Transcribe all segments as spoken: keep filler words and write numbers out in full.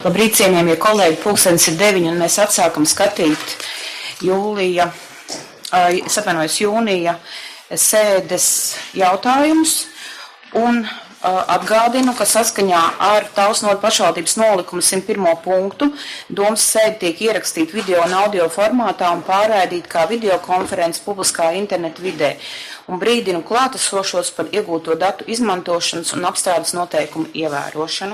Labrīt, cienījamie kolēģi, pulkstenis ir deviņi, un mēs atsākam skatīt jūlija, es atvainojos, jūnija sēdes jautājumus, un atgādinu, ka saskaņā ar Talsnodu pašvaldības nolikumu simt pirmo punktu domas sēde tiek ierakstīta video un audio formātā un pārraidīta kā videokonferences publiskā interneta vidē, un brīdinu klātesošos par iegūto datu izmantošanas un apstrādes noteikumu ievērošanu.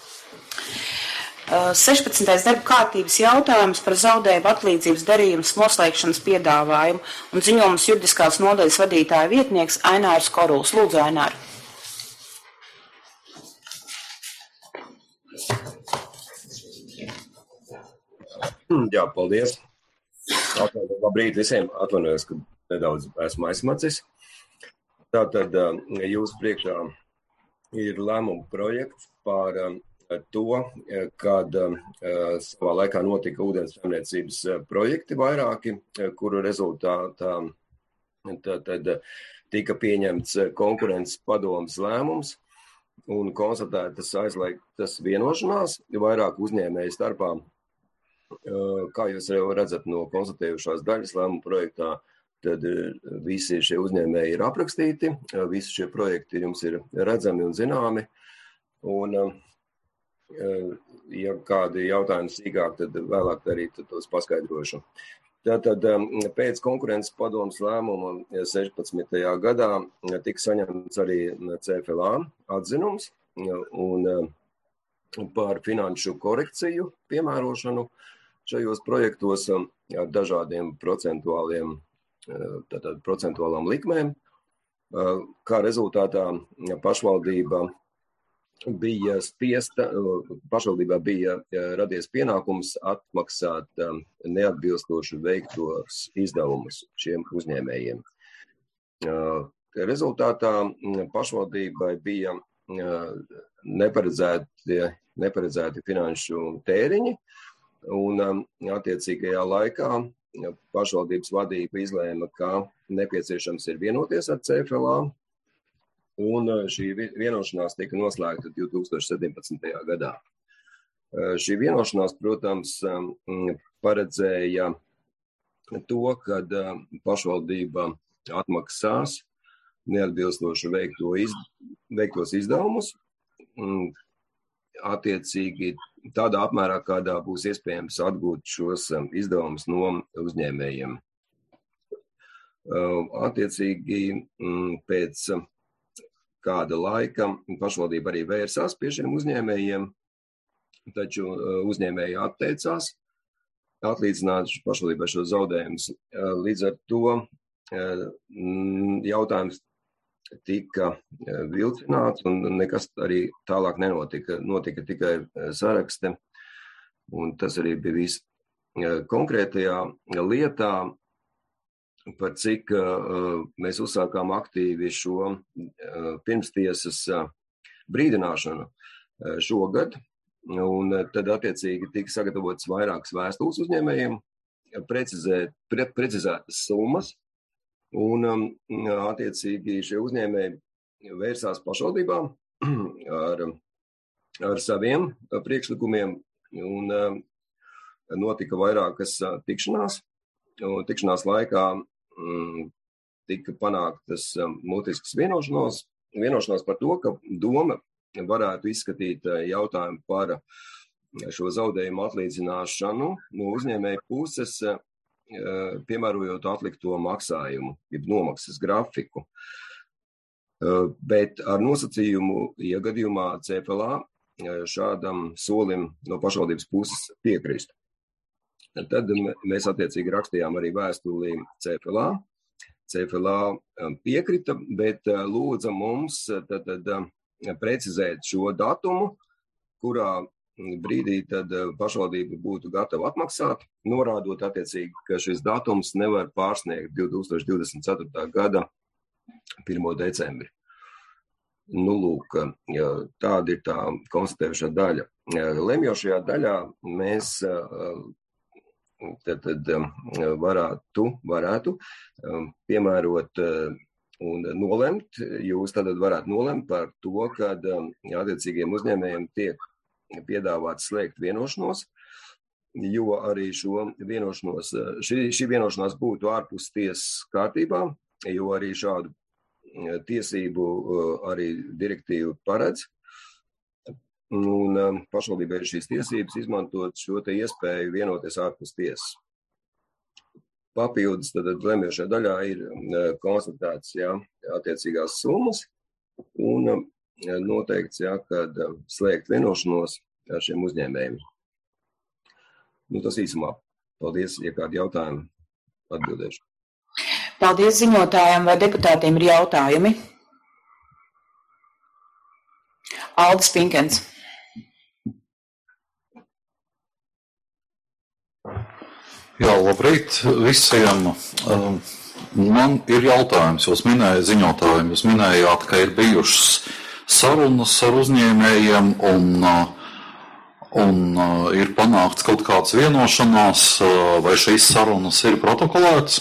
sešpadsmitais darba kārtības jautājums par zaudējumu atlīdzības darījumus noslēgšanas piedāvājumu un ziņojums juridiskās nodaļas vadītāja vietnieks Ainārs Koruls. Lūdzu, Ainār. Jā, paldies. Labrīt visiem. Atvainojos, ka nedaudz esmu aizsmacis. Tātad jūsu priekšā ir lēmuma projekts par to, kad uh, savā laikā notika ūdens saimniecības projekti vairāki, kuru rezultātā tad, tad tika pieņemts konkurences padomes lēmums un konstatētas aizliegtas vienošanās vairāk uzņēmēju starpā. Uh, kā jūs jau redzat no konstatējušās daļas lēmuma projektā, tad visi šie uzņēmēji ir aprakstīti, visi šie projekti jums ir redzami un zināmi. Un, uh, ja kādi jautājumi sīkāk, tad vēlāk arī tad tos paskaidrošu. Tātad pēc konkurences padomes lēmuma sešpadsmitajā gadā tika saņemts arī C F L A atzinums un par finanšu korekciju piemērošanu šajos projektos ar dažādiem procentuāliem, tātad procentuālām likmēm. Kā rezultātā pašvaldība bija spiesta, pašvaldībā bija radies pienākums atmaksāt neatbilstoši veiktos izdevumus šiem uzņēmējiem. Rezultātā pašvaldībai bija neparedzēti, neparedzēti finanšu tēriņi, un attiecīgajā laikā pašvaldības vadība izlēma, ka nepieciešams ir vienoties ar C F L A, un šī vienošanās tika noslēgta divi tūkstoši septiņpadsmitajā gadā. Šī vienošanās, protams, paredzēja to, ka pašvaldība atmaksās neatbilstoši veikto iz, veiktos izdevumus, attiecīgi tādā apmērā, kādā būs iespējams atgūt šos izdevumus no uzņēmējiem. Attiecīgi pēc kāda laika pašvaldība arī vērsās pie šiem uzņēmējiem, taču uzņēmēji atteicās atlīdzināt pašvaldībai šos zaudējumus. Līdz ar to jautājums tika vilcināts un nekas arī tālāk nenotika. Notika tikai sarakste, un tas arī bija viss. Konkrētajā lietā, par cik uh, mēs uzsākām aktīvi šo uh, pirmstiesas uh, brīdināšanu uh, šogad, un uh, tad attiecīgi tika sagatavotas vairākas vēstules uzņēmējiem, precizēt, pre, precizētas summas, un um, attiecīgi šie uzņēmēji vērsās pašvaldībām ar, ar saviem priekšlikumiem, un uh, notika vairākas uh, tikšanās, un tikšanās laikā tika panāktas mutiskas vienošanās, vienošanās par to, ka doma varētu izskatīt jautājumu par šo zaudējumu atlīdzināšanu no uzņēmēja puses, piemērojot atlikto maksājumu, jeb nomaksas grafiku. Bet ar nosacījumu, ja gadījumā C F L A šādam solim no pašvaldības puses piekrist. Tad mēs attiecīgi rakstījām arī vēstulī C F L A. C F L A piekrita, bet lūdza mums tad, tad, precizēt šo datumu, kurā brīdī tad pašvaldība būtu gatava atmaksāt, norādot attiecīgi, ka šis datums nevar pārsniegt divi tūkstoši divdesmit ceturtā gada pirmo decembri. Nu, lūk, tāda ir tā konstatējušā daļa. Lemjošajā daļā mēs Tad, tad varētu, varētu piemērot un nolemt, jūs tad varētu nolemt par to, ka attiecīgiem uzņēmējiem tiek piedāvāt slēgt vienošanos, jo arī šo vienošanos, šī, šī vienošanās būtu ārpus tiesas kārtībā, jo arī šādu tiesību arī direktīva paredz. Un pašvaldībai ir šīs tiesības izmantot šo te iespēju vienoties ārpus tiesas. Papildus tad lemjošajā daļā ir konstatēts, jā, attiecīgās summas un noteikts, jā, kad slēgt vienošanos ar šiem uzņēmējiem. Nu, tas īsumā. Paldies, ja kādi jautājumi atbildēšu. Paldies ziņotājiem, vai deputātiem ir jautājumi? Aldis Pinkens. Jā, labrīt visiem. Man ir jautājums, jūs minējāt ziņotājiem, jūs minējāt, ka ir bijušas sarunas ar uzņēmējiem un, un ir panākts kaut kāds vienošanās, vai šīs sarunas ir protokolētas?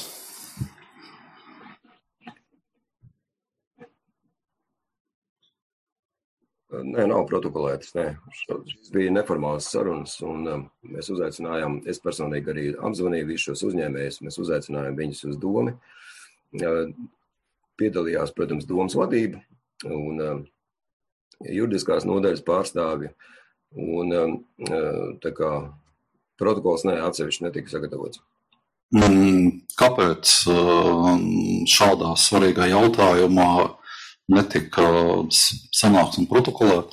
Nē, nav protokolētas, nē. Šis bija neformāls sarunas, un um, mēs uzaicinājām, es personīgi arī apzvanīju visus šos uzņēmējus, mēs uzaicinājām viņus uz domi. Uh, piedalījās, protams, domas vadība un uh, juridiskās nodaļas pārstāvji, un um, uh, tā kā protokols ne, atsevišķi netika sagatavots. Kāpēc uh, šādā svarīgā jautājumā netika sanāksme protokolēta?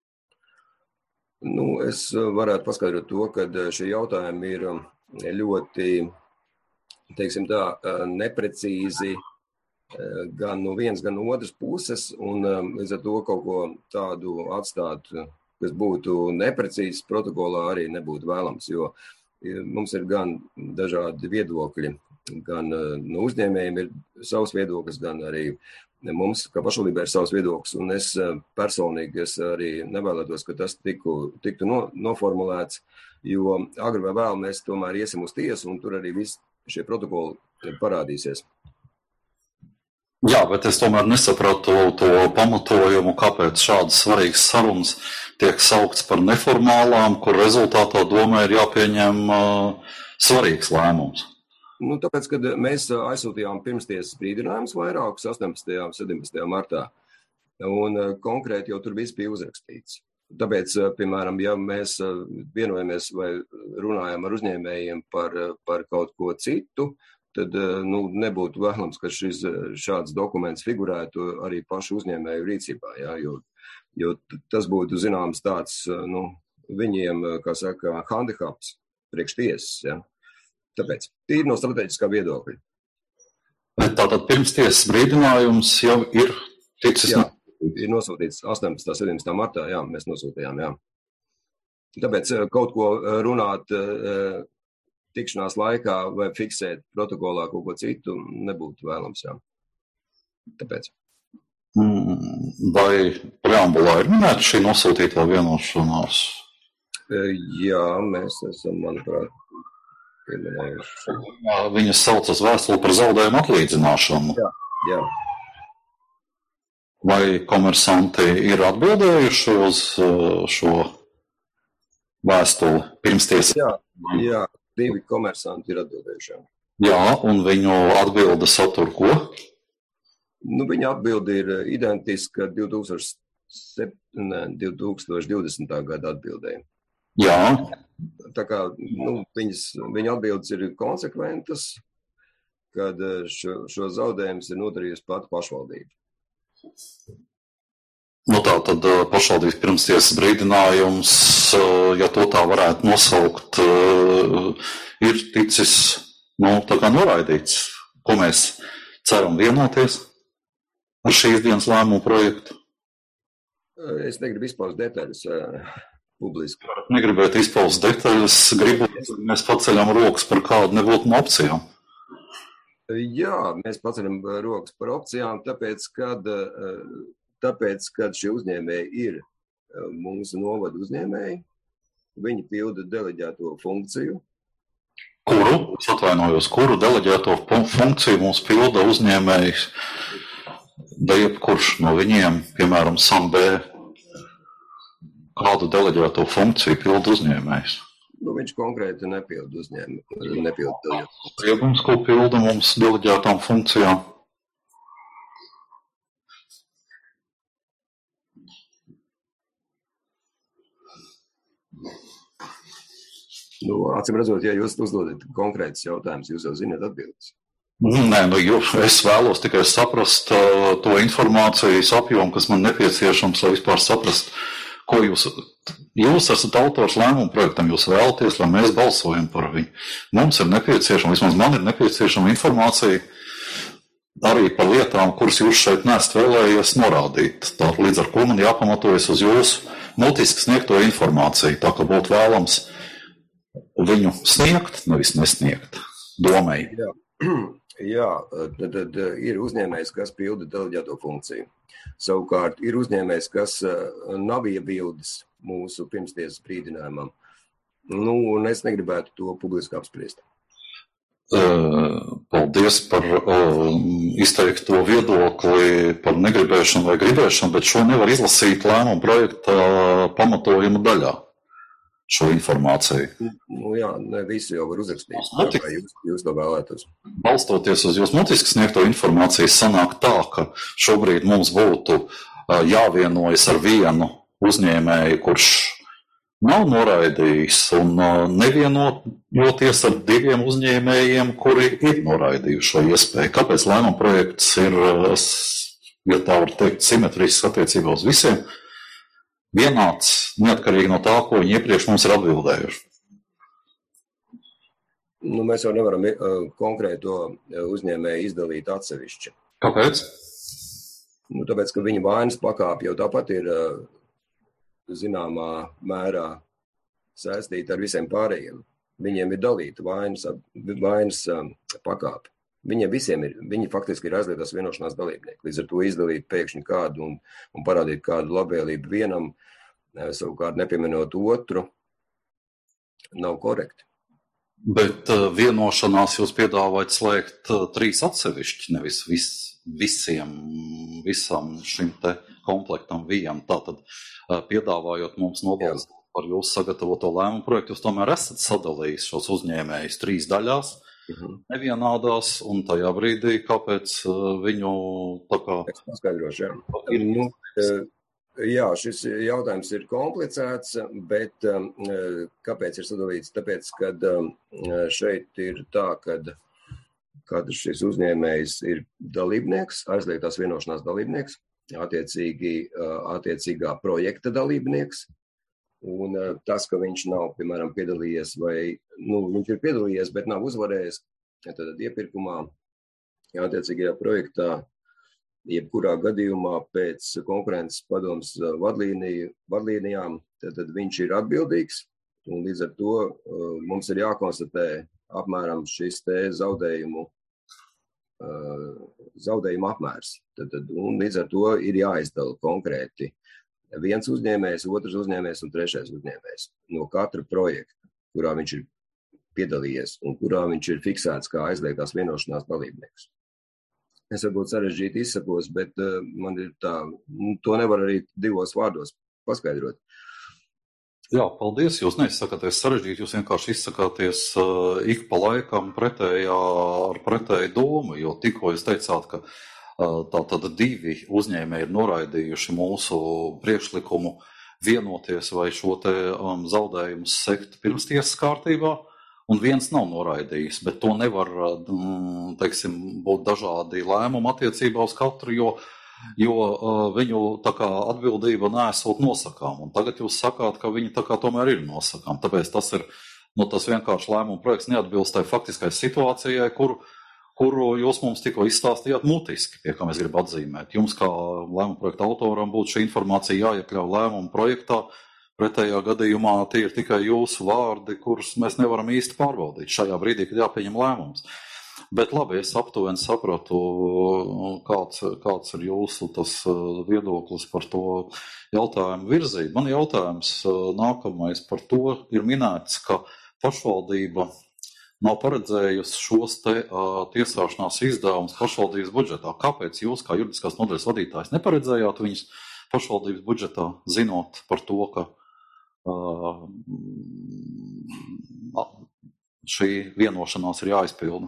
Nu, es varētu paskaidrot to, ka šie jautājumi ir ļoti, teiksim tā, neprecīzi gan no vienas, gan no otras puses, un līdz ar to kaut ko tādu atstāt, kas būtu neprecīzs protokolā, arī nebūtu vēlams, jo mums ir gan dažādi viedokļi, gan no uzņēmējiem ir savs viedoklis, gan arī mums, kā pašvaldībā, ir savs viedoklis, un es personīgi es arī nevēlētos, ka tas tiku, tiktu no, noformulēts, jo agri vai vēl mēs tomēr iesim uz tiesu, un tur arī visi šie protokoli parādīsies. Jā, bet es tomēr nesapratu to pamatojumu, kāpēc šādas svarīgas sarunas tiek saukts par neformālām, kur rezultātā domē ir jāpieņem uh, svarīgs lēmums. Nu, tāpēc, kad mēs aizsūtījām pirmstiesas brīdinājumus vairākus astoņpadsmitajā un sedempadsmitajā martā, un konkrēti jau tur viss bija uzrakstīts. Tāpēc, piemēram, ja mēs vienojamies vai runājam ar uzņēmējiem par, par kaut ko citu, tad nu, nebūtu vēlams, ka šis, šāds dokuments figurētu arī pašu uzņēmēju rīcībā, jā, jo, jo tas būtu zināms tāds, nu, viņiem, kā saka, handicaps priekš tiesas, jā. Tāpēc tīri no strateģiskā viedokļa. Tātad pirmstiesas brīdinājums jau ir ticis. Jā, ir nosūtīts astoņpadsmitā un sedempadsmitā martā, jā, mēs nosūtījām, jā. Tāpēc kaut ko runāt tikšanās laikā vai fiksēt protokolā kaut ko citu nebūtu vēlams, jā. Tāpēc. Vai preambulā ir minēta šī nosūtītā vienošanās? Jā, mēs esam, manuprāt, pieminējuši. Viņas sauc uz vēstuli par zaudējumu atlīdzināšanu. Jā, jā. Vai komersanti ir atbildējuši uz šo vēstuli pirms tiesas? Jā, jā, divi komersanti ir atbildējuši. Jā, un viņu atbilde satur ko? Nu, viņa atbilde ir identiska divtūkstoš divdesmitā gada atbildēji. Jā. Tā kā, nu, viņas, viņa atbildes ir konsekventas, kad šo, šo zaudējumus ir nodarījusi pati pašvaldība. Nu tā tad pašvaldības pirmstiesas brīdinājums, ja to tā varētu nosaukt, ir ticis, nu, tā kā noraidīts, ko mēs ceram vienoties ar šīs dienas lēmumu projektu. Es negribu izpaust detaļas publiski. Negribētu izpaust detaļas, gribu, mēs paceļam rokas par kādu nebūtu no opcijām. Jā, mēs paceļam rokas par opcijām, tāpēc, kad, tāpēc, kad šie uzņēmēji ir mūsu novada uzņēmēji, viņi pilda deleģēto funkciju. Kuru, es atvainojos, kuru deleģēto funkciju mums pilda uzņēmējs, da jebkurš no viņiem, piemēram, S A M B? Kādu deleģēto funkciju pilda uzņēmējs? Nu, viņš konkrēti nepilda uzņēmumu, nepilda deleģēto. Iegums, ko pilda mums deleģētām funkcijām? Nu, acīm redzot, ja jūs uzdodat konkrētus jautājumus, jūs jau zināt atbildes. Nē, nu, es vēlos tikai saprast uh, to informācijas apjomu, kas man nepieciešams, lai vispār saprast, ko jūs, jūs esat autors lēmumu projektam, jūs vēlaties, lai mēs balsojam par viņu. Mums ir nepieciešama, vismaz man ir nepieciešama informācija arī par lietām, kuras jūs šeit nesat vēlējies norādīt. Tā, līdz ar ko man jāpamatojas uz jūsu mutiski sniegto informāciju, tā ka būtu vēlams viņu sniegt, nevis nesniegt, domēji. Jā, jā tad, tad ir uzņēmējs, kas pilda deleģēto funkciju. Savukārt ir uzņēmējs, kas nav iebildes mūsu pirmstiesas brīdinājumam. Nu, un es negribētu to publiski apspriest. Paldies par izteikto viedokli par negribēšanu vai gribēšanu, bet šo nevar izlasīt lēmumu projekta pamatojuma daļā. Šo informāciju. Nu jā, ne visi jau var uzrakstīt, tā kā jūs, jūs to vēlētos. Balstoties uz jūs mutiski sniegto informāciju, sanāk tā, ka šobrīd mums būtu jāvienojas ar vienu uzņēmēju, kurš nav noraidījis, un nevienojoties ar diviem uzņēmējiem, kuri ir noraidījuši šo iespēju. Kāpēc lēmuma projekts ir, ja tā var teikt, simetrisks attiecībā uz visiem, vienāds, neatkarīgi no tā, ko viņi iepriekš mums ir atbildējuši? Nu, mēs jau nevaram uh, konkrēto uzņēmēju izdalīt atsevišķi. Kāpēc? Nu, tāpēc, ka viņa vainas pakāpe jau tāpat ir uh, zināmā mērā saistīta ar visiem pārējiem. Viņiem ir dalīta vainas, vainas uh, pakāpe. Viņiem visiem ir, viņi faktiski ir aizlietās vienošanās dalībnieki. Līdz ar to izdalīt pēkšņi kādu un, un parādīt kādu labvēlību vienam, savukārt nepieminot otru, nav korekti. Bet uh, vienošanās jūs piedāvājat slēgt uh, trīs atsevišķi, nevis vis, visiem, visam šim te komplektam vien. Tātad uh, piedāvājot mums nobalstīt par jūsu sagatavoto lēmumu projektu, jūs tomēr esat sadalījis šos uzņēmējus trīs daļās. Uh-huh. Nevienādās, un tajā brīdī, kāpēc viņu tā kā... Es paskaidrošu, jā. Nu, jā, šis jautājums ir komplicēts, bet kāpēc ir sadalīts? Tāpēc, kad šeit ir tā, kad, kad šis uzņēmējs ir dalībnieks, aizliegtās vienošanās dalībnieks, attiecīgi, attiecīgā projekta dalībnieks. Un tas, ka viņš nav, piemēram, piedalījies vai, nu, viņš ir piedalījies, bet nav uzvarējis, tad iepirkumā, attiecīgajā projektā, jebkurā gadījumā pēc konkurences padomas vadlīniju, vadlīnijām, tad, tad viņš ir atbildīgs, un līdz ar to uh, mums ir jākonstatē apmēram šis te zaudējumu, uh, zaudējumu apmērs. Tad, tad, un līdz ar to ir jāizdala konkrēti viens uzņēmējs, otrs uzņēmējs un trešais uzņēmējs no katra projekta, kurā viņš ir piedalījies un kurā viņš ir fiksēts kā aizliegtās vienošanās dalībnieks. Es varbūt sarežģīti izsakos, bet uh, man ir tā, to nevar arī divos vārdos paskaidrot. Jā, paldies. Jūs neizsakāties sarežģīti, jūs vienkārši izsakāties uh, ik pa laikam pretējā ar pretēju domu, jo tikko jūs teicāt, ka tātad divi uzņēmēji ir noraidījuši mūsu priekšlikumu vienoties vai šo te um, zaudējumu sekt pirms tiesas kārtībā, un viens nav noraidījis, bet to nevar, um, teiksim, būt dažādi lēmumi attiecībā uz katru, jo, jo uh, viņu tā kā atbildība neesot nosakām, un tagad jūs sakāt, ka viņi tā kā tomēr ir nosakām, tāpēc tas ir, nu, tas vienkārši lēmuma projekts neatbilst tai faktiskai situācijai, kuru kuru jūs mums tikko izstāstījāt mutiski, pie kā mēs gribam atzīmēt. Jums kā lēmuma projekta autoram būtu šī informācija jāiekļauj lēmuma projektā, pretējā gadījumā tie ir tikai jūsu vārdi, kurus mēs nevaram īsti pārbaudīt šajā brīdī, kad jāpieņem lēmums. Bet labi, es aptuveni sapratu, kāds, kāds ir jūsu tas viedoklis par to jautājumu virzīt. Man jautājums nākamais par to ir minēts, ka pašvaldība nav paredzējusi šos te uh, tiesāšanās izdevumus pašvaldības budžetā. Kāpēc jūs, kā juridiskās nodaļas vadītājs, neparedzējāt viņus pašvaldības budžetā, zinot par to, ka šī vienošanās ir jāizpilda?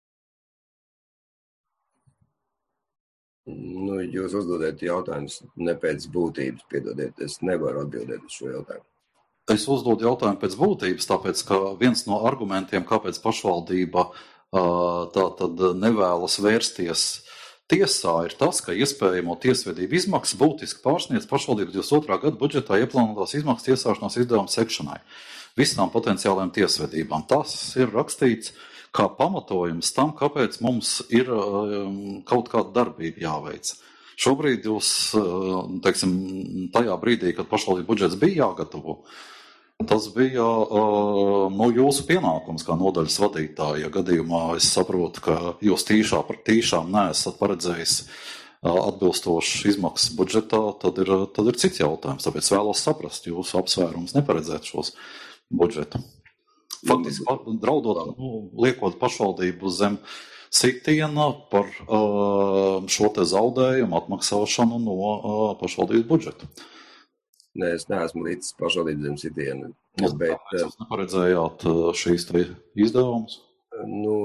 Nu, jūs uzdodiet jautājumus ne pēc būtības, piedodiet, es nevaru atbildēt uz šo jautājumu. Es uzdodu jautājumu pēc būtības, tāpēc, ka viens no argumentiem, kāpēc pašvaldība tā tad nevēlas vērsties tiesā, ir tas, ka iespējamo tiesvedību izmaksas būtiski pārsniedz pašvaldības divdesmit otrā gada budžetā ieplānotās izmaksas tiesāšanās izdevumu sekšanai visām potenciālajām tiesvedībām. Tas ir rakstīts kā pamatojums tam, kāpēc mums ir um, kaut kāda darbība jāveic. Šobrīd jūs, teiksim, tajā brīdī, kad pašvaldību budžets bija jāgatavo, tas bija uh, no jūsu pienākums kā nodaļas vadītāja. Gadījumā es saprotu, ka jūs tīšā, tīšām neesat paredzējis uh, atbilstošas izmaksas budžetā, tad ir, tad ir cits jautājums. Tāpēc vēlos saprast jūsu apsvērums neparedzēt šos budžetu. Faktiski draudot, nu, liekot pašvaldību zem sitiena par uh, šo te zaudējumu atmaksāšanu no uh, pašvaldības budžeta. Nē, es neesmu līdz pašvaldības zem sitiena. Bet, Kāpēc jūs neparedzējāt šīs te izdevumus? Nu,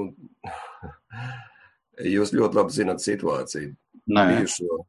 jūs ļoti labi zināt situāciju. Nē. Bijušo,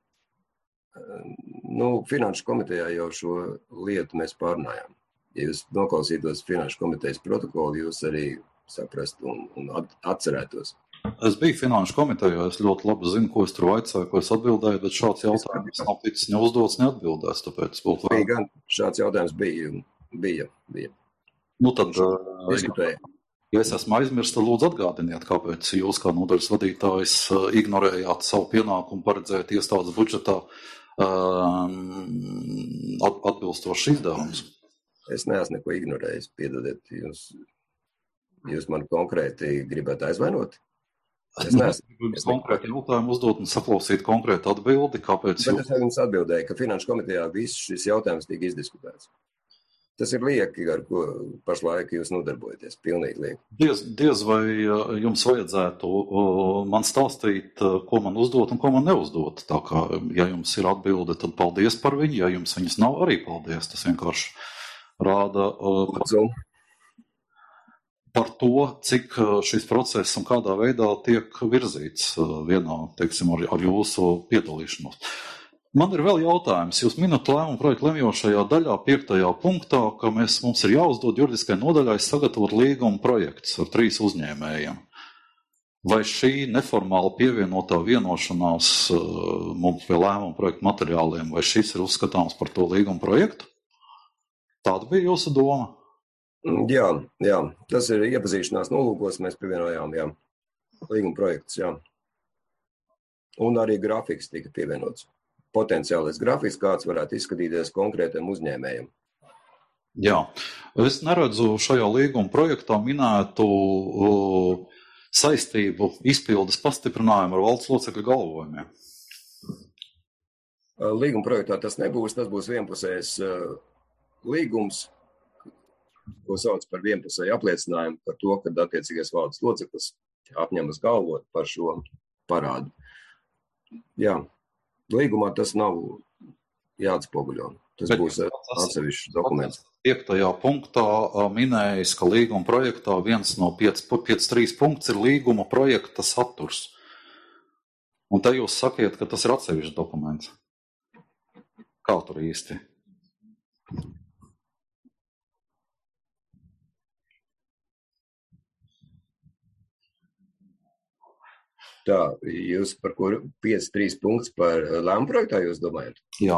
nu, Finanšu komitejā jau šo lietu mēs pārnājām. Ja jūs noklausītos Finanšu komitejas protokolu, jūs arī saprastu un, un atcerētos. Es biju Finanšu komitejā, es ļoti labi zinu, ko es tur vaicāju, ko es atbildēju, bet šāds jautājums nav ticis neuzdots, neatbildēts, tāpēc būtu vēl. Bija gan, šāds jautājums bija, bija, bija. Nu tad, Diskutēja. ja es esmu aizmirst, tad lūdzu atgādiniet, kāpēc jūs kā nodaļas vadītājs ignorējāt savu pienākumu paredzēt iestādes budžetā um, atbilstošs izdevumus. Es neesmu neko ignorējis, piedodiet, jūs, jūs man konkrēti gribētu aizvainot? Es neesmu. Es konkrēti jautājumu uzdot un saklausīt konkrētu atbildi, kāpēc Bet jūs... es jums atbildēju, ka Finanšu komitejā viss šis jautājums tika izdiskutēts. Tas ir lieki, ar ko pašlaik jūs nodarbojaties, pilnīgi lieki. Diez, diez vai jums vajadzētu man stāstīt, ko man uzdot un ko man neuzdot. Tā kā, ja jums ir atbilde, tad paldies par viņu, ja jums viņas nav, arī paldies. Tas vienkārši rāda par, par to, cik šis process un kādā veidā tiek virzīts vienā, teiksim, ar, ar jūsu piedalīšanos. Man ir vēl jautājums. Jūs minat lēmumu projektu lemjošajā daļā, piektajā punktā, ka mēs, mums ir jāuzdod juridiskai nodaļai sagatavot līguma projekts ar trīs uzņēmējiem. Vai šī neformāli pievienotā vienošanās mums pie lēmumu projektu materiāliem, vai šis ir uzskatāms par to līguma projektu? Tāda bija jūsu doma? Jā, jā. Tas ir iepazīšanās nolūkos, mēs pievienojām, jā. Līguma projekts, jā. Un arī grafiks tika pievienots. Potenciālais grafiks, kāds varētu izskatīties konkrētiem uzņēmējiem. Jā, es neredzu šajā līguma projektā minētu uh, saistību izpildes pastiprinājumu ar valsts locekļu galvojumiem. Līguma projektā tas nebūs, tas būs vienpusējs uh, līgums, ko sauc par vienpusēju apliecinājumu par to, ka attiecīgais valdes loceklis apņemas galvot par šo parādu. Jā. Līgumā tas nav jāatspoguļo. Tas Bet būs atsevišķs dokuments. Piektajā punktā minējis, ka līguma projektā viens no pieci trīs punkts ir līguma projekta saturs. Un te jūs sakiet, ka tas ir atsevišķs dokuments. Kā tur īsti? Tā, jūs par ko pieci trīs punkts par lēmumu projektā jūs domājat? Jā.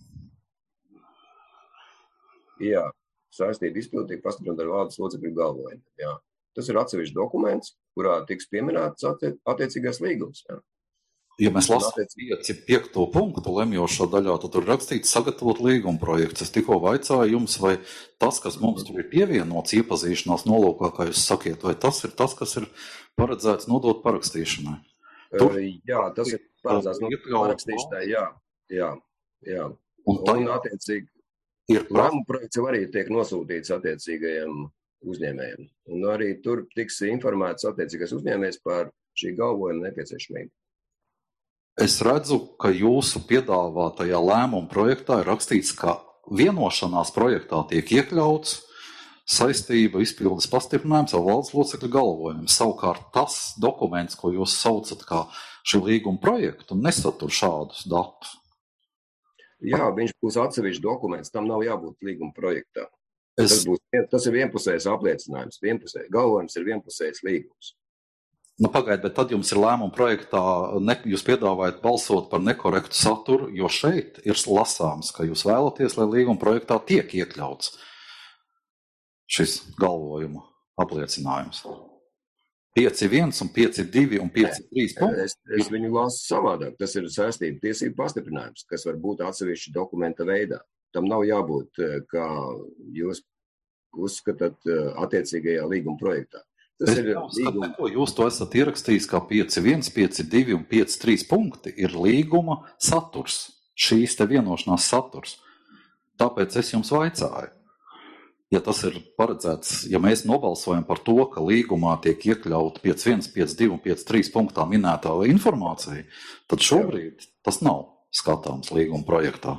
Jā, saistība izpildi tiek pastiprināta ar valdes locekļu galvojumu. Jā. Tas ir atsevišķs dokuments, kurā tiks pieminēts attiecīgais līgums. Jā. Ja mēs lasām pieci piekto punktu lemjošā daļā, tad tur rakstīts sagatavot līguma projekts. Es tikko vaicāju jums, vai tas, kas mums tur ir pievienots iepazīšanās nolūkā, kā jūs sakiet, vai tas ir tas, kas ir paredzēts nodot parakstīšanai? Tur, jā, tas ir paredzēts nodot parakstīšanai, jā, jā, jā. Un, un attiecīgi, lēmumu projekts jau arī tiek nosūtīts attiecīgajiem uzņēmējiem. Un arī tur tiks informēts attiecīgais uzņēmējs par šī galvojuma nepieciešamību. Es redzu, ka jūsu piedāvātajā lēmuma projektā ir rakstīts, ka vienošanās projektā tiek iekļauts saistība, izpildes pastiprinājums vai valdes locekļu galvojums. Savukārt tas dokuments, ko jūs saucat kā šī līguma projektu, nesatur šādus datus. Jā, viņš būs atsevišķs dokuments, tam nav jābūt līguma projektā. Es... Tas, būs, tas ir vienpusējs apliecinājums, vienpusējs, galvojums ir vienpusējs līgums. Nu, pagaid, bet tad jums ir lēmuma projektā, ne, jūs piedāvājat balsot par nekorektu saturu, jo šeit ir lasāms, ka jūs vēlaties, lai līguma projektā tiek iekļauts šis galvojuma apliecinājums. pieci viens un pieci divi un pieci trīs punkti. Es, es viņu lasu savādāk. Tas ir saistību tiesību pastiprinājums, kas var būt atsevišķi dokumenta veidā. Tam nav jābūt, kā jūs uzskatāt, attiecīgajā līguma projektā. Tas es ir līguma... Ko jūs to esat ierakstījis kā pieci viens, pieci divi un pieci trīs punkti ir līguma saturs, šīs te vienošanās saturs. Tāpēc es jums vaicāju. Ja tas ir paredzēts, ja mēs nobalsojam par to, ka līgumā tiek iekļaut pieci viens, pieci divi un pieci trīs punktā minētā informācija, tad šobrīd tas nav skatāms līguma projektā.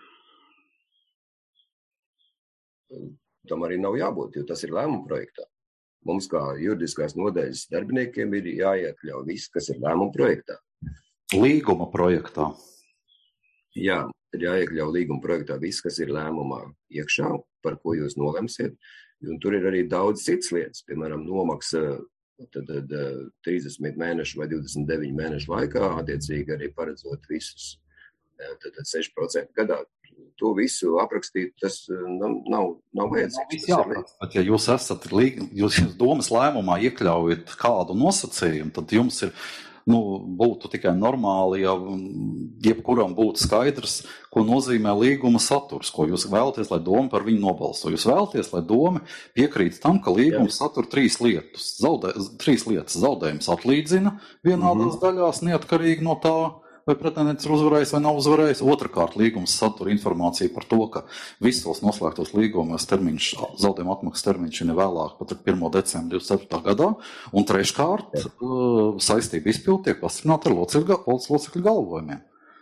Tam arī nav jābūt, jo tas ir lēmuma projektā. Mums kā juridiskās nodaļas darbiniekiem ir jāiekļauj viss, kas ir lēmuma projektā. Līguma projektā? Jā, ir jāiekļauj līguma projektā viss, kas ir lēmumā iekšā, par ko jūs nolemsiet. Un tur ir arī daudz citas lietas, piemēram, nomaksa tad, tad, trīsdesmit mēnešu vai divdesmit deviņu mēnešu laikā, attiecīgi arī paredzot visus tad, tad seši procenti gadā. To visu aprakstīt, tas nav, nav vajadzīgs. Jā, bet ja jūs esat, jūs domas lēmumā iekļaujat kādu nosacījumu, tad jums ir, nu, būtu tikai normāli, ja jebkuram būtu skaidrs, ko nozīmē līguma saturs, ko jūs vēlaties, lai doma par viņu nobalsto. Jūs vēlaties, lai doma piekrīt tam, ka līgums satur trīs lietas. Zaudē, trīs lietas zaudējums atlīdzina vienādās mm-hmm. daļās, neatkarīgi no tā, vai pretendents ir uzvarējis vai nav uzvarējis. Otrakārt, līgums satura informāciju par to, ka visos noslēgtos līgumos termiņš, zaudējuma atmaksas termiņš ir nevēlāk pat pirmā decembra divdesmit ceturtā gadā. Un treškārt, saistība izpildi tiek pastiprināta ar valdes locekļu galvojumiem.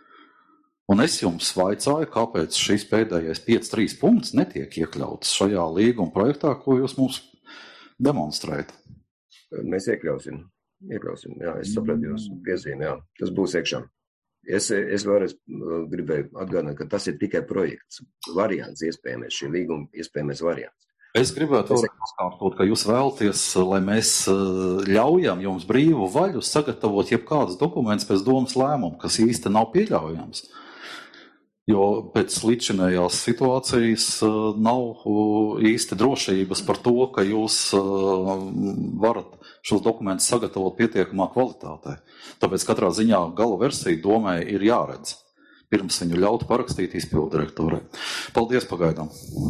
Un es jums vaicāju, kāpēc šis pēdējais pieci trīs punkts netiek iekļauts šajā līguma projektā, ko jūs mums demonstrējat. Mēs iekļausim. Iekļausim, jā, es sapratu jūsu piezīmi, jā. Tas būs iekšā. Es, es vēlreiz gribēju atgādināt, ka tas ir tikai projekts, variants iespējamais, šī līguma iespējamais variants. Es gribētu vēlreiz paskārtot, ka jūs vēlaties, lai mēs ļaujam jums brīvu vaļu sagatavot jebkādas dokumentus pēc domas lēmumu, kas īsti nav pieļaujams. Jo pēc līdzinējās situācijas nav īsti drošības par to, ka jūs varat šos dokumentus sagatavot pietiekamā kvalitātē. Tāpēc katrā ziņā gala versija domai ir jāredz, pirms viņu ļaut parakstīt izpildu direktorai. Paldies pagaidām.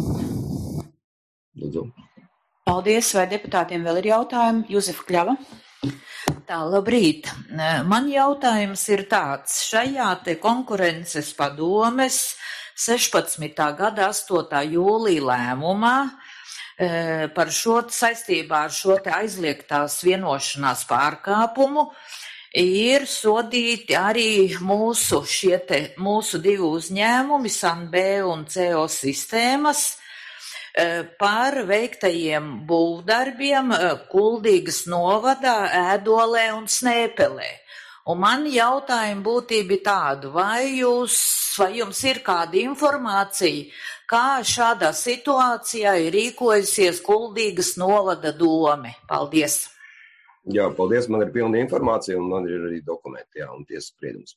Paldies, vai deputātiem vēl ir jautājumi? Juzefa Kļava. Tā, labrīt. Man jautājums ir tāds. Šajā te konkurences padomes sešpadsmitā gada astotā jūlija lēmumā par šo saistībā ar šo te aizliegtās vienošanās pārkāpumu ir sodīti arī mūsu šie te, mūsu divi uzņēmumi, Sanbē un C O sistēmas, par veiktajiem būvdarbiem Kuldīgas novadā, Ēdolē un Snēpelē. Un man jautājumi būtība tādu, vai, jūs, vai jums ir kāda informācija, kā šādā situācijā ir rīkojusies Kuldīgas novada dome? Paldies! Jā, paldies, man ir pilna informācija un man ir arī dokumenti, jā, un tiesas spriedums.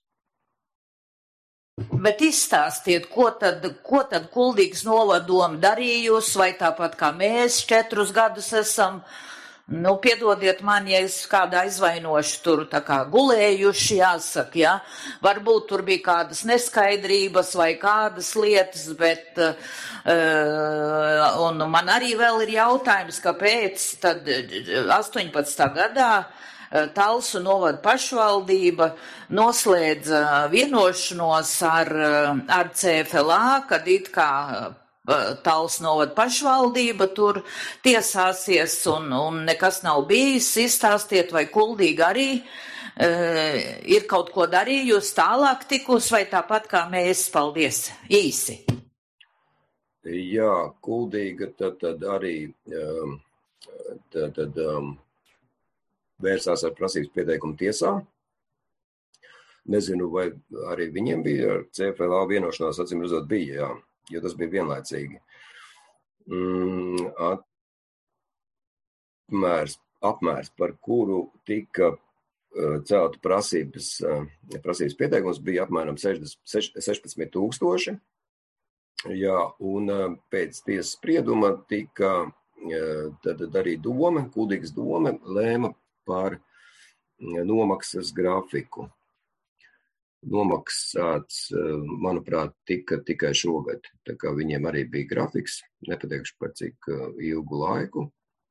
Bet izstāstiet, ko tad, ko tad Kuldīgas novadoma darījusi, vai tāpat kā mēs četrus gadus esam, nu, piedodiet man, ja es kādā aizvainoši tur tā kā gulējuši, jāsaka, jā. Varbūt tur bija kādas neskaidrības vai kādas lietas, bet, uh, un man arī vēl ir jautājums, kāpēc tad astoņpadsmitā gadā Talsu novada pašvaldība noslēdza vienošanos ar, ar C F L A, kad it kā Talsu novada pašvaldība tur tiesāsies un, un nekas nav bijis. Izstāstiet, vai Kuldīga arī e, ir kaut ko darījusi tālāk tikus, vai tāpat kā mēs? Paldies. Īsi. Jā, Kuldīga tad, tad arī tad, tad, um, vērsās ar prasības pieteikumu tiesā. Nezinu, vai arī viņiem bija ar C F L A vienošanās, acīm redzot, bija, jā, jo tas bija vienlaicīgi. Mm, apmērs, apmērs, par kuru tika uh, celta prasības, uh, prasības pieteikums, bija apmēram sešpadsmit tūkstoši. Jā, un pēc tiesas sprieduma tika tad arī doma, Kuldīgas doma lēma par nomaksas grafiku. Nomaksāts, manuprāt, tika tikai šogad. Tā kā viņiem arī bija grafiks, nepateikšu par cik ilgu laiku.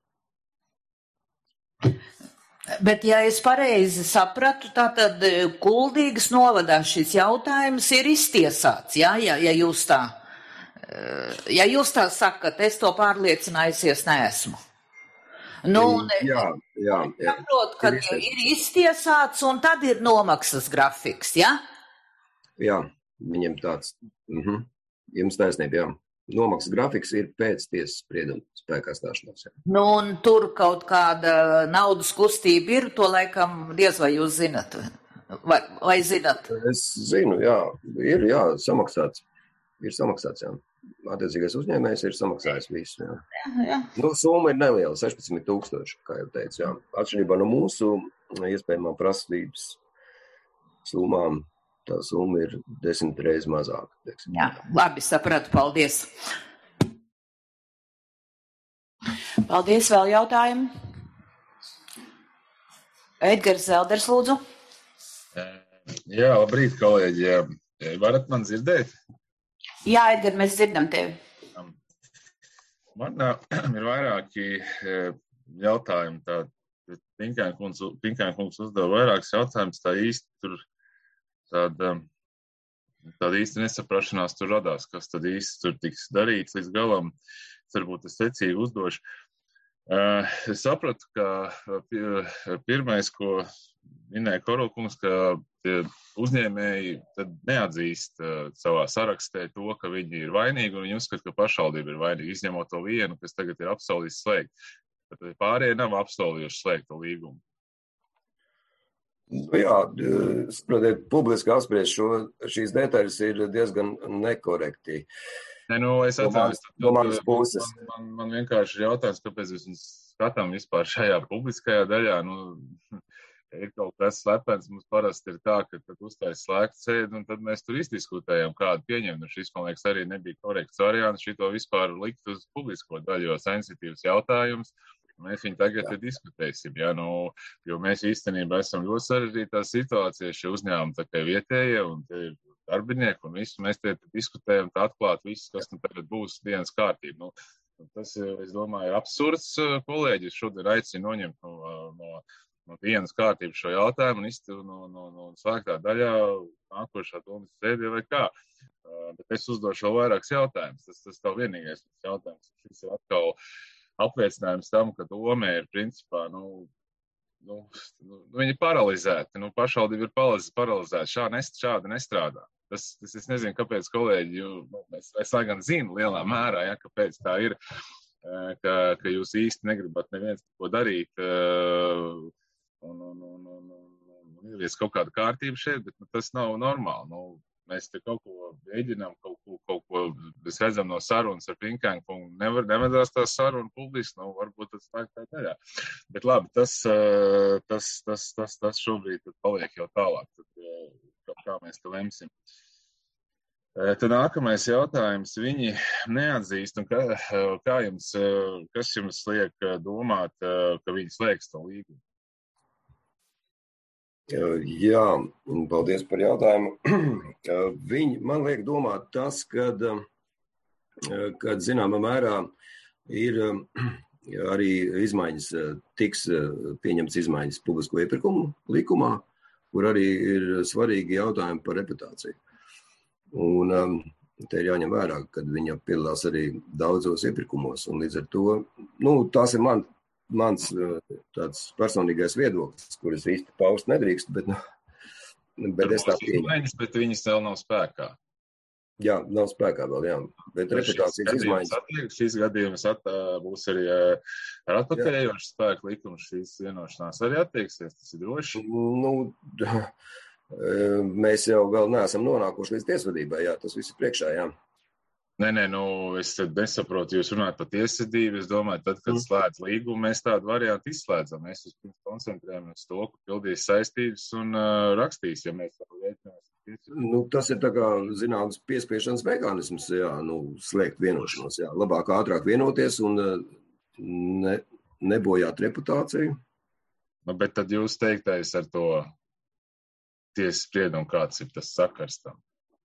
Bet, ja es pareizi sapratu, tātad Kuldīgas novadā šis jautājums ir iztiesāts, jā, ja, ja jūs tā... Ja jūs tā sakat, es to pārliecinājusies neesmu. Nu, jā, jā, jā. Saprot, ka ir, ir iztiesāts un tad ir nomaksas grafiks, jā? Jā, viņiem tāds, mhm, jums taisnība, jā. Nomaksas grafiks ir pēc tiesas sprieduma spēkā stāšanās, jā. Nu, un tur kaut kāda naudas kustība ir, to laikam diez vai jūs zinat, vai, vai zinat? Es zinu, jā, ir, jā, samaksāts, ir samaksāts, jā. Attiecīgais uzņēmējs ir samaksājis visu. Jā. Jā, jā. Nu, summa ir neliela, sešpadsmit tūkstoši, kā jau teicu. Jā. Atšķirībā no mūsu iespējamām prasības summām, tā summa ir desmit reizes mazāka. Teiksim. Jā, labi, sapratu, paldies. Paldies, vēl jautājumi? Edgars Zelders, lūdzu. Jā, labrīt, kolēģi. Varat man dzirdēt? Jā, Edgar, mēs dzirdam tevi. Man uh, ir vairāki uh, jautājumi. Tā, Pinkēna kungs, Pinkēna kungs uzdeva vairākus jautājumus, tā īsti tur tāda, tāda īsti nesaprašanās tur radās, kas tad īsti tur tiks darīts līdz galam. Varbūt es secīgi uzdošu. Uh, es sapratu, ka pirmais, ko minēja Korolkungs, ka uzņēmēji tad neatzīst uh, savā sarakstē to, ka viņi ir vainīgi, un viņi uzskata, ka pašvaldība ir vainīga, izņemot to vienu, kas tagad ir apsolījis slēgt. Tad pārējie nav apsolījuši slēgt to līgumu. Jā, saprotiet, publiski apspriest šo, šīs detaļas ir diezgan nekorekti. Ne, nu, es atceros, no manas puses. Man, man, man vienkārši ir jautājums, kāpēc mēs skatām vispār šajā publiskajā daļā. Nu, ir kaut kas slepens, mums parasti ir tā, ka tad uztais slēgt sēdi, un tad mēs tur izdiskutējam, kādu pieņemt. Un šis, man liekas, arī nebija korekts variants šito vispār likt uz publisko daļu, jo sensitīvs jautājums. Mēs viņu tagad jā. diskutēsim, ja, nu, jo mēs īstenībā esam ļoti sarežģītā situācijā, šie uzņēmumi tā kā vietējie, un te ir darbinieki, un visu mēs te diskutējam, tā atklāt visus, kas nu tagad būs dienas kārtība. Nu, tas, es domāju, ir absurds, kolēģis šodien aicina noņemt no, no, no dienas kārtības šo jautājumu un iztu no, no, no slēgtā daļā nākošā domas sēdē vai kā. Uh, bet es uzdošu vēl vairākus jautājumus. Tas, tas tā vienīgais jautājums. Šis ir atkal apliecinājums tam, ka doma ir principā, nu, nu, nu viņi ir paralizēti, nu, pašvaldība ir paralizēta, šādi, nest, šādi nestrādā. Tas, tas es nezinu, kāpēc kolēģi, jo, nu, es, es lai gan zinu lielā mērā, ja, kāpēc tā ir, ka, ka jūs īsti negribat neviens ko darīt, un, un, un, un, un ir kaut kāda kārtība šeit, bet nu, tas nav normāli, nu, mēs te kaut ko mēģinām, kaut ko, kaut ko, mēs redzam no sarunas ar Pinkēnu kungu, nevar, nevedās tā saruna publiski, nu, varbūt tas tā kā daļā. Bet labi, tas, tas, tas, tas, tas šobrīd paliek jau tālāk, tad, kā mēs te lemsim. Tad nākamais jautājums, viņi neatzīst, un kā, kā jums, kas jums liek domāt, ka viņi slēgs to līgumu? Jā, paldies par jautājumu. Viņi, man liek domāt tas, kad, kad zināmā mērā ir arī izmaiņas, tiks pieņemts izmaiņas publisko iepirkumu likumā, kur arī ir svarīgi jautājumi par reputāciju. Un te ir jāņem vērā, kad viņa piedalās arī daudzos iepirkumos, un līdz ar to, nu, tās ir man mans tāds personīgais viedoklis, kuras īsti paust nedrīkst, bet, nu, bet es tā pieņemu. Bet viņas vēl nav spēkā. Jā, nav spēkā vēl, jā. Bet reputācijas izmaiņas. Atliek, šis gadījums at, būs arī ar atpakaļējošu spēku likumu, šīs vienošanās arī attieksies, tas ir droši. Nu, mēs jau vēl neesam nonākuši līdz tiesvedībai, jā, tas viss ir priekšā, jā. Nē, nē, nu, es tad nesaprotu, jūs runājat par tiesvedību, es domāju, tad, kad mm. slēdz līgumu, mēs tādu variantu izslēdzam. Mēs vispirms koncentrējamies uz to, ka pildīs saistības un uh, rakstīs, ja mēs tā rēķināsim. Nu, tas ir tā kā, zināms, piespiešanas mehānisms, jā, nu, slēgt vienošanos, jā. Labāk ātrāk vienoties un ne, nebojāt reputāciju. Nu, bet tad jūs teiktais ar to tiesas spriedumu, kāds ir tas sakars tam?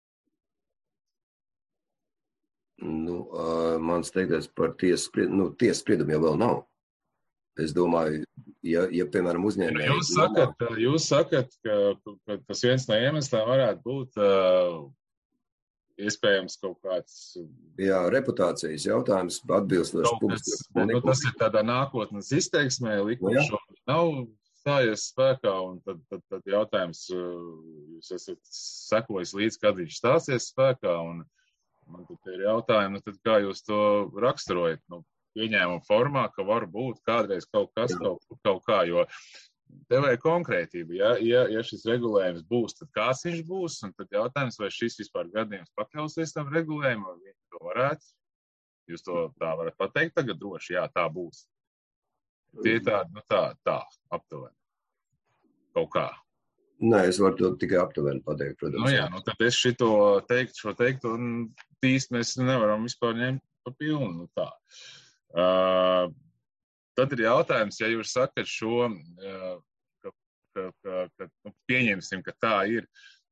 Nu, uh, mans teiktais par tiesas spriedumu, nu, tiesas spriedumu jau vēl nav. Es domāju, ja, ja piemēram, uzņēmēji... Jūs sakat, domā... jūs sakat ka, ka tas viens no iemesliem varētu būt uh, iespējams kaut kāds... Jā, reputācijas jautājums atbilstoši publiski. Nu, tas ir tādā nākotnes izteiksmē, likums no, šobrīd nav stājies spēkā, un tad, tad, tad jautājums, jūs esat sekojis līdz, kad viņš stāsies spēkā, un man tad ir jautājumi, nu tad kā jūs to raksturojat, nu, pieņēmumu formā, ka var būt kādreiz kaut kas, kaut, kaut kā, jo tev vajag konkrētību, ja, ja, ja šis regulējums būs, tad kāds viņš būs, un tad jautājums, vai šis vispār gadījums pakļausies tam regulējumam, vai viņi to varētu, jūs to tā varat pateikt tagad droši, jā, tā būs. Tie tā, nu tā, tā, aptuveni, kaut kā. Nē, es varu to tikai aptuveni pateikt, protams. Nu jā, nu tad es šito teikt, šo teikt, un tīsti mēs nevaram vispār ņemt pa pilnu, nu tā. Uh, tad ir jautājums, ja jūs sakat šo, uh, ka, ka, ka, ka nu, pieņemsim, ka tā ir,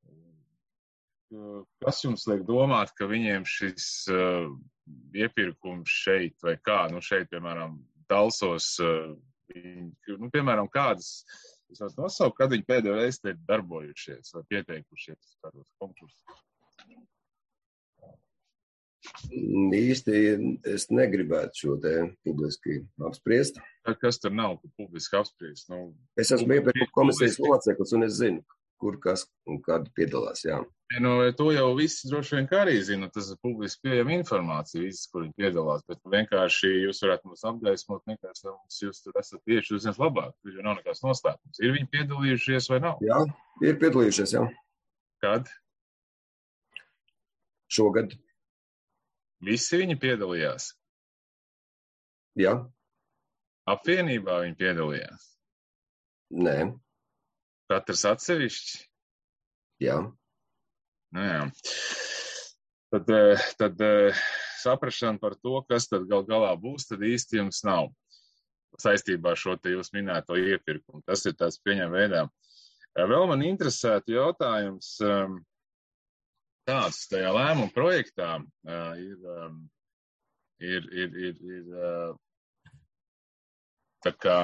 uh, kas jums liek domāt, ka viņiem šis uh, iepirkums šeit vai kā, nu šeit, piemēram, Talsos, uh, viņi, nu, piemēram, kādas Es varu nosaukt, kad viņi pēdējo reizi te ir darbojušies vai pieteikušies kādos konkursos. Īsti es negribētu šo te publiski apspriest. Kas tur nav publiski apspriest? Nu, es esmu iepirkuma komisijas loceklis un es zinu, kur kas un kad piedalās, jā. Nu, to jau visi droši vien kā arī zina, tas ir publiski pieejama informācija, visi, kur viņi piedalās, bet vienkārši jūs varētu mums apgaismot, nekās mums jūs tur esat tieši uzņems labāk, tur jau nav nekās noslēpums. Ir viņi piedalījušies vai nav? Jā, ir piedalījušies, jā. Kad? Šogad. Visi viņi piedalījās? Jā. Apvienībā viņi piedalījās? Nē. Katrs atsevišķi? Jā. Nu jā. Tad, tad saprašana par to, kas tad gal galā būs, tad īsti jums nav saistībā ar šo te jūs minēto iepirkumu. Tas ir tāds pieņem veidā. Vēl man interesētu jautājums tāds tajā lēmuma projektā ir, ir, ir, ir, ir tā kā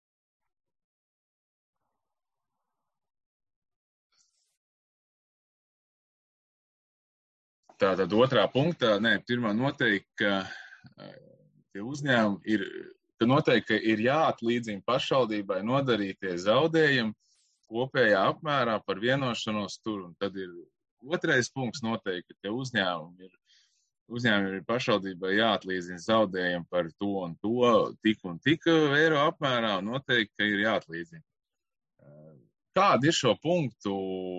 Tātad otrā punktā, nē, pirmā noteikti, ka tie uzņēmumi ir, ka noteikti ir jāatlīdzina pašvaldībai nodarītie zaudējumi kopējā apmērā par vienošanos tur. Un tad ir otrais punkts noteikti, ka tie uzņēmumi ir, uzņēmumi ir pašvaldībai jāatlīdzina zaudējumi par to un to, tik un tik eiro apmērā, un noteikti, ka ir jāatlīdzina. Kāda ir šo punktu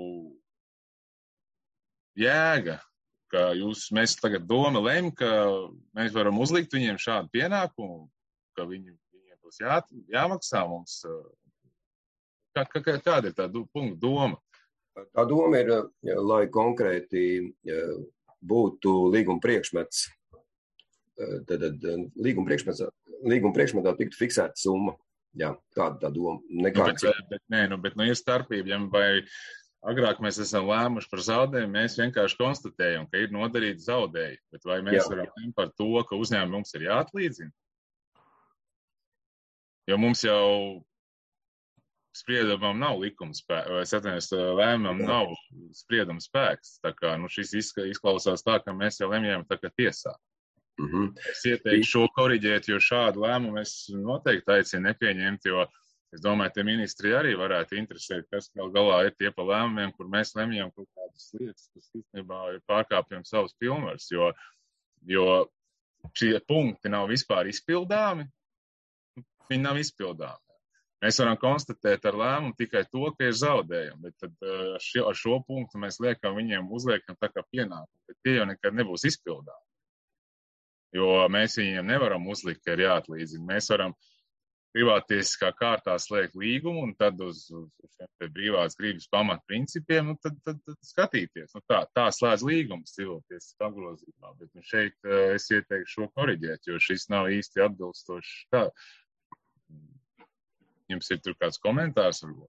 jēga? Ka jūs, mēs tagad doma lem, ka mēs varam uzlikt viņiem šādu pienākumu, ka viņi, viņiem būs jā, jāmaksā mums. Kā, kā, kāda ir tā punkta doma? Tā doma ir, lai konkrēti būtu līguma priekšmets, tad līguma priekšmetā, līguma priekšmetā tiktu fiksēta summa. Jā, kāda tā doma? Nekāda nu, bet, bet, nē, nu, bet nu ir starpība, ja vai agrāk mēs esam lēmuši par zaudējumu, mēs vienkārši konstatējam, ka ir nodarīti zaudējumi. Bet vai mēs jā. varam lemt par to, ka uzņēmumi mums ir jāatlīdzina? Jo mums jau spriedumam nav likuma spēks, vai es atvainojos, lēmumam jā. nav sprieduma spēks. Tā kā nu, šis izklausās tā, ka mēs jau lemjam tā kā tiesā. Mm-hmm. Es ieteiktu šo koriģēt, jo šādu lēmumu es noteikti aicinu nepieņemt, jo Es domāju, tie ministri arī varētu interesēt, kas gal galā ir tie pa lēmumiem, kur mēs lemjam kaut kādas lietas, kas īstenībā ir pārkāpjam savus pilnvars, jo, jo šie punkti nav vispār izpildāmi, viņi nav izpildāmi. Mēs varam konstatēt ar lēmumu tikai to, ka ir zaudējumi, bet tad ar šo, ar šo punktu mēs liekam viņiem, uzliekam tā kā pienākumu, bet tie jau nekad nebūs izpildāmi. Jo mēs viņiem nevaram uzlikt, ka ir jāatlīdzina. Mēs varam privātiesiskā kārtā slēgt līgumu un tad uz, uz šiem brīvās gribas pamatprincipiem, nu tad, tad, tad skatīties. Nu tā, tā slēdz līgumus cilvēktiesiskā apgrozībā, bet nu šeit es ieteiktu šo koriģēt, jo šis nav īsti atbilstošs tā. Jums ir tur kāds komentārs varbūt?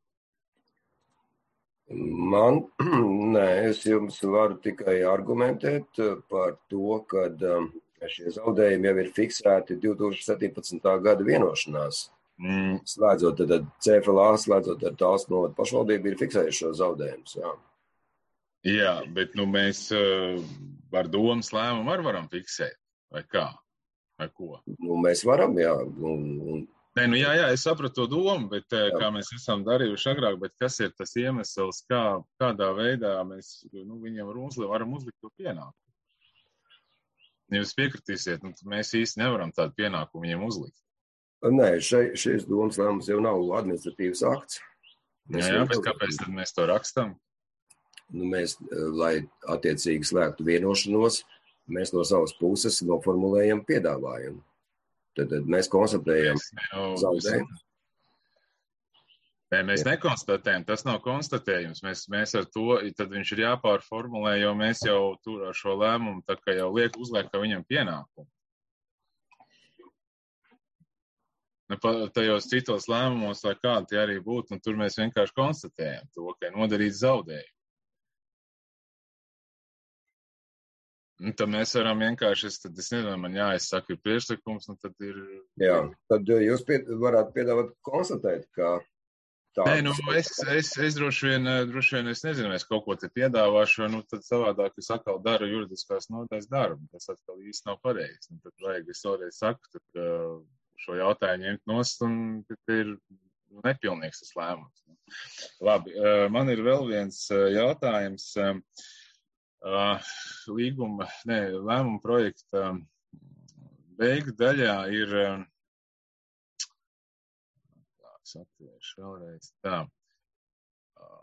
Man, nē, es jums varu tikai argumentēt par to, ka šie zaudējumi jau ir fiksēti divi tūkstoši septiņpadsmitā gada vienošanās. Mm. Slēdzot tad C F L A, slēdzot ar Talsu novadu pašvaldību, ir fiksējuši šo zaudējumus, jā. Jā, bet nu mēs uh, ar domas lēmumu arī varam fiksēt, vai kā, vai ko? Nu, mēs varam, jā. Un, un... Nē, nu jā, jā, es sapratu to domu, bet jā. Kā mēs esam darījuši agrāk, bet kas ir tas iemesls, kā, kādā veidā mēs nu, viņiem varam uzlikt to pienākumu? Ja jūs piekritīsiet, nu, mēs īsti nevaram tādu pienākumu viņiem uzlikt. Nē, šeit, šis domas lēmums jau nav administratīvs akts. Mēs jā, jā, bet kāpēc tad mēs to rakstam? Nu, mēs, lai attiecīgi slēgtu vienošanos, mēs no savas puses noformulējam piedāvājumu. Tad, tad mēs konstatējam zaudējumu. Nē, mēs jā. nekonstatējam, tas nav konstatējums. Mēs, mēs ar to, tad viņš ir jāpārformulē, jo mēs jau tur ar šo lēmumu tā kā jau liek uzliek viņam pienākumu. Nu, tajos citos lēmumos, lai kādi tie arī būtu, un tur mēs vienkārši konstatējam to, ka ir nodarīts zaudējumi. Nu, tad mēs varam vienkārši, es, tad es nezinu, man jāizsaka ir priekšlikums, un tad ir... Jā, tad jūs pie, varētu piedāvāt konstatēt, ka tā... Nē, nu, es, es, es droši vien, droši vien, es nezinu, es kaut ko te piedāvāšu, nu, tad savādāk es atkal daru juridiskās nodaļas darbu, tas atkal īsti nav pareizi. Un tad vajag, es vēlreiz saku, tad uh, šo jautājumu ņemt nost, un tad ir nepilnīgs tas lēmums. Labi, uh, man ir vēl viens uh, jautājums. Uh, Uh, līguma, ne, lēmuma projekta beigu daļā ir, tā, es atvēršu vēlreiz, tā, uh,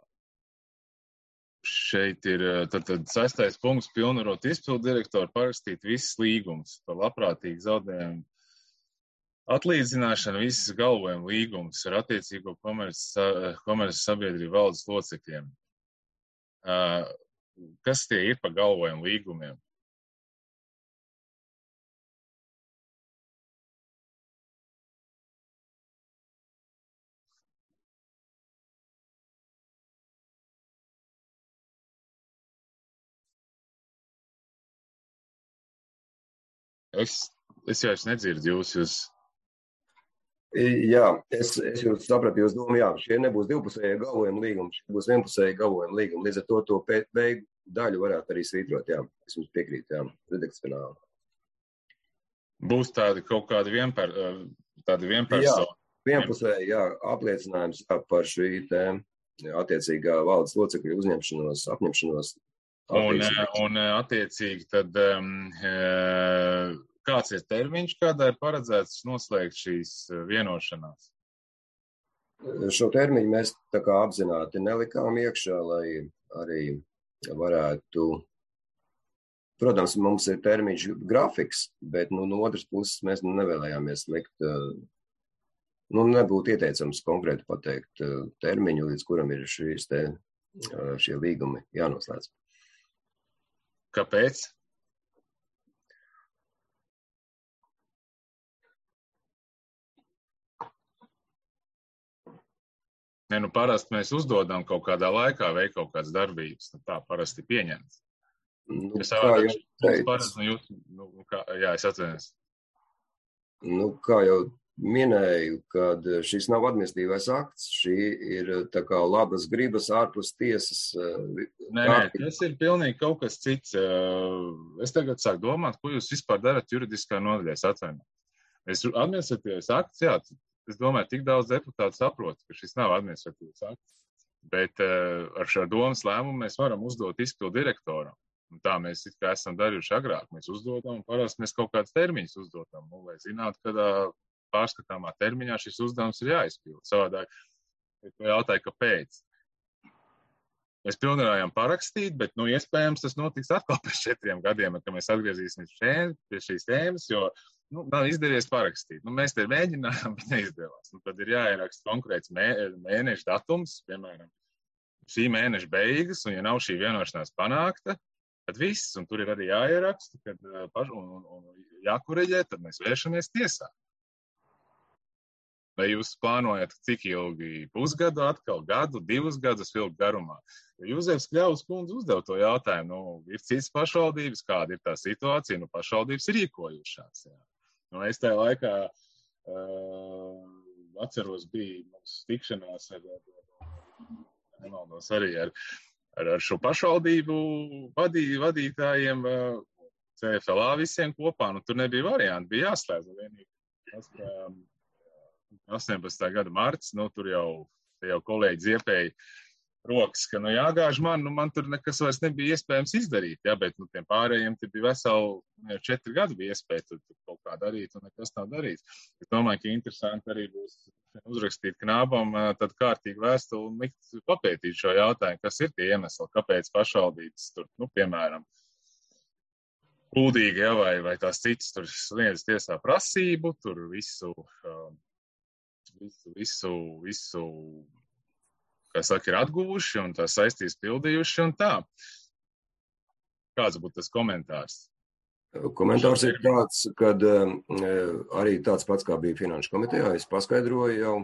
šeit ir, tad, tad sestais punkts pilnvarot izpildu direktoru parakstīt visas līgumus par labprātīgu zaudējumu atlīdzināšanu, visas galvojumu līgumus ar attiecīgo komerces sabiedrību valdes locekļiem. Uh, Kas tie ir pa galvojumu līgumiem? Es, es jau es nedzirdu jūs, jūs... Jā, es, es jūs sapratu, jūs domā, jā, šie nebūs divpusējie galvojumi līgumi, šie būs vienpusēji galvojumi līgumi, līdz ar to to beigu daļu varētu arī svītrot, jā, es jums piekrītu, jā, redakcionāli. Būs tādi kaut kādi vienper, tādi vienpersoni. Jā, vienpusēji, jā, apliecinājums jā, par šī te attiecīgā valdes locekļu uzņemšanos, apņemšanos. Un, un attiecīgi tad... Um, uh, Kāds ir termiņš, kādā ir paredzēts noslēgt šīs vienošanās? Šo termiņu mēs tā kā apzināti nelikām iekšā, lai arī varētu, protams, mums ir termiņš grafiks, bet nu, no otras puses mēs nevēlējāmies likt, nu nebūtu ieteicams konkrēti pateikt termiņu, līdz kuram ir šīs te, šie līgumi jānoslēdz. Kāpēc? Ne, nu parasti mēs uzdodam kaut kādā laikā veikt kaut kādas darbības, nu tā parasti pieņemts. Nu, ja savādāk, parasti, nu, jūs, nu, kā, jā, es atceros. Nu, kā jau minēju, kad šis nav administratīvais akts, šī ir tā kā labas gribas ārpus tiesas. Nē, nē, tas ir pilnīgi kaut kas cits. Es tagad sāku domāt, ko jūs vispār darat juridiskā nodaļā, es atvainu. Es administratīvais akts, jā, es domāju, tik daudz deputātu saprot, ka šis nav administratīvs akts, bet uh, ar šo domas lēmumu mēs varam uzdot izpildu direktoram. Un tā mēs it kā esam darījuši agrāk. Mēs uzdodam, un parasti mēs kaut kādus termiņus uzdodam, nu, lai zinātu, kādā pārskatāmā termiņā šis uzdevums ir jāizpilda. Savādāk, ja jautāju, kāpēc. Mēs pilnvarājām parakstīt, bet, nu, iespējams, tas notiks atkal pēc četriem gadiem, kad mēs atgriezīsimies pie šīs tēmas, jo, nu, nav izdevies parakstīt. Nu, mēs te mēģinājām, bet neizdevās. Nu, tad ir jāieraksta konkrēts mē, mēneša datums, piemēram, šī mēneša beigas, un ja nav šī vienošanās panākta, tad viss, un tur ir arī jāieraksta, kad, un, un, un jākoreģē, tad mēs vēršamies tiesā. Vai jūs plānojat, cik ilgi pusgadu atkal, gadu, divus gadus ilgi garumā? Jūzefs Kļavs kundze uzdev to jautājumu, nu, ir cits pašvaldības, kāda ir tā situācija, nu, pašvaldības rīkojušās. Jā. Nu, es tajā laikā uh, atceros, bija mums tikšanās ar, nemaldos arī ar, ar, ar šo pašvaldību vadī, vadītājiem, uh, C F L A visiem kopā, nu, tur nebija varianti, bija jāslēdz vienīgi. Tas, ka, astoņpadsmitā gada marts, nu, tur jau, jau kolēģi ziepēja rokas, ka, nu, jāgāž man, nu, man tur nekas vairs nebija iespējams izdarīt, jā, bet, nu, tiem pārējiem te bija veseli, jau četri gadi bija iespēja tur, tur kaut kā darīt, un nekas nav darīts. Es domāju, ka interesanti arī būs uzrakstīt knābam tad kārtīgi vēstuli un likt papētīt šo jautājumu, kas ir tie iemesli, kāpēc pašvaldības tur, nu, piemēram, Kuldīgi, jā, vai, vai tās citas tur sniedz tiesā prasību, tur visu, um, visu, visu, visu, kā saka, ir atguvuši un tās saistības pildījuši un tā. Kāds būtu tas komentārs? Komentārs ir tāds, kad um, arī tāds pats, kā bija Finanšu komitejā, es paskaidroju jau.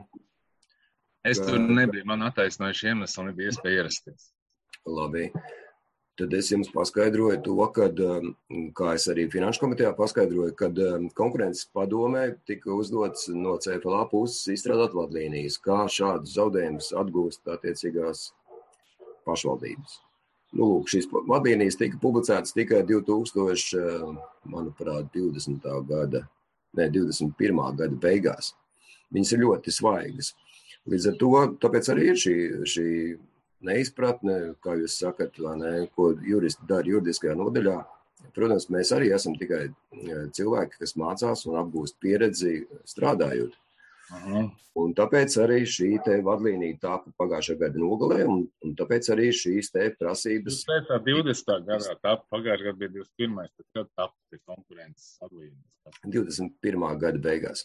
Es tur nebiju, man attaisnojuši iemesli, nebija iespēja ierasties. Labi. Tad es jums paskaidroju to, kad, kā es arī Finanšu komitejā paskaidroju, kad konkurences padomē tika uzdots no C F L A puses izstrādāt vadlīnijas, kā šādus zaudējumus atgūst attiecīgās pašvaldības. Nu, lūk, šīs vadlīnijas tika publicētas tikai divi tūkstoši, manuprāt, divdesmitā gada, ne, divdesmit pirmā gada beigās. Viņas ir ļoti svaigas. Līdz ar to, tāpēc arī ir šī, šī neizpratne, kā jūs sakat, ne, ko juristi dara juridiskajā nodaļā. Protams, mēs arī esam tikai cilvēki, kas mācās un apgūst pieredzi strādājot. Aha. Un tāpēc arī šī te vadlīnija tāpa pagājušā gada nogalē, un, un tāpēc arī šīs te prasības... Jūs teicāt divdesmitā gadā, tāpa pagājušā gada bija divdesmit pirmais, tad kad tāpa konkurences vadlīnijas? divdesmit pirmā gada beigās.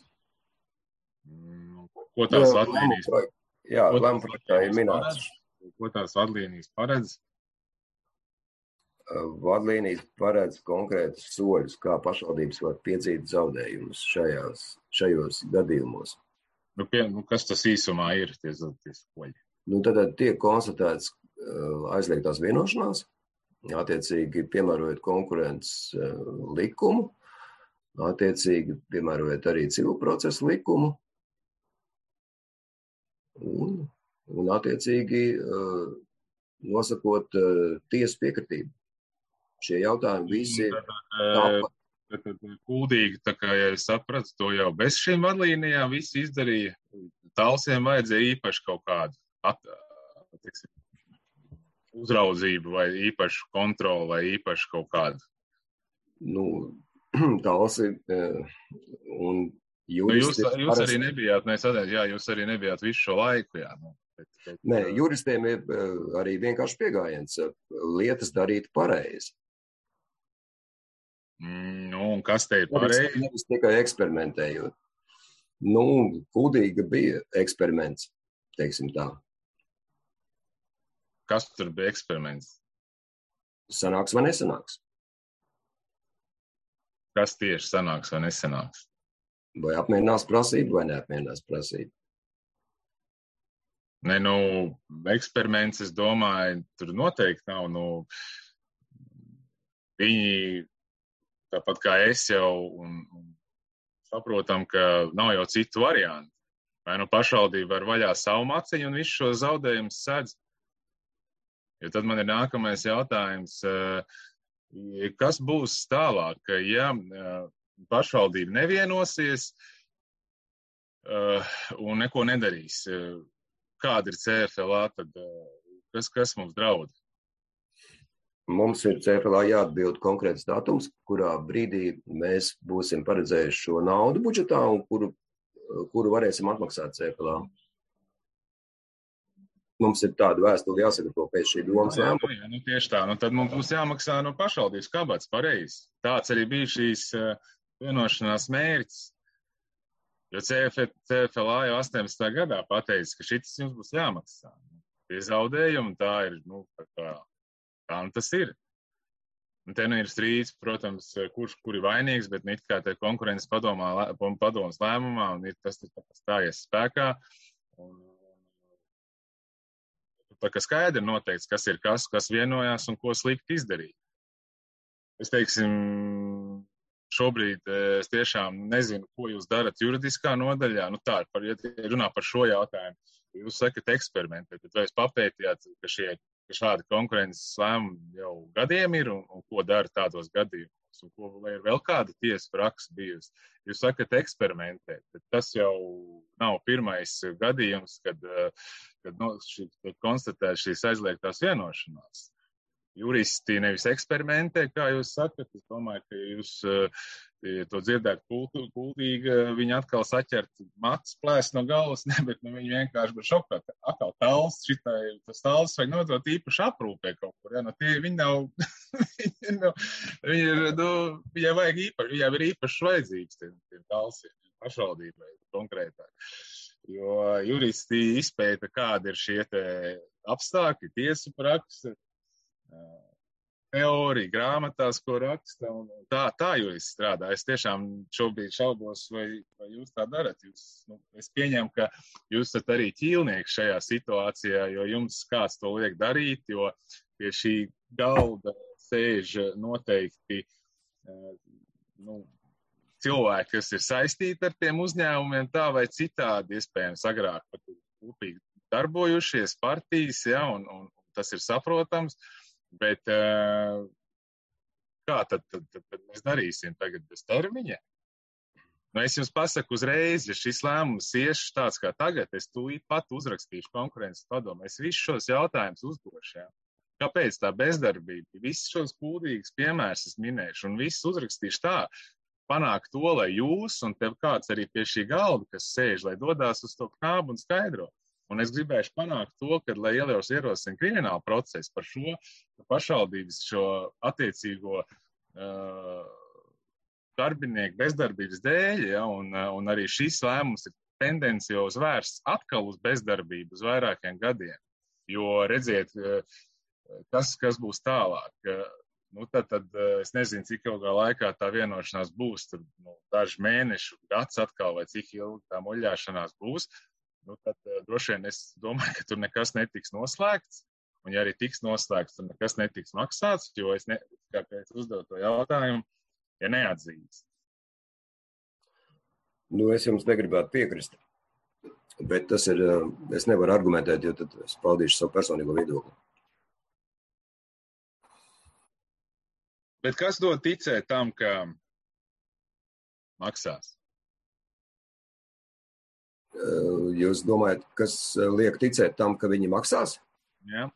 Mm, ko tās jā, vadlīnijas? Jā, lēmumprojektā ir minēts. Ko tās vadlīnijas paredz? Vadlīnijas paredz konkrētus soļus, kā pašvaldības var piedzīt zaudējumus šajās, šajos gadījumos. Nu, pie, nu, kas tas īsumā ir, tie, tie soļi? Nu, tad tiek konstatēts aizliegtās vienošanās, attiecīgi piemērojot konkurences likumu, attiecīgi piemērojot arī civilu procesu likumu un un attiecīgi uh, nosakot uh, tiesu piekritību. Šie jautājumi visi tāpat. Tad, tad kuldīgi, tā kā ja es sapratu, to jau bez šīm vadlīnijām visi izdarīja. Talsiem vajadzēja īpaši kaut kādu at, tiksim, uzraudzību vai īpašu kontroli vai īpaši kaut kādu. Nu, talsi uh, un juristi... Nu, jūs, jūs arī nebijāt, mēs atdēļ, jā, jūs arī nebijāt visu šo laiku, jā. Nu. Bet, bet, Nē, juristiem ir arī vienkārši pieejams lietas darīt pareizi. Mm, nu, un kas te ir pareizi? Nevis tikai eksperimentējot. Nu, Kuldīga bija eksperiments, teiksim tā. Kas tur bija eksperiments? Sanāks vai nesanāks? Kas tieši sanāks vai nesanāks? Vai apmierinās prasību vai neapmierinās prasību? Ne, nu, eksperiments, es domāju, tur noteikti nav, nu, viņi, tāpat kā es jau, un, un saprotam, ka nav jau citu variantu. Vai nu pašvaldība var vaļā savu maciņu un visu šo zaudējumus sedz. Jo tad man ir nākamais jautājums, kas būs tālāk, ka ja pašvaldība nevienosies, un neko nedarīs. Kāda ir C F L A, tad kas, kas mums draud? Mums ir C F L A jāatbild konkrēts datums, kurā brīdī mēs būsim paredzējuši šo naudu budžetā un kuru, kuru varēsim atmaksāt C F L A. Mums ir tāda vēstule jāsagatavo pēc šī domas lēmuma. Jā, nu tieši tā. Nu, tad mums būs jāmaksā no pašvaldības kabatas, pareizi. Tāds arī bija šīs vienošanās mērķis. Jo C F L A jau astoņdesmitajā gadā pateica, ka šitas jums būs jāmaksā. Tie zaudējumi, tā ir, nu, tā kā, tā nu tas ir. Un te nu ir strīds, protams, kurš, kur ir vainīgs, bet nu it kā te konkurences padomā, padomas lēmumā, un ir tas stājies spēkā. Un, tā kā skaidri noteikts, kas ir kas, kas vienojās un ko slikti izdarīt. Es teiksim, šobrīd es tiešām nezinu, ko jūs darat juridiskā nodaļā. Nu tā, par, ja runā par šo jautājumu, jūs sakat eksperimentēt, tad vai jūs papētījāt, ka, šie, ka šādi konkurences lēmumi jau gadiem ir un, un ko dara tādos gadījumos, un ko, vai ir vēl kāda tiesa praksa bijusi. Jūs sakat eksperimentēt, tad tas jau nav pirmais gadījums, kad kad no, šī, konstatēt šīs aizliegtās vienošanās. Juristi nevis eksperimentē, kā jūs sakat, es domāju, ka jūs ja to dzirdēt kultīgi, viņi atkal saķert matus plēst no galvas, ne, bet nu, viņi vienkārši bet šokā, atkal tals, šitai, tas tals vajag nodot īpaši aprūpē kaut kur, ja, nu tie, viņi nav, viņi nav, viņi ir, nu, viņai vajag īpaši, viņai ir īpaši vajadzīgs tiem, tiem talsiem, pašvaldībai konkrētāk. Jo juristi izpēta, kāda ir šie te apstākļi, tiesu praksa, teorija, grāmatās, ko raksta, un tā, tā juristi strādā. Es tiešām šobrīd šaubos, vai, vai jūs tā darat. Jūs, nu, es pieņemu, ka jūs esat arī ķīlnieks šajā situācijā, jo jums kāds to liek darīt, jo pie šī galda sēž noteikti, nu, cilvēki, kas ir saistīti ar tiem uzņēmumiem, tā vai citādi, iespējams, agrāk pat kopīgi darbojušies partijas, ja, un, un, un tas ir saprotams, bet kā tad, tad, tad, tad mēs darīsim tagad bez termiņa? Nu, es jums pasaku uzreiz, ja šis lēmums iešu tāds kā tagad, es tūlīt pat uzrakstīšu konkurences padomu, es visus šos jautājumus uzdošu, ja. Kāpēc tā bezdarbība? Visus šos kūdīgus piemērus es minēšu un visus uzrakstīšu tā, panākt to, lai jūs un tev kāds arī pie šī galda, kas sēž, lai dodās uz to knābu un skaidro. Un es gribēšu panākt to, ka, lai ieliaus ierosina kriminālu procesu par šo pašvaldības šo attiecīgo uh, darbinieku bezdarbības dēļ, ja, un, un arī šis lēmums ir tendenciozs vērsts atkal uz bezdarbību uz vairākiem gadiem. Jo redziet, kas, kas būs tālāk. Nu, tad, tad es nezinu, cik ilgā laikā tā vienošanās būs, tad nu, daži mēneši, gads atkal, vai cik ilgi tā muļļāšanās būs. Nu, tad droši vien es domāju, ka tur nekas netiks noslēgts, un ja arī tiks noslēgts, tad nekas netiks maksāts, jo es, ne, kāpēc uzdevu to jautājumu, ja neatzīs. Nu, es jums negribētu piekrist, bet tas ir, es nevaru argumentēt, jo tad es paudīšu savu personīgo viedokli. Bet kas dod ticēt tam, ka maksās? Jūs domājat, kas liek ticēt tam, ka viņi maksās? Jā.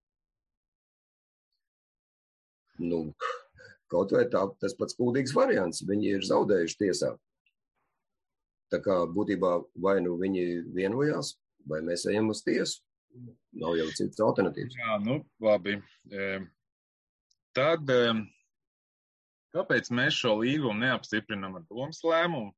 Nu, kaut vai tā, tas pats kūdīgs variants. Viņi ir zaudējuši tiesā. Tā kā būtībā vai nu viņi vienojās, vai mēs ejam uz tiesu. Nav jau citas alternatīvas. Jā, nu, labi. E, tad... E, Kāpēc mēs šo līgumu neapstiprinām ar domas lēmumu?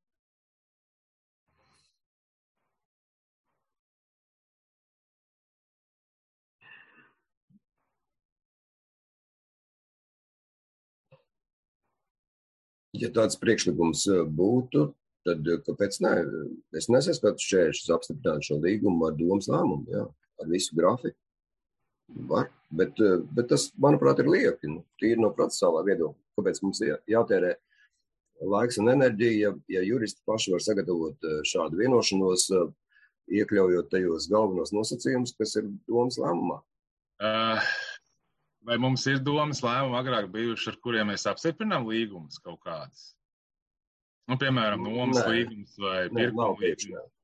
Ja tāds priekšlikums būtu, tad kāpēc ne? Es nesaskatu šķēršļus apstiprināt šo līgumu ar domas lēmumu, jā, ar visu grafiku. Var, bet, bet tas, manuprāt, ir lieki. Nu, tīri no procesuālā viedokļa. Kāpēc mums jātērē laiks un enerģija, ja, ja juristi paši var sagatavot šādu vienošanos, iekļaujot tajos galvenos nosacījumus, kas ir domas lēmumā? Uh, vai mums ir domas lēmumi agrāk bijuši, ar kuriem mēs apstiprinām līgumus kaut kādas? Nu, piemēram, nomas līgums vai pirkuma līgums?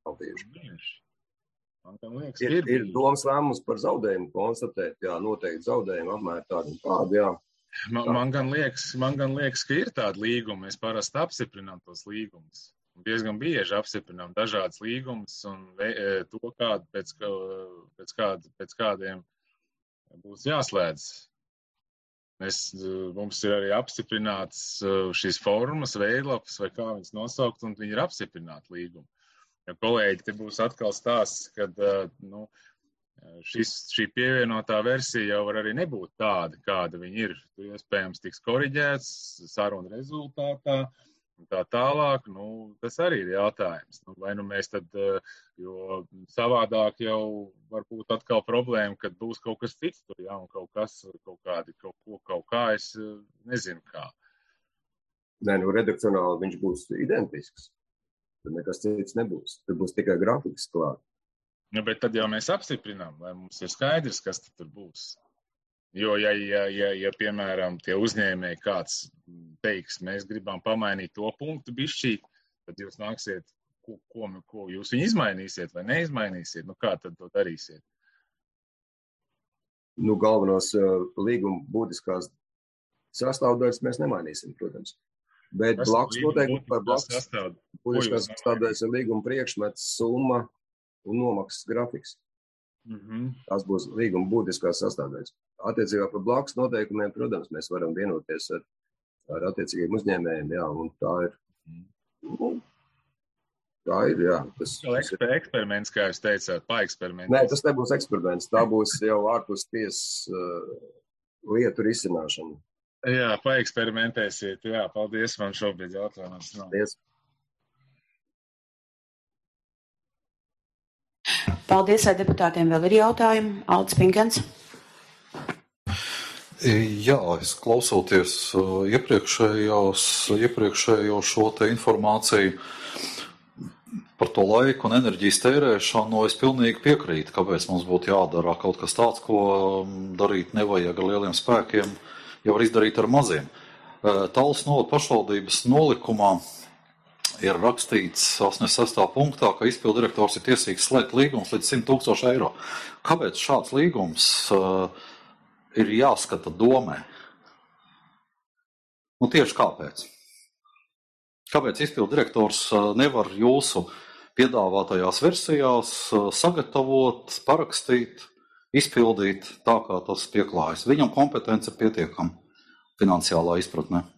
Paldies. Man tam liekas, Ir, ir, ir domas lēmums par zaudējumu konstatēt, jā, noteikti zaudējumu apmēr tādu un tādu, jā. Man, man, gan liekas, man gan liekas, ka ir tādi līgumi, mēs parasti apstiprinām tos līgumus. Diezgan bieži apstiprinām dažādas līgumus un to, kādu, pēc, pēc, kādu, pēc kādiem būs jāslēdz. Mēs, mums ir arī apstiprināts šīs formas, veidlapas vai kā viņas nosaukt, un viņi ir apstiprināti līgumi. Ja kolēģi, te būs atkal stāsts, kad nu, šis, šī pievienotā versija jau var arī nebūt tāda, kāda viņa ir. Tu iespējams tiks koriģēts saruna rezultātā un tā tālāk. Nu, tas arī ir jautājums. Nu, vai nu mēs tad, jo savādāk jau var būt atkal problēma, kad būs kaut kas cits tur, ja, un kaut kas, kaut kādi, kaut ko, kaut kā, es nezinu kā. Nē, nu redakcionāli viņš būs identisks. Tad nekas cits nebūs. Tad būs tikai grafikas klāt. Nu, bet tad jau mēs apstiprinām, lai mums ir skaidrs, kas tur būs. Jo, ja, ja, ja, ja, piemēram, tie uzņēmēji kāds teiks, mēs gribam pamainīt to punktu bišķīt, tad jūs nāksiet, ko, ko, ko jūs viņu izmainīsiet vai neizmainīsiet. Nu, kā tad to darīsiet? Nu, galvenos uh, līguma būtiskās sastāvdaļas mēs nemainīsim, protams. Bet Kas blakus noteikti par blakus sastāv... būtiskās sastāvdaļas ir līguma priekšmets, summa un nomaksas grafiks. Mm-hmm. Tas būs līguma būtiskās sastāvdaļas. Attiecībā par blakus noteikumiem, protams, mēs varam vienoties ar, ar attiecīgiem uzņēmējiem, jā, un tā ir, nu, tā ir, jā. Tas, tas ir eksperiments, kā jūs teicāt, paeksperimentēs. Nē, tas nebūs eksperiments, tā būs jau ārpus tiesas uh, lietu risināšana. Jā, paeksperimentēsiet, jā, paldies, man šobrīd jautājums nav. Paldies. Paldies, vai deputātiem vēl ir jautājumi? Aldis Pinkens. Jā, es klausoties iepriekšējos, iepriekšējo šo te informāciju par to laiku un enerģijas tērēšanu, es pilnīgi piekrītu, kāpēc mums būtu jādara kaut kas tāds, ko darīt nevajag ar lieliem spēkiem, jau var izdarīt ar maziem. Tallas novada pašvaldības nolikumā ir rakstīts astoņdesmit sestā punktā, ka izpilddirektors ir tiesīgs slēgt līgumus līdz simt tūkstoši eiro. Kāpēc šāds līgums uh, ir jāskata domē? Nu, tieši kāpēc? Kāpēc izpilddirektors uh, nevar jūsu piedāvātajās versijās uh, sagatavot, parakstīt, izpildīt tā, kā tas pieklājas? Viņam kompetence ir pietiekama finansiālā izpratnē.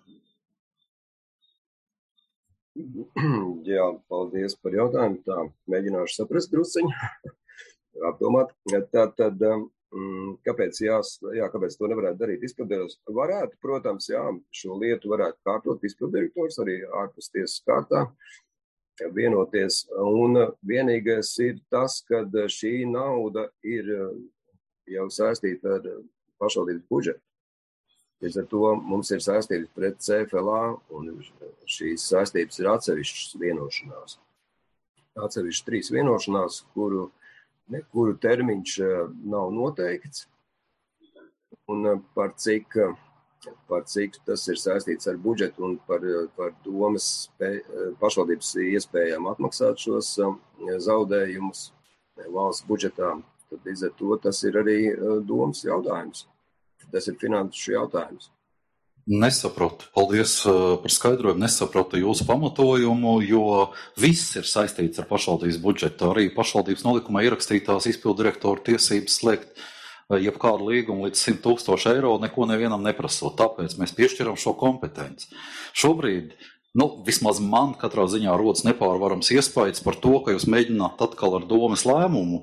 Jā, paldies par jautājumu. Tā, mēģināšu saprast drusciņu, apdomāt. Tā, tad, kāpēc, jās, jā, kāpēc to nevarētu darīt izpilddirektors? Varētu, protams, jā, šo lietu varētu kārtot izpilddirektors arī ārpus tiesas kārtā, vienoties. Un vienīgais ir tas, ka šī nauda ir jau saistīta ar pašvaldības budžetu. Līdz ar to mums ir saistības pret C F L A, un šīs saistības ir atsevišķas vienošanās. Atsevišķas trīs vienošanās, kuru, ne, kuru termiņš nav noteikts, un par cik, par cik tas ir saistīts ar budžetu un par, par domas spēj, pašvaldības iespējām atmaksāt šos zaudējumus valsts budžetā. Tad līdz ar to tas ir arī domas jautājums. Tas ir finanšu jautājums. Nesaprotu. Paldies par skaidrojumu. Nesaprotu jūsu pamatojumu, jo viss ir saistīts ar pašvaldības budžetu. Arī pašvaldības nolikumā ierakstītās izpilddirektoru tiesības slēgt jebkādu līgumu līdz simt tūkstoši eiro, neko nevienam neprasot. Tāpēc mēs piešķiram šo kompetenci. Šobrīd, nu, vismaz man katrā ziņā rodas nepārvarams iespējas par to, ka jūs mēģināt atkal ar domas lēmumu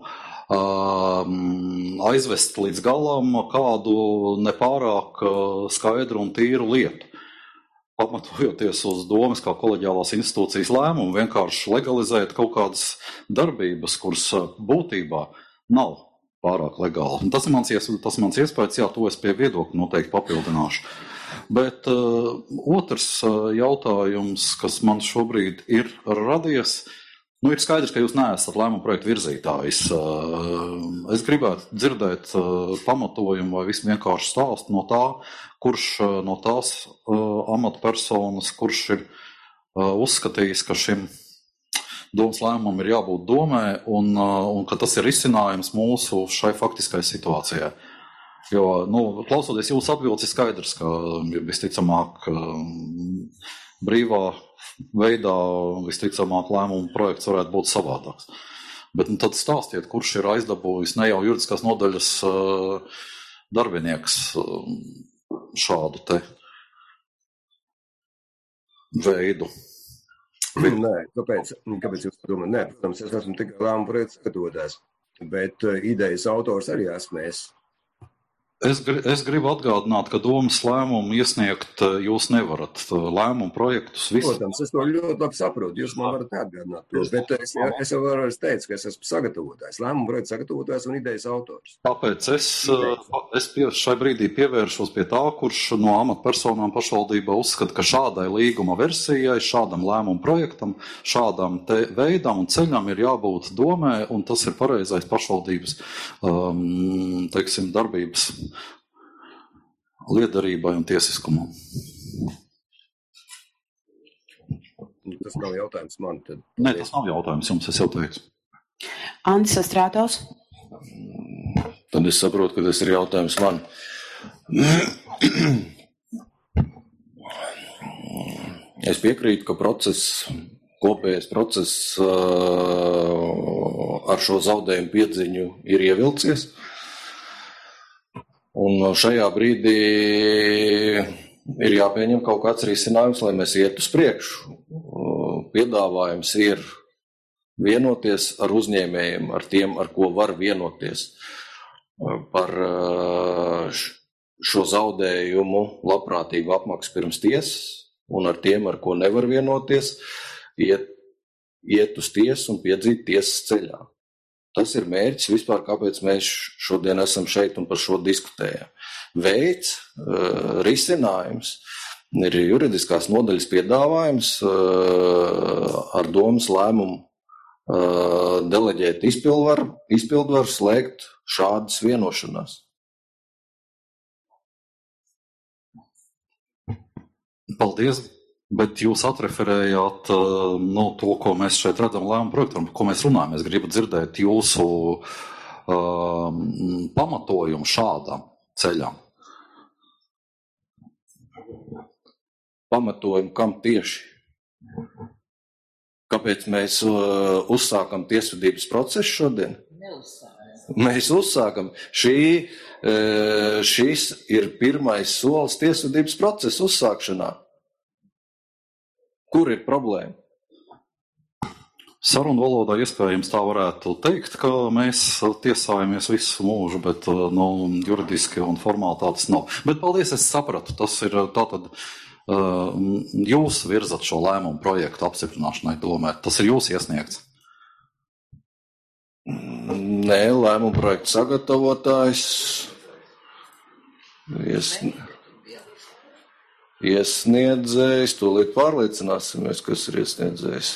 aizvest līdz galam kādu nepārāk skaidru un tīru lietu. Pamatojoties uz domas kā koleģiālās institūcijas lēmumu, vienkārši legalizēt kaut kādas darbības, kuras būtībā nav pārāk legāli. Tas ir mans, tas mans iespējas, jā, to es pie viedokļa noteikti papildināšu. Bet uh, otrs jautājums, kas man šobrīd ir radies, nu, ir skaidrs, ka jūs neesat lēmumu projektu virzītājs. Es gribētu dzirdēt pamatojumu vai visu vienkārši stāstu no tā, kurš no tās amatpersonas, kurš ir uzskatījis, ka šim domas lēmumam ir jābūt domē un, un ka tas ir risinājums mūsu šai faktiskai situācijai. Jo, nu, klausoties jūsu atbildes, ir skaidrs, ka visticamāk brīvā veidā visticamāk lēmumu projekts varētu būt savādāks. Bet nu, tad stāstiet, kurš ir aizdabūjis ne jau juridiskās nodaļas darbinieks šādu te veidu. Nē, kāpēc, kāpēc jūs domājat? Nē, protams, es esmu tikai lēmumu projekts sagatavotājs, bet idejas autors arī esmu es. Es, es gribu atgādināt, ka domas lēmumu iesniegt jūs nevarat. Lēmumu projektus visu. Protams, es to ļoti labi saprotu. Jūs man varat neatgādināt. Bet es, es jau varu teikt, ka es esmu sagatavotājs. Lēmumu projekts sagatavotājs un idejas autors. Tāpēc es, es pie, šai brīdī pievēršos pie tā, kurš no amatpersonām pašvaldībā uzskata, ka šādai līguma versijai, šādam lēmumu projektam, šādam te veidam un ceļam ir jābūt domē, un tas ir pareizais pašvaldības um, teiksim, darbības lietdarībai un tiesiskumam. Tas nav jautājums man. Tad... Nē, tas nav jautājums jums, es jau teicu. Andis Astrātovs. Tad es saprotu, ka tas ir jautājums man. Es piekrītu, ka process, kopējais process ar šo zaudējumu piedziņu ir ievilcies. Un šajā brīdī ir jāpieņem kaut kāds risinājums, lai mēs ietu uz priekšu. Piedāvājums ir vienoties ar uzņēmējiem, ar tiem, ar ko var vienoties par šo zaudējumu labprātīgu apmaksu pirms tiesas, un ar tiem, ar ko nevar vienoties, iet, iet uz tiesu un piedzīt tiesas ceļā. Tas ir mērķis vispār, kāpēc mēs šodien esam šeit un par šo diskutējam. Veids, risinājums ir juridiskās nodaļas piedāvājums ar domas lēmumu deleģēt izpildvaru, izpildvaru slēgt šādas vienošanās. Paldies! Bet jūs atreferējāt nu, to, ko mēs šeit redzam lēmumu projektam, ko mēs runājam. Es gribu dzirdēt jūsu um, pamatojumu šādam ceļam. Pamatojumu kam tieši? Kāpēc mēs uh, uzsākam tiesvedības procesu šodien? Neuzsākam. Mēs uzsākam. Šī, uh, šis ir pirmais solis tiesvedības procesa uzsākšanā. Kur ir problēma? Sarunu valodā iespējams tā varētu teikt, ka mēs tiesājamies visu mūžu, bet nu, juridiski un formāli tāds nav. Bet paldies, es sapratu, tas ir tātad jūs virzat šo lēmumu projektu apstiprināšanai domē. Tas ir jūs iesniegts? Nē, lēmumu projektu sagatavotājs iesniegts. Iesniedzējs, tūlīt pārliecināsimies, kas ir iesniedzējs.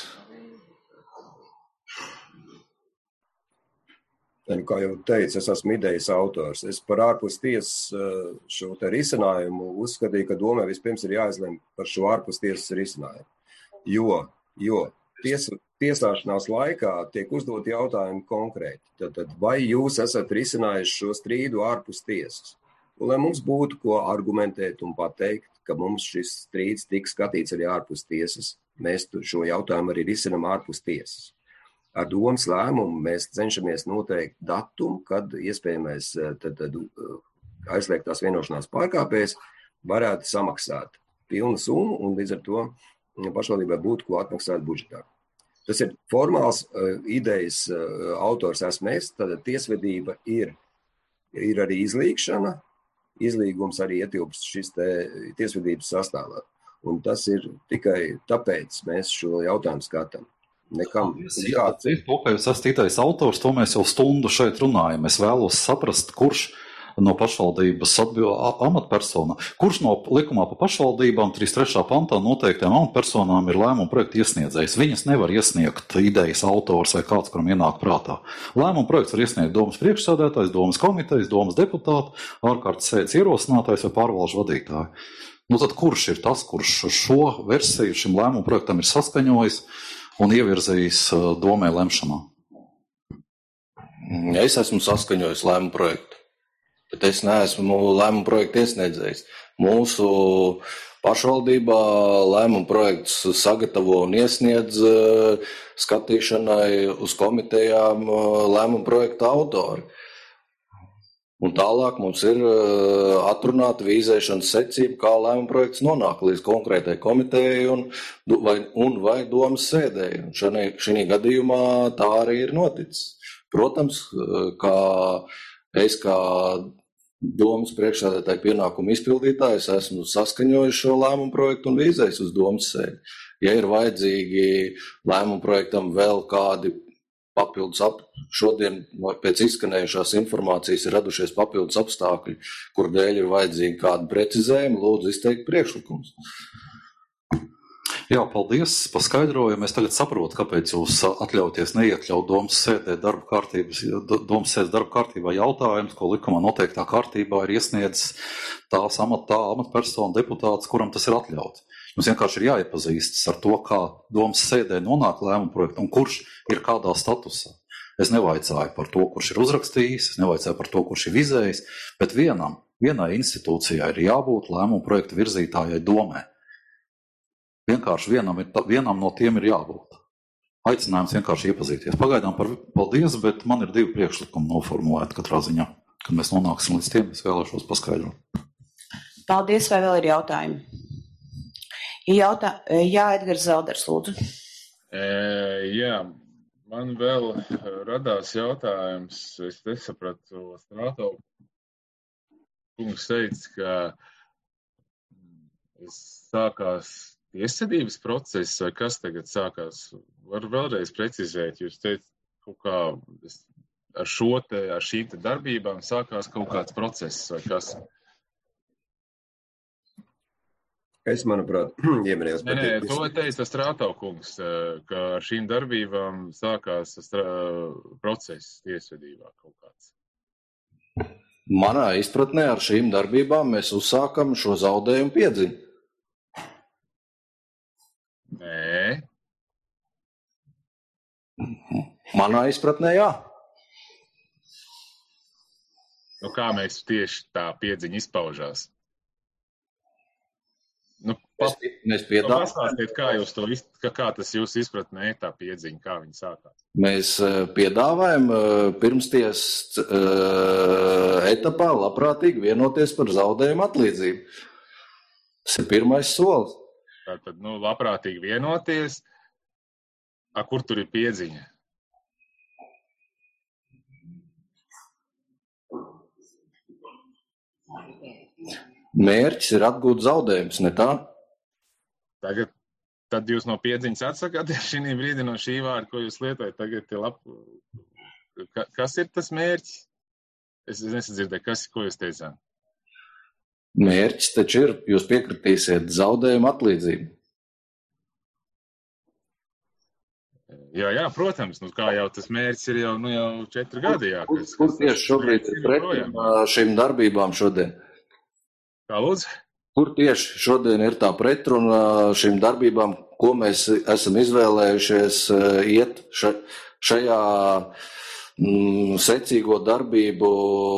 Kā jau teicu, es esmu idejas autors. Es par ārpus tiesas šo te risinājumu uzskatīju, ka domē vispirms ir jāizlem par šo ārpus tiesas risinājumu. Jo, jo ties, tiesāšanās laikā tiek uzdot jautājumi konkrēti. Tad, tad vai jūs esat risinājuši šo strīdu ārpus tiesas? Un, lai mums būtu ko argumentēt un pateikt, ka mums šis strīds tiks skatīts arī ārpus tiesas, mēs šo jautājumu arī risinam ārpus tiesas. Ar domas lēmumu mēs cenšamies noteikt datumu, kad iespējamais tad, tad, aizliegtās vienošanās pārkāpējs varētu samaksāt pilnu summu un līdz ar to pašvaldībai būtu ko atmaksāt budžetā. Tas ir formāls idejas autors esmu es, tad tiesvedība ir, ir arī izlīgšana. Izlīgums arī ietilpst šis te tiesvedības sastāvā. Un tas ir tikai tāpēc mēs šo jautājumu skatām. Nekam. Jā, to, ka jūs esat idejas autors, to mēs jau stundu šeit runājam. Es vēlos saprast, kurš no pašvaldības amatpersonā, kurš no likumā pa pašvaldībām trīsdesmit trešā pantā noteiktām amatpersonām ir lēmumu projektu iesniedzējs. Viņas nevar iesniegt idejas autors vai kāds, kuram ienāk prātā. Lēmumu projekts var iesniegt domas priekšsēdētājs, domas komitejas, domas deputāti, ārkārtas sēdes ierosinātājs vai pārvalžu vadītāji. Nu tad kurš ir tas, kurš šo versiju šim lēmumu projektam ir saskaņojis un ievirzījis domē lemšanā? Es esmu saskaņojis lēmumu projektu, bet es neesmu lēmumu projektu iesniedzējis. Mūsu pašvaldībā lēmumu projekts sagatavo un iesniedz skatīšanai uz komitejām lēmumu projekta autori. Un tālāk mums ir atrunāta vīzēšanas secība, kā lēmuma projekts nonāk līdz konkrētai komitejai un vai, un vai domas sēdēji. Un šajā, šajā gadījumā tā arī ir noticis. Protams, kā es kā domas priekšsēdētāju pienākumu izpildītājs esmu saskaņojis šo lēmumu projektu un vīzējis uz domas sēdi. Ja ir vajadzīgi lēmumu projektam vēl kādi papildus ap, šodien pēc izskanējušās informācijas ir radušies papildus apstākļi, kur dēļ ir vajadzīgi kādi precizējumi, lūdzu izteikt priekšlikumus. Jā, paldies par skaidrojumu. Es tagad saprotu, kāpēc jūs atļauties neiekļaut domas sēdē darba kārtības, domas sēdes darba kārtībā jautājums, ko likumā noteiktā kārtībā ir iesniedzis tās amat, tā amatpersona deputāts, kuram tas ir atļauts. Mums vienkārši ir jāiepazīstas ar to, kā domas sēdē nonāk lēmuma projekta un kurš ir kādā statusā. Es nevaicāju par to, kurš ir uzrakstījis, es nevaicāju par to, kurš ir vizējis, bet vienam, vienai institūcijai ir jābūt lēmuma projekta virzītājai domē. Vienkārši vienam, ir, vienam no tiem ir jābūt. Aicinājums vienkārši iepazīties. Pagaidām par paldies, bet man ir divi priekšlikumi noformulēti katrā ziņā. Kad mēs nonāksim līdz tiem, es vēlēšos paskaidrot. Paldies, vai vēl ir jautājumi? Jautā... Jā, Edgars Zelders, lūdzu. E, jā, man vēl radās jautājums. Es nesapratu, Strāto kungs teica, ka sākās tiesvedības process, vai kas tagad sākās? Varu vēlreiz precizēt, jūs teicat, kaut kā ar šo te, ar šīm te darbībām sākās kaut kāds process, vai kas? Es, manuprāt, ieminējos par Nē, nē, to teica Strāto kungs, ka ar šīm darbībām sākās strā... process tiesvedībā kaut kāds. Manā izpratnē ar šīm darbībām mēs uzsākam šo zaudējumu piedziņu. Nē. Manā izpratnē, jā. Nu, kā mēs tieši tā piedziņa izpaužās? Nu, pa, mēs piedāvājam. Nu, pastāstiet, kā jūs to, kā, kā tas jūs izpratnē tā piedziņa, kā viņa sākās? Mēs piedāvājam pirmsties etapā labprātīgi vienoties par zaudējumu atlīdzību. Tas ir pirmais solis. Tātad, nu, labprātīgi vienoties. A, kur tur ir piedziņa? Mērķis ir atgūt zaudējumus, ne tā? Tagad, tad jūs no piedziņas atsakāties šī brīdī no šī vārda, ko jūs lietojat. Tagad ir lab... Kas ir tas mērķis? Es nesadzirdēju, kas, ko jūs teicāt? Mērķis taču ir, jūs piekritīsiet zaudējumu atlīdzību. Jā, jā, protams, nu kā jau tas mērķis ir jau, nu, jau četri gadi, jā. Kur, kur tieši šobrīd ir pretim šīm darbībām šodien? Kā lūdzu? Kur tieši šodien ir tā pretruna šīm darbībām, ko mēs esam izvēlējušies iet ša, šajā mm, secīgo darbību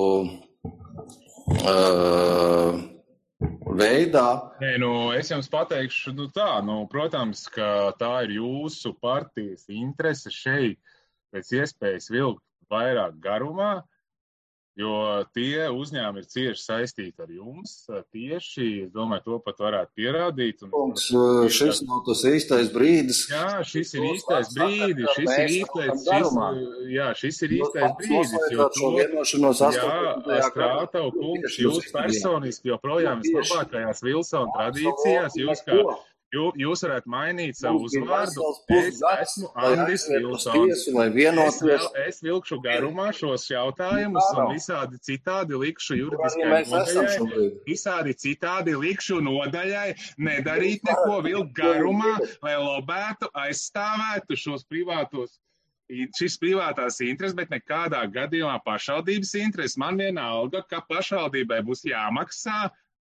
uh, veidā? Nē, nu, es jums pateikšu, nu tā, nu, protams, ka tā ir jūsu partijas interese šeit pēc iespējas vilkt vairāk garumā, jo tie uzņēmumi ir cieši saistīti ar jums. Tieši, es domāju, to pat varētu pierādīt. Un, Kungs, šis nav tas īstais brīdis. Jā, šis ir īstais brīdis. Šis ir īstais, šis, jā, šis ir īstais brīdis. Jo to, jā, Strāto kungs, jūs personiski joprojām vislabākajās Vilsona tradīcijās, jūs kā Jū, jūs varētu mainīt savu uzvārdu. Es esmu Andris Vilsons. Es, vēl, es vilkšu garumā šos jautājumus un visādi citādi likšu juridiskajai nodaļai. Visādi citādi likšu nodaļai nedarīt neko vilkt garumā, lai lobētu, aizstāvētu šos privātos, šis privātās intereses, bet nekādā gadījumā pašvaldības intereses. Man vienalga, ka pašvaldībai būs jāmaksā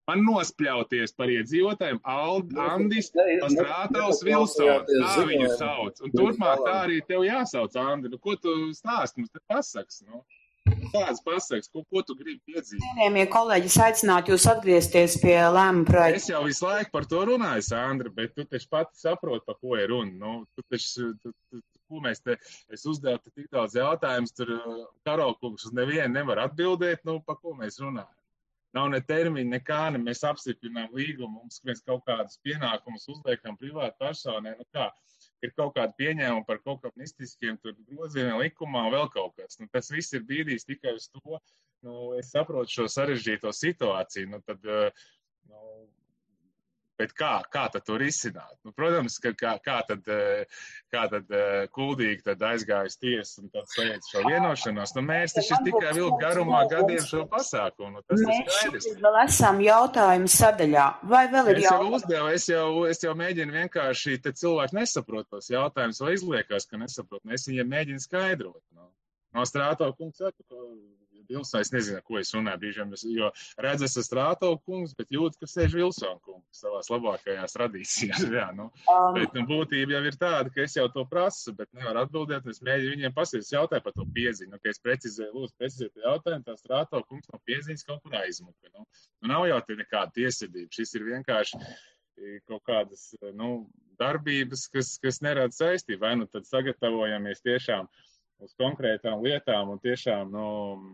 Man nospļauties par iedzīvotājiem Ald, Andis Pastrātaus Vilsons, tā viņu sauc. Un turpmāk tā arī tev jāsauc, Andi. Nu, ko tu stāsti mums te pasaks? Nu? Kāds pasaks, ko, ko tu gribi piedzīvot? Cienījamie kolēģi, aicinātu jūs atgriezties pie lēmuma projekta. Es jau visu laiku par to runāju, Sandra, bet tu taču pati saproti, par ko ir runa. Nu, tu taču, tu, tu, ko mēs te, es uzdevu te tik daudz jautājumus, tur Karolkungs uz nevienu nevar atbildēt, nu, par ko mēs runājam. Nav ne termiņi, nekā, ne mēs apstiprinām līgumu, mums mēs kaut kādus pienākumus uzliekam privātu personē, nu kā, ir kaut kāda pieņēmuma par kaut kādiem mistiskiem tur grozījumiem likumā un vēl kaut kas. Nu, tas viss ir bīdījis tikai uz to, nu, es saprotu šo sarežģīto situāciju, nu, tad, nu, bet kā, kā tad to risināt? Nu, protams, ka kā, kā tad, kā tad kuldīgi tad aizgājas tiesa un tad sajēc šo vienošanos. Nu, mēs taču ir tikai vilku garumā gadiem šo pasākumu. Nu, tas mēs ir skaidrs. šeit vēl esam jautājumu sadaļā. Vai vēl ir es jau jautājumi? uzdevu, es jau, es jau mēģinu vienkārši, te cilvēki nesaprot tos jautājumus vai izliekās, ka nesaprot. Es viņiem mēģinu skaidrot. No, no Strāto kungs saka, ka Vilsons, es nezinu, ko es runāju brīžiem, jo redz, es esmu Strāto kungs, bet jūtu, ka sēž Vilsona kungs savās labākajās tradīcijās. Jā, nu. um. Bet nu, būtība jau ir tāda, ka es jau to prasu, bet nevaru atbildēt, es mēģinu viņiem pasīt, es jautāju par to pieziņu, nu, ka es precizēju, lūdzu, precizēju jautājumu, tā Strāto kungs no pieziņas kaut kur aizmuka. Nu. Nu, nav jau te nekāda tiesvedība, šis ir vienkārši kaut kādas, nu, darbības, kas, kas nerada saistību, vai nu tad sagatavojamies tiešām uz konkrētām lietām un tiešām, nu,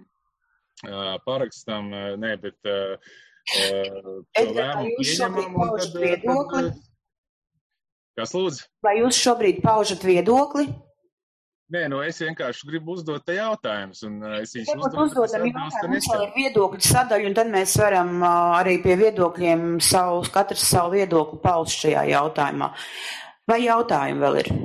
parakstam, nē, bet uh, šo lēmumu pieņemam un tad, tad, kas lūdzu? Vai jūs šobrīd paužat viedokli? Nē, nu es vienkārši gribu uzdot te jautājumus un es viņus uzdot. Uzdodam jautājumu, mums vēl ir viedokļu sadaļa un tad mēs varam uh, arī pie viedokļiem savu, katrs savu viedokli paust šajā jautājumā. Vai jautājumi vēl ir?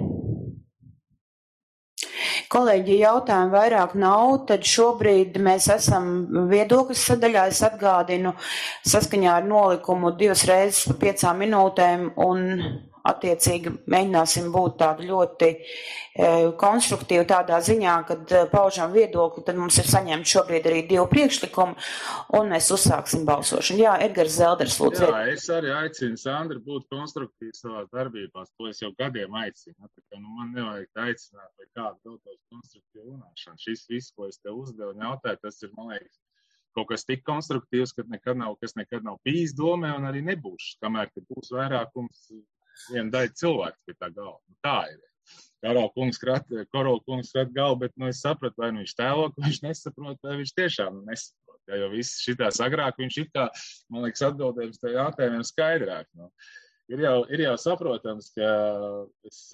Kolēģi, jautājumu vairāk nav, tad šobrīd mēs esam viedokļu sadaļā. Es atgādinu saskaņā ar nolikumu divas reizes pa piecām minūtēm un attiecīgi mēģināsim būt tādi ļoti e, konstruktīvi tādā ziņā, kad e, paužam viedokli, tad mums ir saņemti šobrīd arī divi priekšlikumi un mēs uzsāksim balsošanu. Jā, Edgars Zelders, lūdzu. Jā, es arī aicinu Sandru būt konstruktīvi savās darbībās, to es jau gadiem aicinu. Tā kā, nu, man nevajag aicināt vai kādu dotos konstruktīvu runāšanu. Šis viss, ko es te uzdevu un jautāju, tas ir, man liekas, kaut kas tik konstruktīvs, kad nekad nav, kas nekad nav bijis domē un arī nebūs, kamēr, kad būs vairākums viena daļa cilvēks pie tā galva. Nu, tā ir. Karol kungs skrat, Karol kungs skrat galvu, bet nu, es sapratu, vai nu viņš tēlo, ka viņš nesaprot, vai viņš tiešām nu, nesaprot. Ja, jo viss šitās agrāk viņš ir kā, man liekas, atbildējums tajā jautājumiem skaidrāk. Nu. Ir, jau, ir jau saprotams, ka es,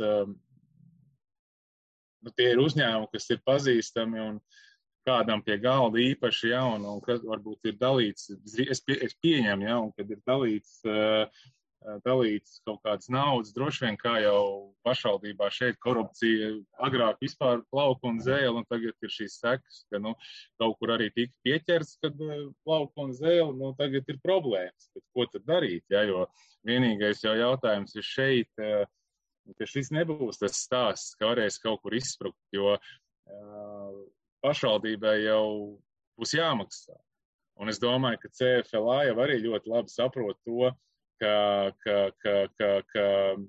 nu, tie ir uzņēmumi, kas ir pazīstami un kādam pie galda īpaši jauni, un kas varbūt ir dalīts, es, pie, es pieņemu, ja, un kad ir dalīts uh, dalīts kaut kādas naudas, droši vien kā jau pašvaldībā šeit korupcija agrāk vispār plauka un zēla, un tagad ir šīs sekas, ka, nu, kaut kur arī tika pieķerts, kad plauka un zēla, nu, tagad ir problēmas, bet ko tad darīt, ja, jo vienīgais jau jautājums ir šeit, ka šis nebūs tas stāsts, ka varēs kaut kur izsprukt, jo uh, pašvaldībai jau būs jāmaksā. Un es domāju, ka C F L A jau arī ļoti labi saprot to, ka, ka, ka, ka, ka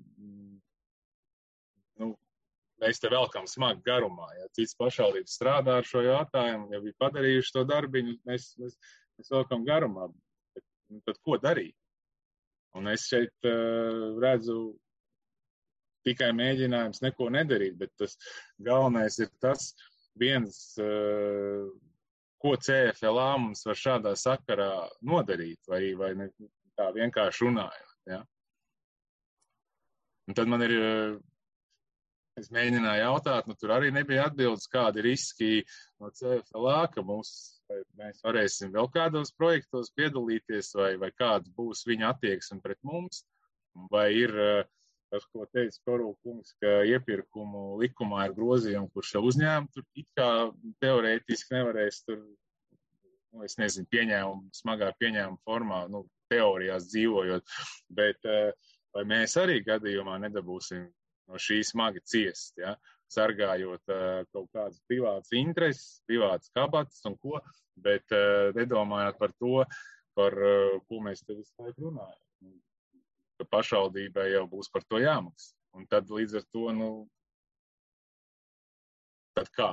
nu, mēs te velkam smagi garumā. Ja cits pašvaldības strādā ar šo jautājumu, ja bija padarījuši to darbiņu, mēs, mēs, mēs velkam garumā. Bet, nu, tad ko darīt? Un es šeit uh, redzu tikai mēģinājums neko nedarīt, bet tas galvenais ir tas viens, uh, ko C F L A mums var šādā sakarā nodarīt, vai, vai ne, tā vienkārši runājot, ja. Un tad man ir, es mēģināju jautāt, nu tur arī nebija atbildes, kādi riski no C F L A, ka mums, vai mēs varēsim vēl kādos projektos piedalīties, vai, vai kāds būs viņa attieksme pret mums, vai ir tas, ko teica Karol kungs, ka iepirkumu likumā ir grozījumi, kur šo uzņēmumu tur it kā teorētiski nevarēs tur, nu, es nezinu, pieņēmumu, smagā pieņēmuma formā, nu, teorijās dzīvojot, bet vai mēs arī gadījumā nedabūsim no šī smagi ciest, ja, sargājot kaut kādas privātas intereses, privātas kabatas un ko, bet nedomājot par to, par ko mēs te visu laiku runājam. Ka pašvaldībai jau būs par to jāmaksā. Un tad līdz ar to, nu, tad kā?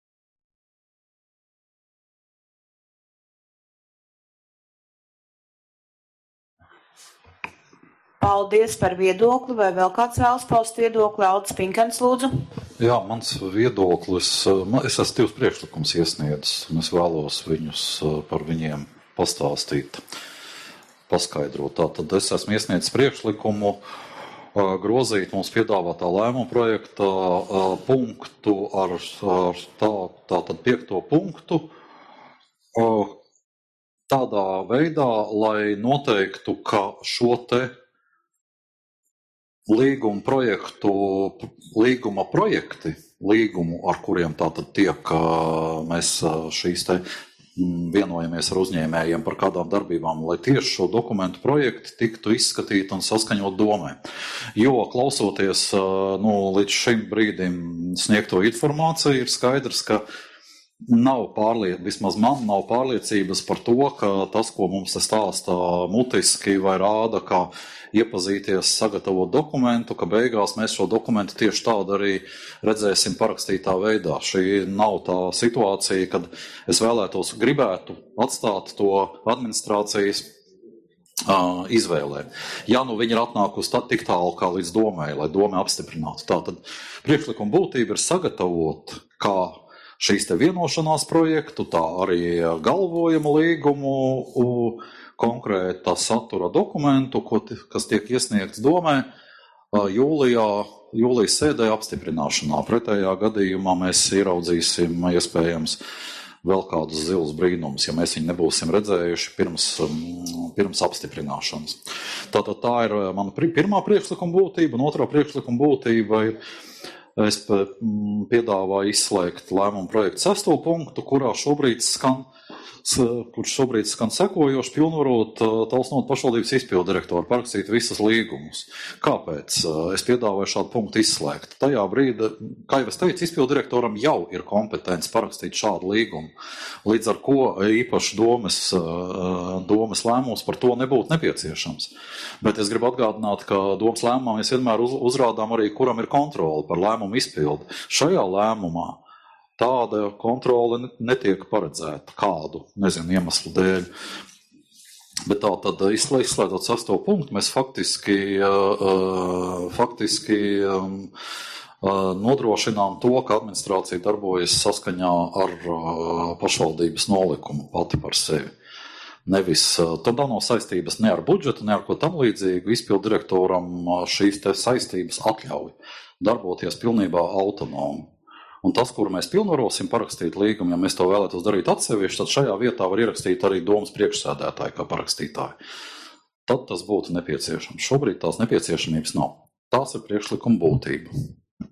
Paldies par viedokli. Vai vēl kāds vēlas paust viedokli? Aldis Pinkans, lūdzu. Jā, mans viedoklis, es esmu divus priekšlikums iesniedzis, un es vēlos viņus par viņiem pastāstīt, paskaidrot. Tātad es esmu iesniedzis priekšlikumu grozīt mums piedāvātā lēmuma projekta punktu ar, ar tā, tātad piekto punktu tādā veidā, lai noteiktu, ka šo te līguma projektu, līguma projekti, līgumu, ar kuriem tātad tiek, mēs šīs te vienojamies ar uzņēmējiem par kādām darbībām, lai tieši šo dokumentu projekti tiktu izskatīti un saskaņot domē. Jo klausoties nu, līdz šim brīdim sniegto informāciju, ir skaidrs, ka nav pārliecības, vismaz man nav pārliecības par to, ka tas, ko mums stāsta mutiski vai rāda, kā iepazīties, sagatavot dokumentu, ka beigās mēs šo dokumentu tieši tādu arī redzēsim parakstītā veidā. Šī nav tā situācija, kad es vēlētos, gribētu atstāt to administrācijas uh, izvēlē. Ja nu viņi ir atnākusi tik tālu kā līdz domai, lai doma apstiprinātu. Tātad priekšlikuma būtība ir sagatavot kā šīs te vienošanās projektu, tā arī galvojumu līgumu, konkrēta satura dokumentu, ko, kas tiek iesniegts domē jūlijā, jūlijas sēdē apstiprināšanā. Pretējā gadījumā mēs ieraudzīsim iespējams vēl kādus zilus brīnumus, ja mēs viņu nebūsim redzējuši pirms, pirms apstiprināšanas. Tātad tā ir mana pirmā priekšlikuma būtība, un otrā priekšlikuma būtība ir, es piedāvāju izslēgt lēmumu projektu sesto punktu, kurā šobrīd skan kurš šobrīd skan sekojoši, pilnvarot Talsnotu pašvaldības izpildu direktoru parakstīt visas līgumus. Kāpēc? Es piedāvāju šādu punktu izslēgt. Tajā brīdī, kā jau es teicu, izpildu direktoram jau ir kompetence parakstīt šādu līgumu. Līdz ar ko īpaši domas, domas lēmums par to nebūtu nepieciešams. Bet es gribu atgādināt, ka domas lēmumā mēs vienmēr uz, uzrādām arī, kuram ir kontrole par lēmumu izpildi. Šajā lēmumā tāda kontrole netiek paredzēta kādu, nezinu, iemeslu dēļ. Bet tā tad izslēdzot sesto punktu, mēs faktiski, uh, faktiski um, uh, nodrošinām to, ka administrācija darbojas saskaņā ar uh, pašvaldības nolikumu pati par sevi. Nevis, uh, tad nav saistības ne ar budžetu, ne ar ko tam līdzīgu. Izpildu direktoram uh, šīs te saistības atļauj darboties pilnībā autonomi. Un tas, kuru mēs pilnvarosim parakstīt līgumu, ja mēs to vēlētos darīt atsevišķi, tad šajā vietā var ierakstīt arī domas priekšsēdētāju kā parakstītāju. Tad tas būtu nepieciešams. Šobrīd tās nepieciešamības nav. Tās ir priekšlikuma būtība.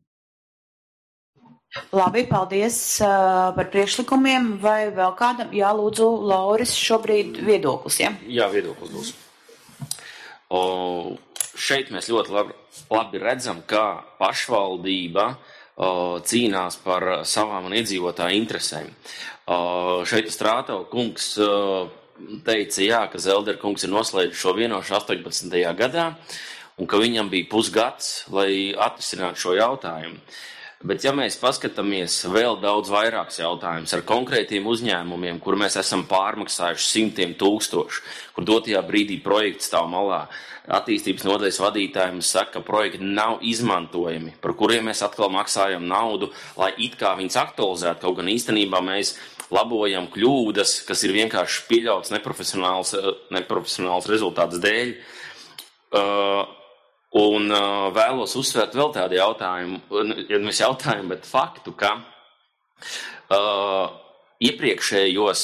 Labi, paldies uh, par priekšlikumiem. Vai vēl kādam? Jā, lūdzu, Lauris, šobrīd viedoklis, ja? Jā, viedoklis būs. O, šeit mēs ļoti labi, labi redzam, kā pašvaldība cīnās par savām un iedzīvotāju interesēm. Šeit Strāto kungs teica, jā, ka Zelder kungs ir noslēdzis šo vienošu astoņpadsmitajā gadā un ka viņam bija pusgads, lai atrisinātu šo jautājumu. Bet ja mēs paskatāmies vēl daudz vairākus jautājumus ar konkrētiem uzņēmumiem, kur mēs esam pārmaksājuši simtiem tūkstošu, kur dotajā brīdī projekts stāv malā, attīstības nodaļas vadītājiem saka, ka projekti nav izmantojami, par kuriem mēs atkal maksājam naudu, lai it kā viņus aktualizētu, kaut gan īstenībā mēs labojam kļūdas, kas ir vienkārši pieļauts neprofesionāls, neprofesionāls rezultāts dēļ. Uh, Un uh, vēlos uzsvērt vēl tādu jautājumu, ja mēs jautājam, bet faktu, ka uh, iepriekšējos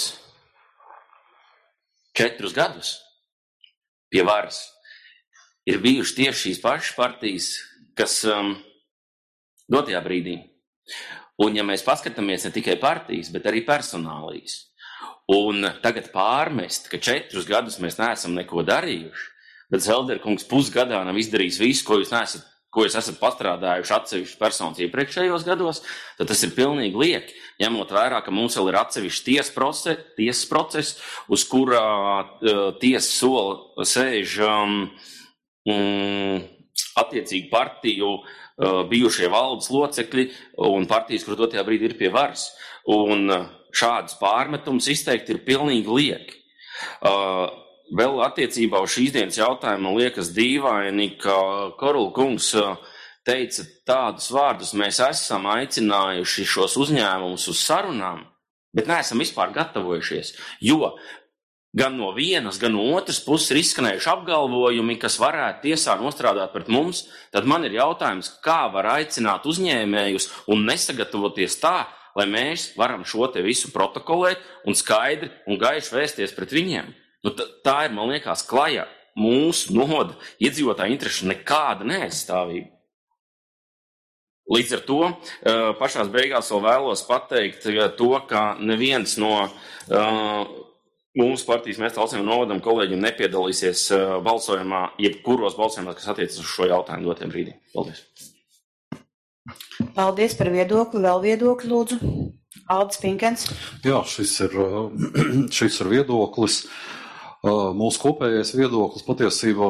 četrus gadus pie varas ir bijuši tieši šīs pašas partijas, kas um, dotajā brīdī. Un ja mēs paskatāmies ne tikai partijas, bet arī personālijas, un tagad pārmest, ka četrus gadus mēs neesam neko darījuši, bet Zelder kungs pusgadā nav izdarījis visu, ko jūs neesat, ko jūs esat pastrādājuši atsevišķi personas iepriekšējos gados, tad tas ir pilnīgi lieki, ņemot vērā, ka mums vēl ir atsevišķi tiesas process, tiesas process, uz kurā uh, tiesas sola sēž um, um, attiecīgi partiju uh, bijušie valdes locekļi un partijas, kur dotajā brīdī ir pie varas. Un uh, šādas pārmetums izteikti ir pilnīgi lieki. Uh, Vēl attiecībā uz šīs dienas jautājumu man liekas dīvaini, ka Korula kungs teica tādus vārdus, mēs esam aicinājuši šos uzņēmumus uz sarunām, bet neesam vispār gatavojušies, jo gan no vienas, gan no otras puses ir izskanējuši apgalvojumi, kas varētu tiesā nostrādāt pret mums, tad man ir jautājums, kā var aicināt uzņēmējus un nesagatavoties tā, lai mēs varam šo te visu protokolēt un skaidri un gaiši vēsties pret viņiem. Nu, tā ir, man liekas, klaja mūsu noda iedzīvotāju interešu nekāda neaizstāvība. Līdz ar to pašās beigās vēl vēlos pateikt to, ka neviens no uh, mūsu partijas mēs Talsiem novadam kolēģiem nepiedalīsies balsojumā, jebkuros balsojumā, kas attiecas uz šo jautājumu dotiem brīdī. Paldies. Paldies par viedokli. Vēl viedokli, lūdzu. Aldis Pinkens. Jā, šis ir, šis ir viedoklis. Mūsu kopējais viedoklis patiesībā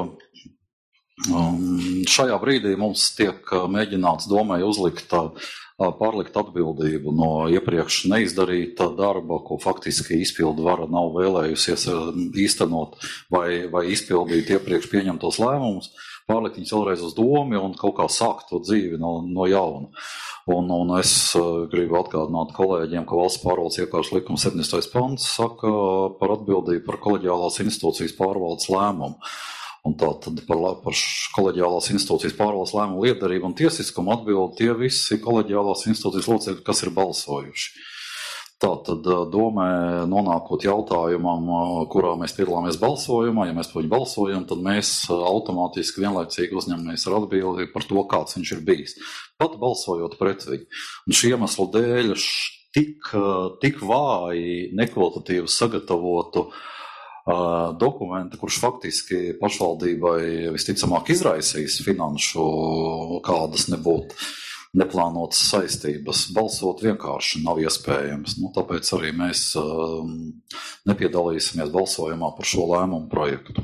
šajā brīdī mums tiek mēģināts domai uzlikt, pārlikt atbildību no iepriekš neizdarīta darba, ko faktiski izpildu vara nav vēlējusies īstenot vai, vai izpildīt iepriekš pieņemtos lēmumus, pārlikt viņus vēlreiz uz domu un kaut kā sākt to dzīvi no, no jauna. Un, un es gribu atgādināt kolēģiem, ka valsts pārvaldes iekārtas likuma septiņdesmitais pants saka par atbildību par koleģiālās institūcijas pārvaldes lēmumu. Un tā tad par, par koleģiālās institūcijas pārvaldes lēmumu lietderību un tiesiskumu atbildi tie visi koleģiālās institūcijas locekļi, kas ir balsojuši. Tātad domē nonākot jautājumam, kurā mēs piedalāmies balsojumā, ja mēs par viņu balsojam, tad mēs automātiski vienlaicīgi uzņemamies ar atbildi par to, kāds viņš ir bijis. Pat balsojot pret viņu. Un šī iemesla dēļ tik, tik vāji, nekvalitatīvi sagatavotu uh, dokumentu, kurš faktiski pašvaldībai visticamāk izraisīs finanšu kādas nebūtu neplānotas saistības, balsot vienkārši nav iespējams. Nu, tāpēc arī mēs um, nepiedalīsimies balsojumā par šo lēmumu projektu.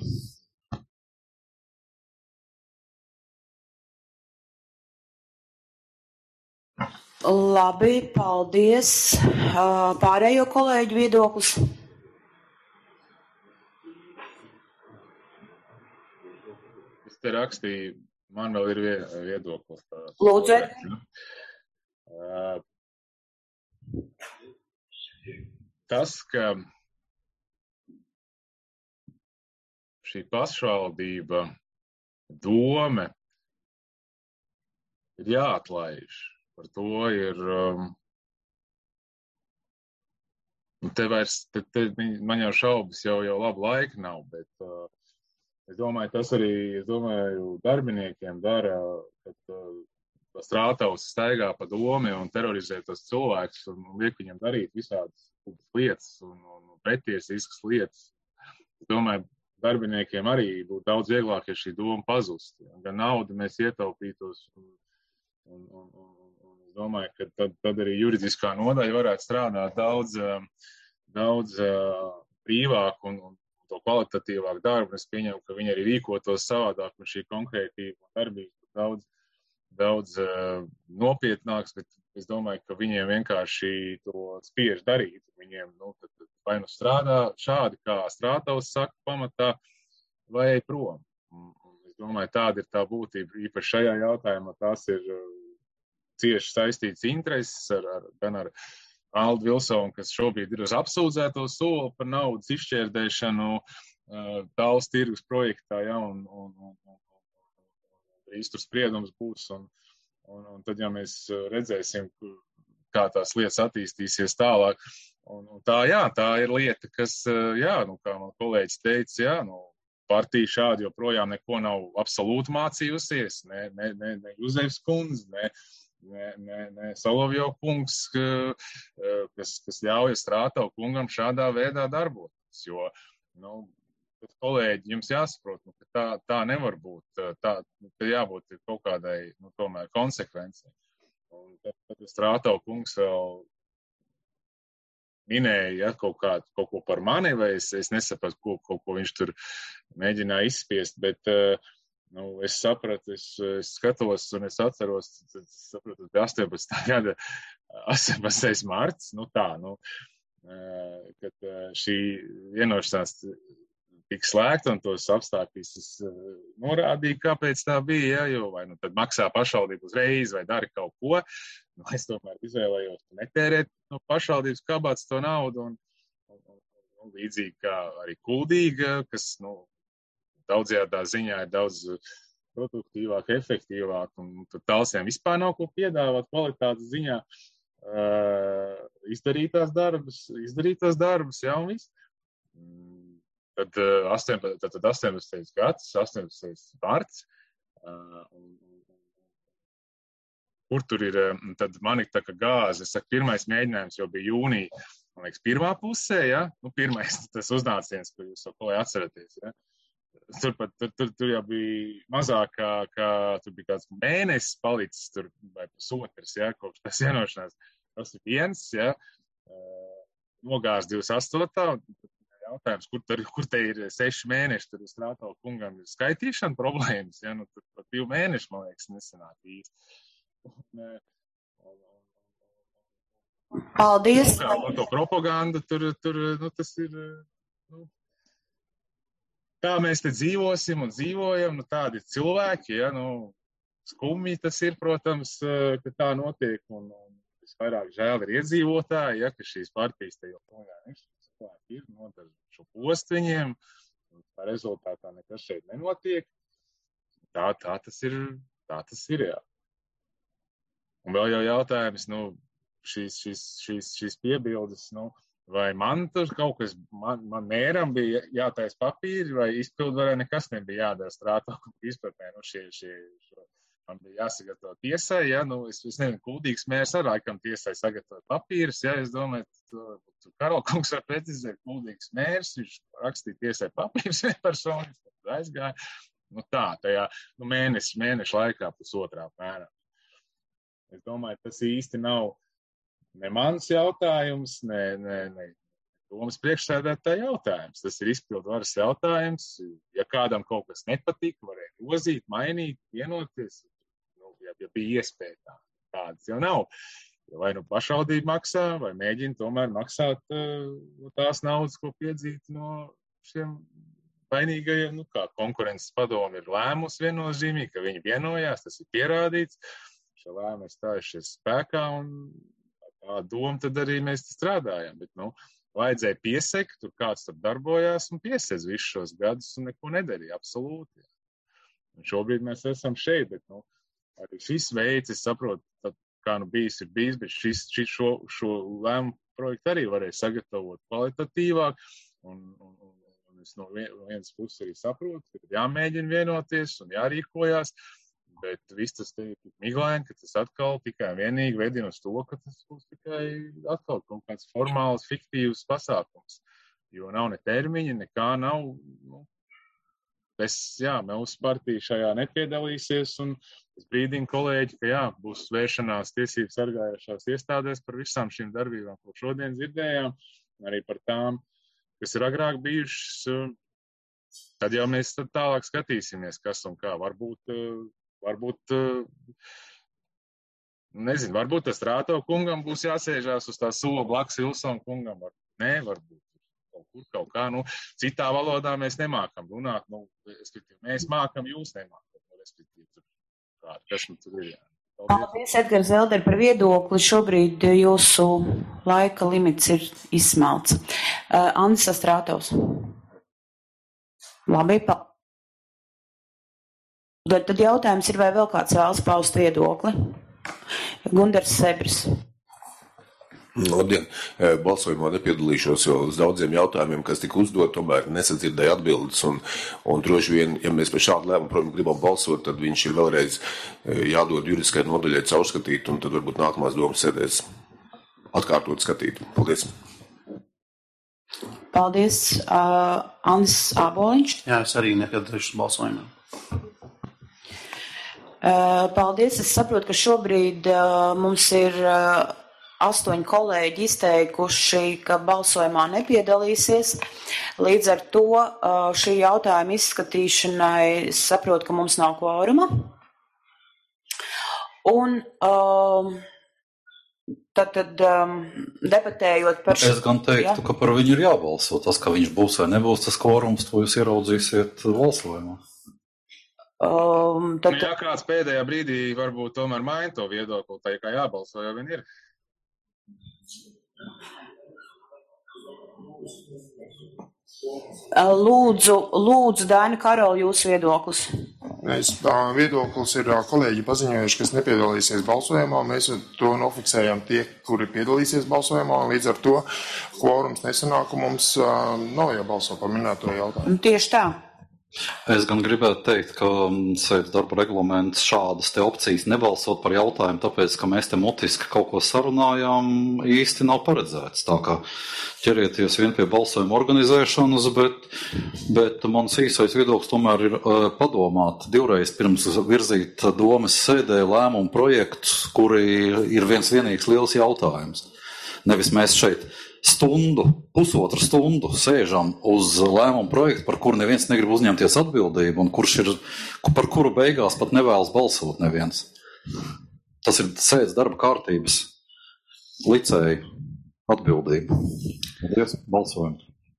Labi, paldies. Pārējo kolēģu viedoklis. Es te rakstīju. Man vēl ir viedoklis. Lūdzu. Tas, ka šī pašvaldība dome ir jāatlaiž. Par to ir, te vairs, te, te, man jau šaubas jau, jau labu laiku nav, bet es domāju, tas arī, es domāju, darbiniekiem dara, kad uh, strātaus staigā pa domi un terorizē tos cilvēkus un liek viņam darīt visādas lietas un, un pretiesiskas lietas. Es domāju, darbiniekiem arī būtu daudz vieglāk, ja šī doma pazust. Gan naudu mēs ietaupītos un, un, un, un, un es domāju, ka tad, tad arī juridiskā nodaļa varētu strādāt daudz, daudz uh, brīvāk un, un to kvalitatīvāk darbu, es pieņemu, ka viņi arī rīkotos savādāk un šī konkrētība un darbība daudz, daudz uh, nopietnāks, bet es domāju, ka viņiem vienkārši to spiež darīt. Viņiem, nu, tad, tad vai nu strādā šādi, kā Strātaus saka pamatā, vai ej prom. Un, un es domāju, tāda ir tā būtība, īpaši šajā jautājumā, tās ir uh, cieši saistīts intereses ar, ar, gan ar Aldu Vilsonu, kas šobrīd ir uz apsūdzēto soli par naudas izšķērdēšanu uh, tāls tirgus projektā, ja, un, un, un, un, un drīz tur spriedums būs, un, un, un tad, ja mēs redzēsim, kā tās lietas attīstīsies tālāk, un, un tā, jā, tā ir lieta, kas, jā, nu, kā man kolēģis teica, jā, nu, partija šādi joprojām neko nav absolūti mācījusies, ne, ne, ne, ne Juzefs kundze, ne, Ne, ne, ne Solovjov kungs, kas, kas ļauj Strātau kungam šādā veidā darboties, jo, nu, tad, kolēģi, jums jāsaprot, nu, ka tā, tā nevar būt, tā, tā jābūt kaut kādai, nu, tomēr konsekvencei. Un tad, tad Strātau kungs vēl minēja, ja, kaut, kā, kaut ko par mani, vai es, es nesapratu, ko, kaut ko viņš tur mēģināja izspiest, bet, nu, es sapratu, es, es skatos un es atceros, tad es sapratu, ka astoņpadsmitā gada astoņpadsmitais marts, nu tā, nu, kad šī vienošanās tika slēgta un tos apstākļus es norādīju, kāpēc tā bija, ja, jo vai nu tad maksā pašvaldību uzreiz vai dari kaut ko, nu, es tomēr izvēlējos netērēt no pašvaldības kabāts to naudu un, un, un, un līdzīgi kā arī Kuldīga, kas, nu, daudzajādā ziņā ir daudz produktīvāk, efektīvāk un tad Talsiem vispār nav ko piedāvāt kvalitātes ziņā uh, izdarītās darbus, izdarītās darbus, jā, un viss. Tad, tad, tad astoņpadsmitais gads, astoņpadsmitais marts, uh, un, kur tur ir, tad man ir tā kā gāze, es saku, pirmais mēģinājums jau bija jūnija, man liekas, pirmā pusē, ja, nu, pirmais tas uznāciens, ko jūs jau kolēģi atceraties, ja, tur, pat, tur, tur, tur jau bija mazāk, kā, kā tur bija kāds mēnesis palicis, tur, vai pusotrs, ja, kopš tas vienošanās, tas ir viens, ja, uh, nogāz divdesmit astotā, jautājums, kur, tur, kur te ir seši mēneši, tur Strātau kungam ir skaitīšana problēmas, ja, nu, tur pat divi mēneši, man liekas, nesanāk īsti. Un, Paldies! Un, un to propagandu, tur, tur, nu, tas ir, nu, kā mēs te dzīvosim un dzīvojam, nu, tādi cilvēki, ja, nu, skumji tas ir, protams, ka tā notiek, un, un visvairāk žēl ir iedzīvotāji, ja, ka šīs partijas te joprojām ir. Ir nodara šo postu viņiem, un tā rezultātā nekas šeit nenotiek. Tā, tā tas ir, tā tas ir, jā. Un vēl jau jautājums, nu, šīs, šīs, šīs, šīs piebildes, nu, vai man tur kaut kas, man, man mēram bija jātais papīri, vai izpildvarē nekas nebija jādara Strātau izpratnē, nu, šie, šie, šo, man bija jāsagatavo tiesai, ja, nu, es, es nezinu, Kuldīgs mērs arī, kam tiesai sagatavot papīrus, ja, es domāju, tu, Karolkungs var precizēt, Kuldīgs mērs, viņš rakstīja tiesai papīrus personiski, tad aizgāja, nu tā, tajā, nu, mēneši, mēneši laikā pusotrā apmēram. Es domāju, tas īsti nav ne mans jautājums, ne, ne, ne domas priekšsēdētāja jautājums. Tas ir izpildu varas jautājums. Ja kādam kaut kas nepatika, varēja grozīt, mainīt, vienoties, nu, ja, ja bija iespēja tā. Tādas jau nav. Vai nu pašvaldība maksā, vai mēģina tomēr maksāt uh, tās naudas, ko piedzīt no šiem vainīgajiem, nu, kā konkurences padomi ir lēmus viennozīmīgi, ka viņi vienojās, tas ir pierādīts. Šie lēmumi ir stājušies spēkā, un tā doma tad arī mēs strādājam. Bet, nu, vajadzēja piesekt, tur kāds tur darbojās un piesēs visus šos gadus un neko nedarīja, absolūti. Un šobrīd mēs esam šeit, bet, nu, arī šis veids, es saprotu, tad, kā nu bijis ir bijis, bet šis, šis šo, šo lēmumu projektu arī varēja sagatavot kvalitatīvāk, un, un, un es no vienas puses arī saprotu, ka jāmēģina vienoties un jārīkojās, bet viss tas te ir miglaini, ka tas atkal tikai vienīgi vedina uz to, ka tas būs tikai atkal kaut kāds formāls, fiktīvs pasākums, jo nav ne termiņa, nekā nav, nu, es, jā, mūsu partija šajā nepiedalīsies, un es brīdinu kolēģi, ka jā, būs vēršanās tiesības sargājošās iestādēs par visām šīm darbībām, ko šodien dzirdējām, arī par tām, kas ir agrāk bijušas. Tad jau mēs tad tālāk skatīsimies, kas un kā. Varbūt, varbūt, nezinu, varbūt tas Strātau kungam būs jāsēžās uz tā sola blakus Ilsona kungam. Nē, varbūt. Kaut kur, kaut kā, nu, citā valodā mēs nemākam runāt, nu, respektīvi, mēs mākam, jūs nemākam, respektīvi, kā, kas nu tur ir, jā. Paldies, Edgars Zelder, par viedokli. Šobrīd jūsu laika limits ir izsmelts. Uh, Andis Strātaus. Labi, pa... Tad, tad jautājums ir, vai vēl kāds vēlas paust viedokli? Gundars Sebris. Labdien, balsojumā nepiedalīšos, jo uz daudziem jautājumiem, kas tika uzdot, tomēr nesadzirdēja atbildes, un, un droši vien, ja mēs par šādu lēmumu, protams, gribam balsot, tad viņš ir vēlreiz jādod juridiskai nodaļai caurskatīt, un tad varbūt nākamās domas sēdēs atkārtot skatīt. Paldies! Paldies, uh, Andis Āboliņš. Jā, es arī nepiedalīšos balsojumā. Uh, paldies, es saprotu, ka šobrīd uh, mums ir uh, astoņi kolēģi izteikuši, ka balsojumā nepiedalīsies. Līdz ar to uh, šī jautājuma izskatīšanai es saprotu, ka mums nav kvoruma. Un uh, tad, tad um, debatējot par šo... Es gan teiktu, jā? Ka par viņu ir jābalso. Tas, ka viņš būs vai nebūs tas kvorums, to jūs ieraudzīsiet balsojumā. Um, tad... Nu, ja kāds pēdējā brīdī varbūt tomēr maina to viedokli, tā kā jābalso, jau vien ir. Lūdzu, lūdzu, Daina Karola, jūsu viedoklis. Mēs, tā, viedoklis ir kolēģi paziņojuši, kas nepiedalīsies balsojumā. Mēs to nofiksējam tie, kuri piedalīsies balsojumā, un līdz ar to kvorums nesanāk, un mums uh, nav jābalso par minēto jautājumu. Tieši tā. Es gan gribētu teikt, ka sēdes darba reglaments šādas te opcijas nebalsot par jautājumu, tāpēc, ka mēs te mutiski kaut ko sarunājām, īsti nav paredzēts. Tā kā ķerieties vien pie balsojuma organizēšanas, bet, bet mans īsais viedoklis tomēr ir uh, padomāt divreiz pirms virzīt domes sēdē lēmumu projektus, kuri ir viens vienīgs liels jautājums. Nevis mēs šeit stundu, pusotru stundu sēžam uz lēmumu projektu, par kuru neviens negrib uzņemties atbildību un kurš ir, par kuru beigās pat nevēlas balsot neviens. Tas ir sēdes darba kārtības licēju atbildība. Paldies, balsojam.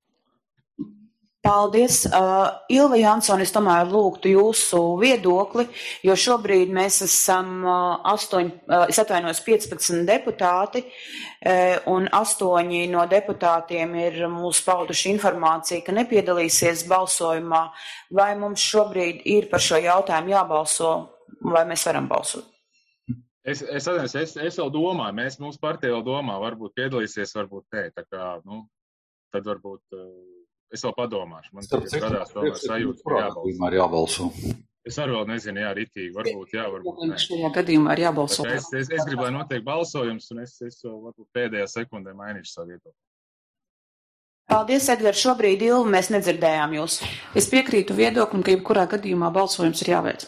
Paldies. Uh, Ilva Jansone, es tomēr lūgtu jūsu viedokli, jo šobrīd mēs esam uh, astoņi, uh, es atvainojos piecpadsmit deputāti, uh, un astoņi no deputātiem ir mūs pauduši informāciju, ka nepiedalīsies balsojumā. Vai mums šobrīd ir par šo jautājumu jābalso, vai mēs varam balsot? Es, es, es, es, es vēl domāju, mēs mūsu partija vēl domā, varbūt piedalīsies, varbūt nē, tā kā, nu, tad varbūt... Uh, Es vēl padomāšu. Man tagad radās tomēr sajūta, ka jābalso. jābalso. Es arī vēl nezinu, jā, ritīgi. Varbūt jā, varbūt nē. Šajā gadījumā ir jābalso. Es, es, es gribu, lai notiek balsojums, un es, es vēl varbūt pēdējā sekundē mainīšu savu viedokli. Paldies, Edgar. Šobrīd, Ilva, mēs nedzirdējām jūs. Es piekrītu viedoklim, ka jebkurā gadījumā balsojums ir jāveic.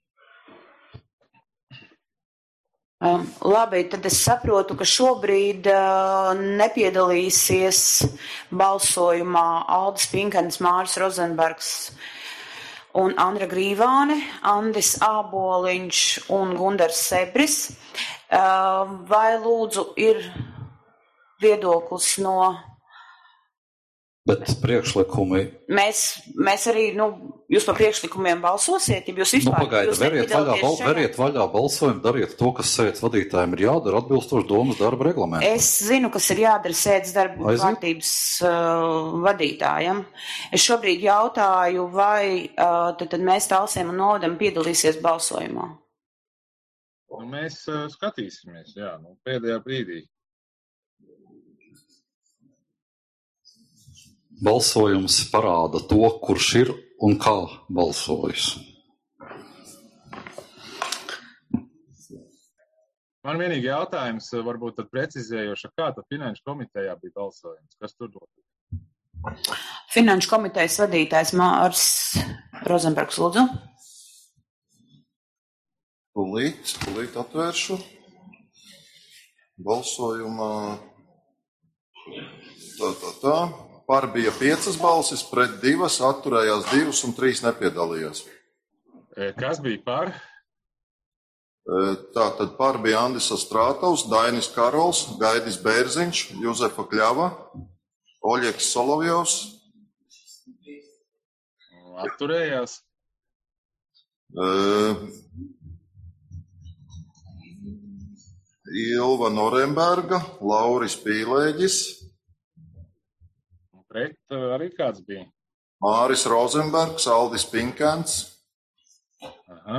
Um, labi, tad es saprotu, ka šobrīd uh, nepiedalīsies balsojumā Aldis Pinkens, Māris Rozenbergs un Andra Grīvāne, Andis Āboliņš un Gundars Sebris. Uh, vai lūdzu ir viedoklis no... Bet priekšlikumi... Mēs, mēs arī, nu, jūs par priekšlikumiem balsosiet, ja jūs vispār... Nu, pagaidi, veriet vaļā, bal, veriet vaļā balsojumu, dariet to, kas sēdes vadītājiem ir jādara atbilstoši domas darba reglamentam. Es zinu, kas ir jādara sēdes darba kārtības uh, vadītājam. Es šobrīd jautāju, vai uh, tad, tad mēs Talsiem un Novadam piedalīsies balsojumā. Nu, mēs uh, skatīsimies, jā, nu, pēdējā brīdī. Balsojums parāda to, kurš ir un kā balsojis. Man vienīgi jautājums, varbūt tad precizējoši, kā tad Finanšu komitejā bija balsojums? Kas tur notika? Finanšu komitejas vadītājs Māris Rozenbergs, lūdzu. Tūlīt, tūlīt atvēršu. Balsojumā tā, tā, tā. Par bija piecas balsis, pret divas, atturējās divas un trīs nepiedalījās. Kas bija par? Tā tad par bija Andis Astrātovs, Dainis Karols, Gaidis Bērziņš, Juzefa Kļava, Oļeks Solovjovs. Atturējās? Uh, Ilva Noremberga, Lauris Pīlēģis. Pret arī kāds bija? Māris Rozenbergs, Aldis Pinkens. Aha.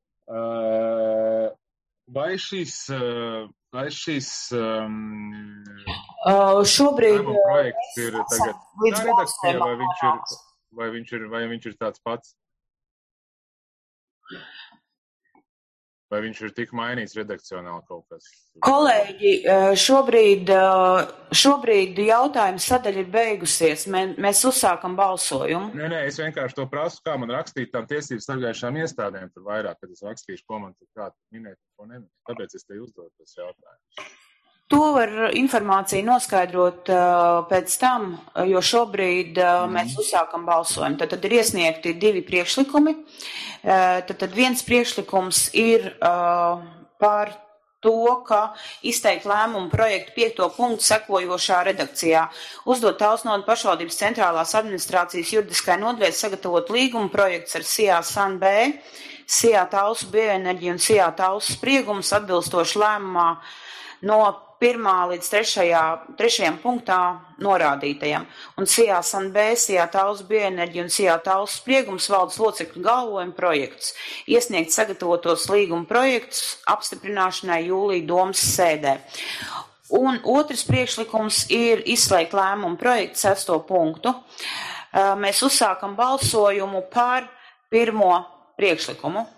Vai šis, vai šis um, uh, šobrīd projekts ir tagad tā redakcija, vai viņš ir, vai viņš ir, vai viņš ir tāds pats? Vai viņš ir tik mainīts redakcionāli kaut kas? Kolēģi, šobrīd, šobrīd jautājuma sadaļa ir beigusies. Mē, mēs uzsākam balsojumu. Nē, nē, es vienkārši to prasu, kā man rakstīt tām tiesības sargājušām iestādēm tur vairāk, kad es rakstīšu, ko man tur kā minēt, ko neminēt. Tāpēc es te uzdodu tos jautājumus. To var informāciju noskaidrot uh, pēc tam, jo šobrīd uh, mm. mēs uzsākam balsojumu. Tad, tad ir iesniegti divi priekšlikumi. Uh, tad, tad viens priekšlikums ir uh, par to, ka izteikt lēmumu projektu piekto punktu sekojošā redakcijā. Uzdot Talsnodu pašvaldības centrālās administrācijas juridiskai nodaļai sagatavot līgumu projekts ar S I A S A N B, S I A Talsu bioenerģiju un S I A Talsu spriegumus atbilstoši lēmumā no pirmā līdz trešajā, trešajam punktā norādītajam. Un S I A S A N B, S I A Talsu bioenerģiju un S I A Talsu spriegums valdes locekļu galvojuma projekts. Iesniegt sagatavotos līguma projektus apstiprināšanai jūlija domas sēdē. Un otrs priekšlikums ir izslēgt lēmumu projektu sesto punktu. Mēs uzsākam balsojumu par pirmo priekšlikumu.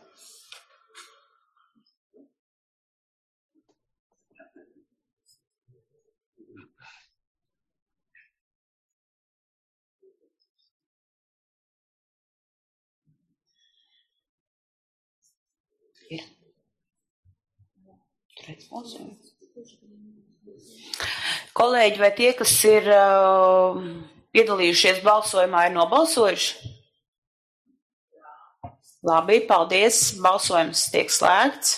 Kolēģi, vai tie, kas ir uh, piedalījušies balsojumā, ir nobalsojuši? Labi, paldies. Balsojums tiek slēgts.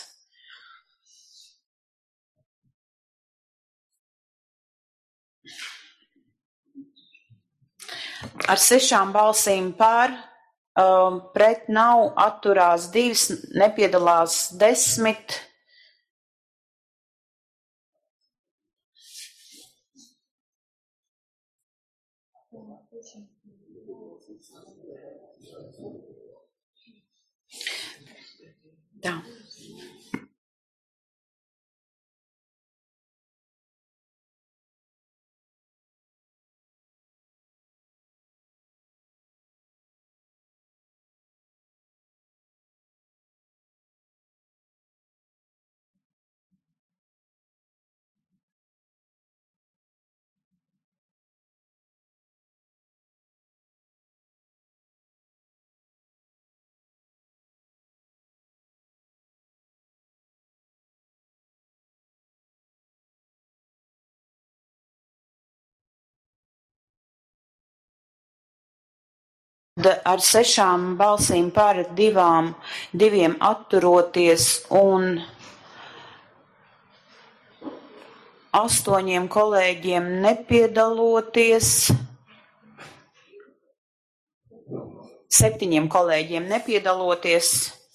Ar sešām balsīm pār, um, pret nav, atturās divas, nepiedalās desmit. Tā. Ar sešām balsīm par, divām, diviem atturoties un astoņiem kolēģiem nepiedaloties, septiņiem kolēģiem nepiedaloties.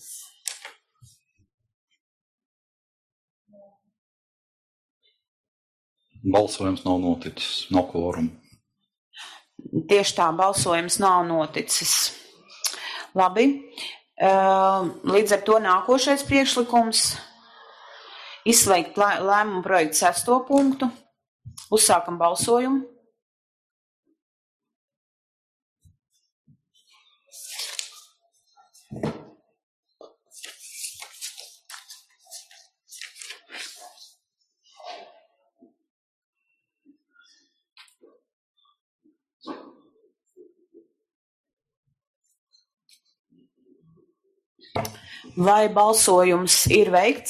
Balsojums nav noticis, nav kvoruma. Tieši tā, balsojums nav noticis. Labi. Līdz ar to nākošais priekšlikums izslēgt lēmumu projektu sesto punktu. Uzsākam balsojumu. Vai balsojums ir veikts?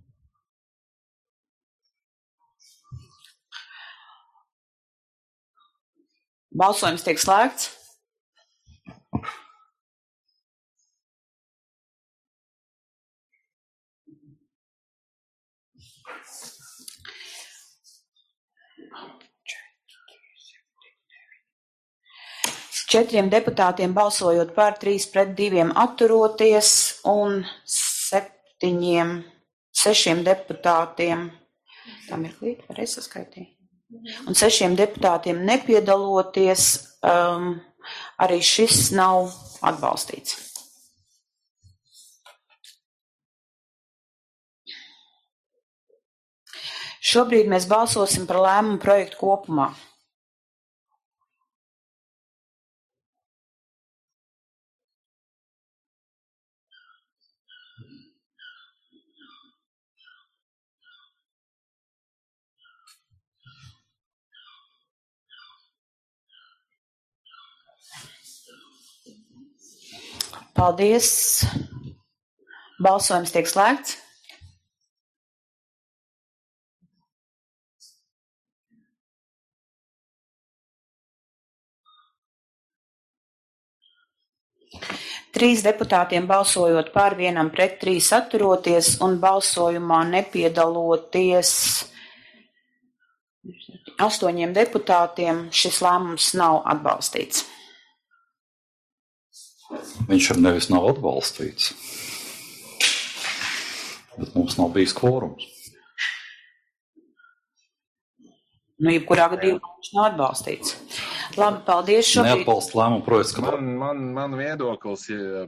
Balsojums tiek slēgts. Četriem deputātiem balsojot par, trīs pret diviem atturoties un septiņiem, sešiem deputātiem, tā mirklīt, var es saskaitīt, un sešiem deputātiem nepiedaloties, um, arī šis nav atbalstīts. Šobrīd mēs balsosim par lēmumu projektu kopumā. Paldies. Balsojums tiek slēgts. Trīs deputātiem balsojot par, vienam pret, trīs atturoties un balsojumā nepiedaloties astoņiem deputātiem, šis lēmums nav atbalstīts. Viņš arī nevis nav atbalstīts, bet mums nav bijis kvorums. Nu, jebkurā gadījumā viņš nav atbalstīts. Labi, paldies šobrīd. Neatbalsta lēmumu projekts, ka... Man, man, man viedoklis, ja,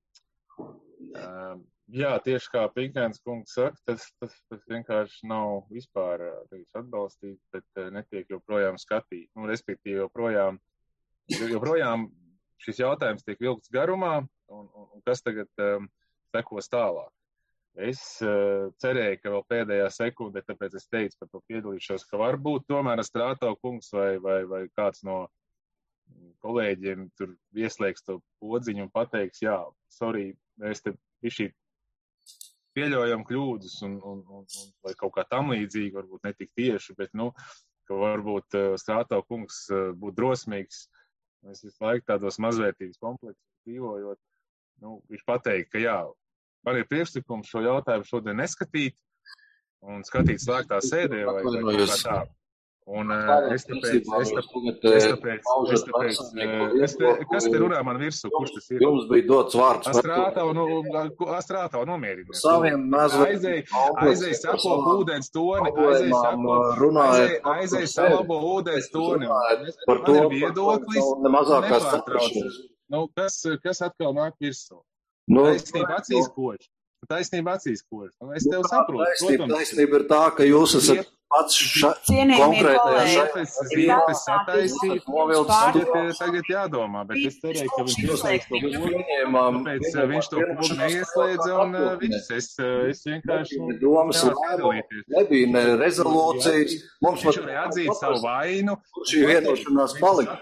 jā, tieši kā Pinkēns kungs saka, tas, tas, tas vienkārši nav vispār atbalstīt, bet netiek joprojām skatīt. Nu, respektīvi joprojām, joprojām šis jautājums tiek vilkts garumā, un, un, un kas tagad um, sekos tālāk. Es uh, cerēju, ka vēl pēdējā sekundē, tāpēc es teicu, par to piedalīšos, ka varbūt tomēr Strātau kungs vai, vai, vai kāds no kolēģiem tur ieslēgs to podziņu un pateiks, jā, sorry, mēs te višķi pieļaujam kļūdas un, un, un, un vai kaut kā tam līdzīgi, varbūt ne tik tieši, bet, nu, ka varbūt uh, Strātau kungs uh, būtu drosmīgs. Mēs visu laiku tādos mazvērtības kompleksos dzīvojot, nu, viņš pateikt, ka jā, man ir priekšlikums šo jautājumu šodien neskatīt un skatīt slēgtā sēdē vai, vai kaut kā tā. Un es tāpēc, es tāpēc, es tāpēc, es tāpēc, es te, kas te runā man virsū, kurš tas ir? Jums bija dots vārds. Astrātau, nu, Astrātau nomierinies. Saviem mazliet. Aizēj, aizēj sako ūdens toni, aizēj sako, aizēj, aizēj salabo ūdens toni. Par to, man ir viedoklis, nepārtrauc. Nu, kas, kas atkal nāk virsū? Nu, taisnība acīs kož. Taisnība acīs kož. Nu, es tev saprotu. Taisnība, taisnība ir tā, ka jūs esat pats ša, konkrētajā šajā ziepes sataisīt, tagad, tagad jādomā, bet es cerēju, ka viņš ieslēdz to pogu, tāpēc viņš to pogu neieslēdza un viss, es, es vienkārši domas nebija ne rezolūcijas, mums viņš arī atzīt savu vainu, šī vienošanās palika.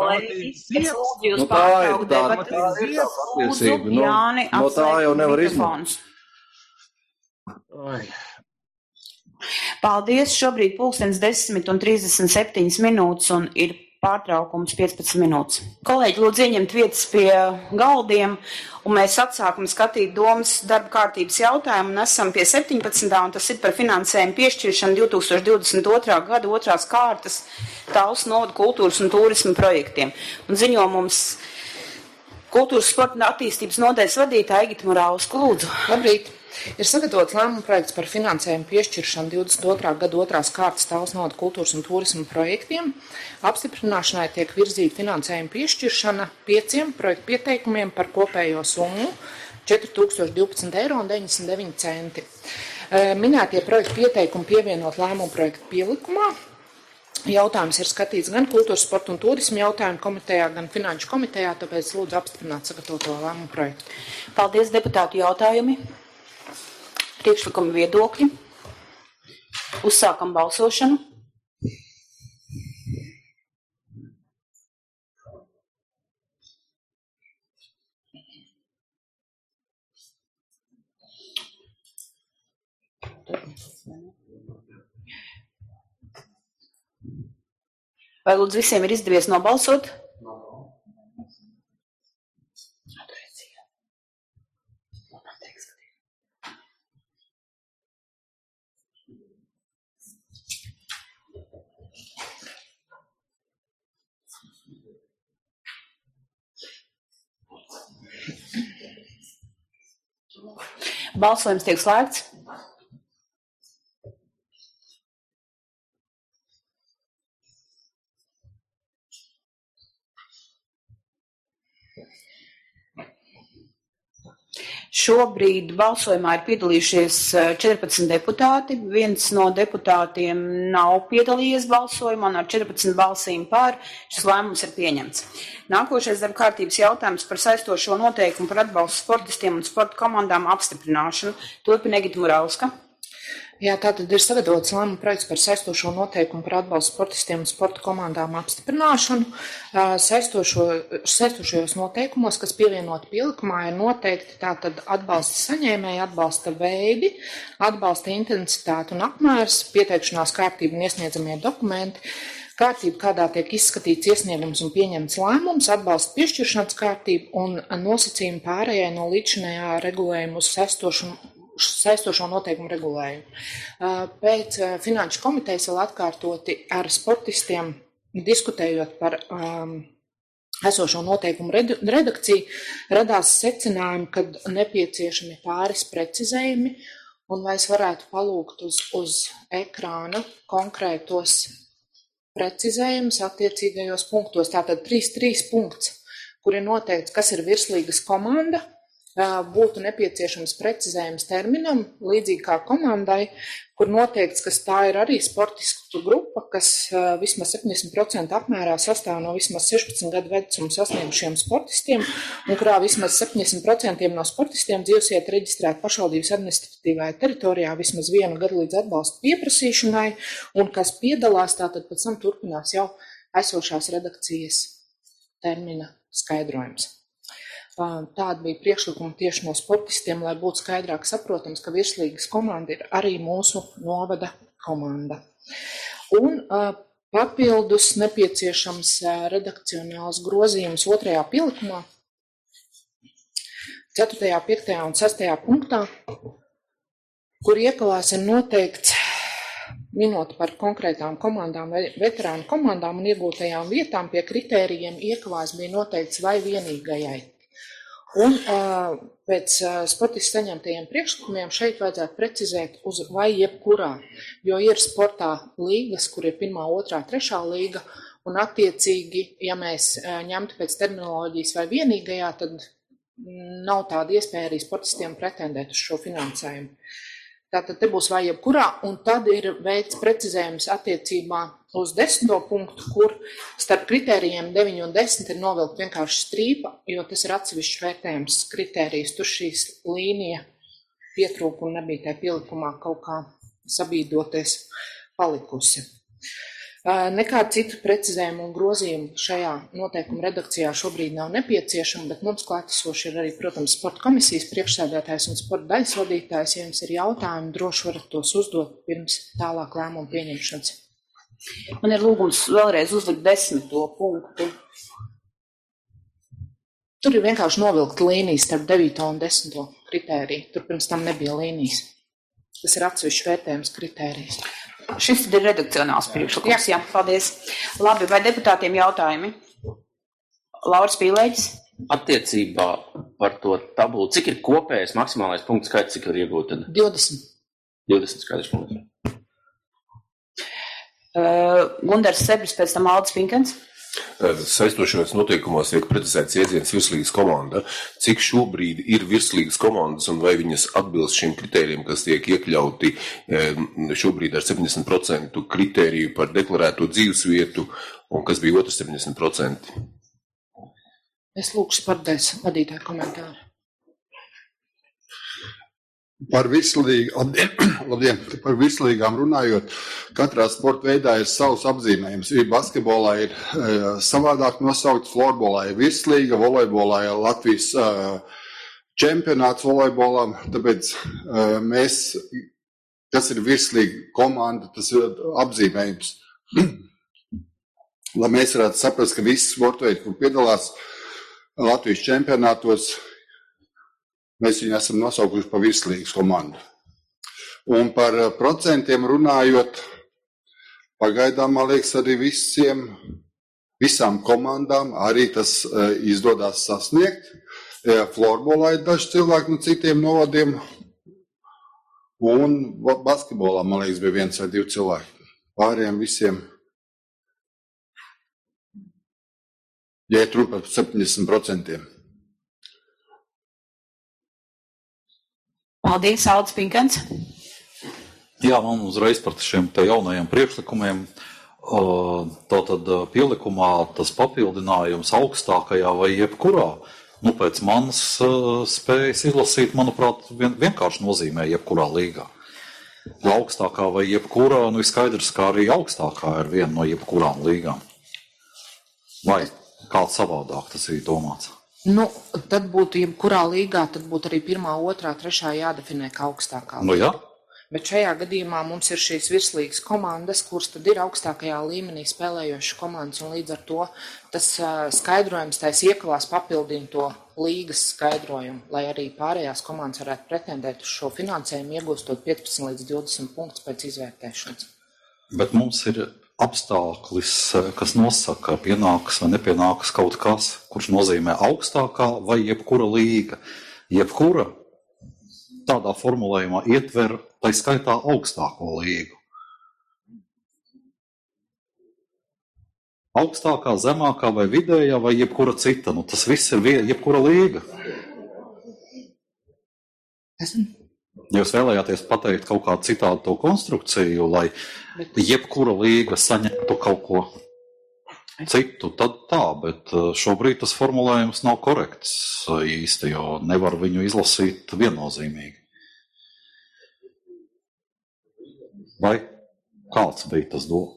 Nu tā ir tā, tā ir tā patiesība, no, no tā jau nevar izmantot. Ai. Paldies, šobrīd pulkstens desmit un trīsdesmit septiņas minūtes un ir pārtraukums piecpadsmit minūtes. Kolēģi, lūdzu ieņemt vietas pie galdiem un mēs atsākam skatīt domas darba kārtības jautājumu un esam pie septiņpadsmitā un tas ir par finansējumu piešķiršanu divi tūkstoši divdesmit otrā gada otrās kārtas Talsu novada kultūras un tūrisma projektiem. Un ziņo mums kultūras sporta un attīstības nodaļas vadītāja Egita Morāvska, lūdzu. Labrīt. Ir sagatavots lēmuma projekts par finansējumu piešķiršanu divdesmit otrā gada otrās kārtas Talsu novada kultūras un tūrisma projektiem. Apstiprināšanai tiek virzīta finansējuma piešķiršana pieciem projektu pieteikumiem par kopējo summu četri tūkstoši divpadsmit eiro un deviņdesmit deviņi centi. Minētie projektu pieteikumi pievienot lēmuma projektu pielikumā. Jautājums ir skatīts gan kultūras, sporta un tūrisma jautājumu komitejā, gan finanšu komitejā, tāpēc lūdzu apstiprināt sagatavoto lēmuma projektu. Paldies, deputātu jautājumi. Priekšlikuma viedokļi. Uzsākam balsošanu. Vai lūdzu visiem ir izdevies nobalsot? Balsojums tiek slēgts. Šobrīd balsojumā ir piedalījušies četrpadsmit deputāti. Viens no deputātiem nav piedalījies balsojumā un ar četrpadsmit balsīm par šis lēmums ir pieņemts. Nākošais darba kārtības jautājums par saistošo noteikumu par atbalstu sportistiem un sporta komandām apstiprināšanu. Turpina Egita Morāvska. Jā, tātad ir sagatavots lēmuma projekts par saistošo noteikumu par atbalstu sportistiem un sporta komandām apstiprināšanu. Saistošo, saistošajos noteikumos, kas pievienoti pielikumā, ir noteikti tātad atbalsta saņēmēji, atbalsta veidi, atbalsta intensitāte un apmērs, pieteikšanās kārtība un iesniedzamie dokumenti, kārtība, kādā tiek izskatīts iesniegums un pieņemts lēmums, atbalsta piešķiršanas kārtība un nosacījumi pārējai no līdzinējā regulējuma uz saistošu saistošo noteikumu regulējumu. Pēc Finanšu komitejas vēl atkārtoti ar sportistiem diskutējot par um, esošo noteikumu redakciju, radās secinājumi, kad nepieciešami pāris precizējumi, un vai es varētu palūgt uz, uz ekrāna konkrētos precizējumus attiecīgajos punktos. Tātad trīs trīs punkts, kur ir noteikts, kas ir virslīgas komanda, būtu nepieciešams precizējums terminam, līdzīgi kā komandai, kur noteikts, ka tā ir arī sportistu grupa, kas vismaz septiņdesmit procenti apmērā sastāv no vismaz sešpadsmit gadu vecumu sasniegušiem sportistiem, un kurā vismaz septiņdesmit procenti no sportistiem dzīvesvieta reģistrēta pašvaldības administratīvajā teritorijā vismaz vienu gadu līdz atbalsta pieprasīšanai, un kas piedalās, tātad pēc tam turpinās jau esošās redakcijas termina skaidrojums. Tāda bija priekšlikuma tieši no sportistiem, lai būtu skaidrāk saprotams, ka virslīgas komanda ir arī mūsu novada komanda. Un papildus nepieciešams redakcionāls grozījums otrajā pielikumā, ceturtajā, piektajā un sestajā punktā, kur iekalās ir noteikts, minot par konkrētām komandām, veterānu komandām un iegūtajām vietām, pie kritērijiem iekalās bija noteikts vai vienīgajai. Un uh, pēc uh, sportistu saņemtajiem priekšlikumiem šeit vajadzētu precizēt uz vai jebkurā, jo ir sportā līgas, kur ir pirmā, otrā, trešā līga, un attiecīgi, ja mēs uh, ņemtu pēc terminoloģijas vai vienīgajā, tad nav tāda iespēja arī sportistiem pretendēt uz šo finansējumu. Tātad te būs vai jebkurā, un tad ir veikts precizējums attiecībā uz desmito punktu, kur starp kritērijiem deviņi un desmit ir novilkt vienkārši strīpa, jo tas ir atsevišķs vērtējums kritērijs. Tur šīs līnija pietrūka un nebija tajā pielikumā kaut kā sabīdoties palikusi. Nekāda cita precizējuma un grozījuma šajā noteikuma redakcijā šobrīd nav nepieciešama, bet mums klātesoši ir arī, protams, sporta komisijas priekšsēdētājs un sporta daļas vadītājs. Ja jums ir jautājumi, droši varat tos uzdot pirms tālāk lēmumu pieņemšanas. Man ir lūgums vēlreiz uzlikt desmito punktu. Tur ir vienkārši novilkt līnijas starp devīto un desmito kritēriju. Tur pirms tam nebija līnijas. Tas ir atsevišķs vērtējums kritērijs. Šis ir redakcionāls priekšlikums. Jā, paldies. Labi, vai deputātiem jautājumi? Lauris Pīlēģis. Attiecībā par to tabulu, cik ir kopējais maksimālais punkts skaits, cik var iegūt? divdesmit. divdesmit skaidrs punkts. Uh, Gundars Sebris, pēc tam Aldis Pinkens. Saistošajos noteikumos tiek precizēts jēdziens virslīgas komanda. Cik šobrīd ir virslīgas komandas un vai viņas atbilst šiem kritērijiem, kas tiek iekļauti šobrīd ar septiņdesmit procentu kritēriju par deklarēto dzīvesvietu un kas bija otrs septiņdesmit procenti? Es lūkšu pārdēs vadītāju komentāru. Par virslīgu, labdien, labdien, par virslīgām runājot, katrā sporta veidā ir savs apzīmējums. Ir basketbolā ir uh, savādāk nosaukts, florbolā ir virslīga, volejbolā ir Latvijas uh, čempionāts volejbolā, tāpēc uh, mēs, kas ir virslīga komanda, tas ir apzīmējums. Lai mēs varētu saprast, ka visi sporta veidi, kur piedalās Latvijas čempionātos, mēs viņu esam nosaukuši par virslīgas komandu. Un par procentiem runājot, pagaidām, man liekas, arī visiem, visām komandām arī tas uh, izdodās sasniegt. Ja, florbolā ir daži cilvēki no citiem novadiem, un basketbolā, man liekas, bija viens vai divi cilvēki. Pārējiem visiem, ja ir runa par septiņdesmit procentiem. Paldies, Aldis Pinkens. Jā, man uzreiz par šiem te jaunajiem priekšlikumiem. Tātad pielikumā tas papildinājums augstākajā vai jebkurā, nu pēc manas spējas izlasīt, manuprāt, vien, vienkārši nozīmē jebkurā līgā. augstākā vai jebkurā, nu ir skaidrs, ka arī augstākā ir viena no jebkurām līgām. Vai kāds savādāk tas ir domāts? Nu, tad būtu jebkurā līgā, tad būtu arī pirmā, otrā, trešā jādefinē kā augstākā līga. Nu jā. Bet šajā gadījumā mums ir šīs virslīgas komandas, kuras tad ir augstākajā līmenī spēlējošas komandas, un līdz ar to tas skaidrojums tais iekavās papildina to līgas skaidrojumu, lai arī pārējās komandas varētu pretendēt uz šo finansējumu, iegūstot piecpadsmit līdz divdesmit punktus pēc izvērtēšanas. Bet mums ir apstāklis, kas nosaka, pienākas vai nepienākas kaut kas, kurš nozīmē augstākā vai jebkura līga. Jebkura tādā formulējumā ietver, tai skaitā augstāko līgu. Augstākā, zemākā vai vidējā vai jebkura cita, nu tas viss ir vie, jebkura līga. Esmu. Ja jūs vēlējāties pateikt kaut kādu citādu to konstrukciju, lai jebkura līga saņemtu kaut ko citu, tad tā, bet šobrīd tas formulējums nav korekts īsti, jo nevar viņu izlasīt viennozīmīgi. Vai kāds bija tas do?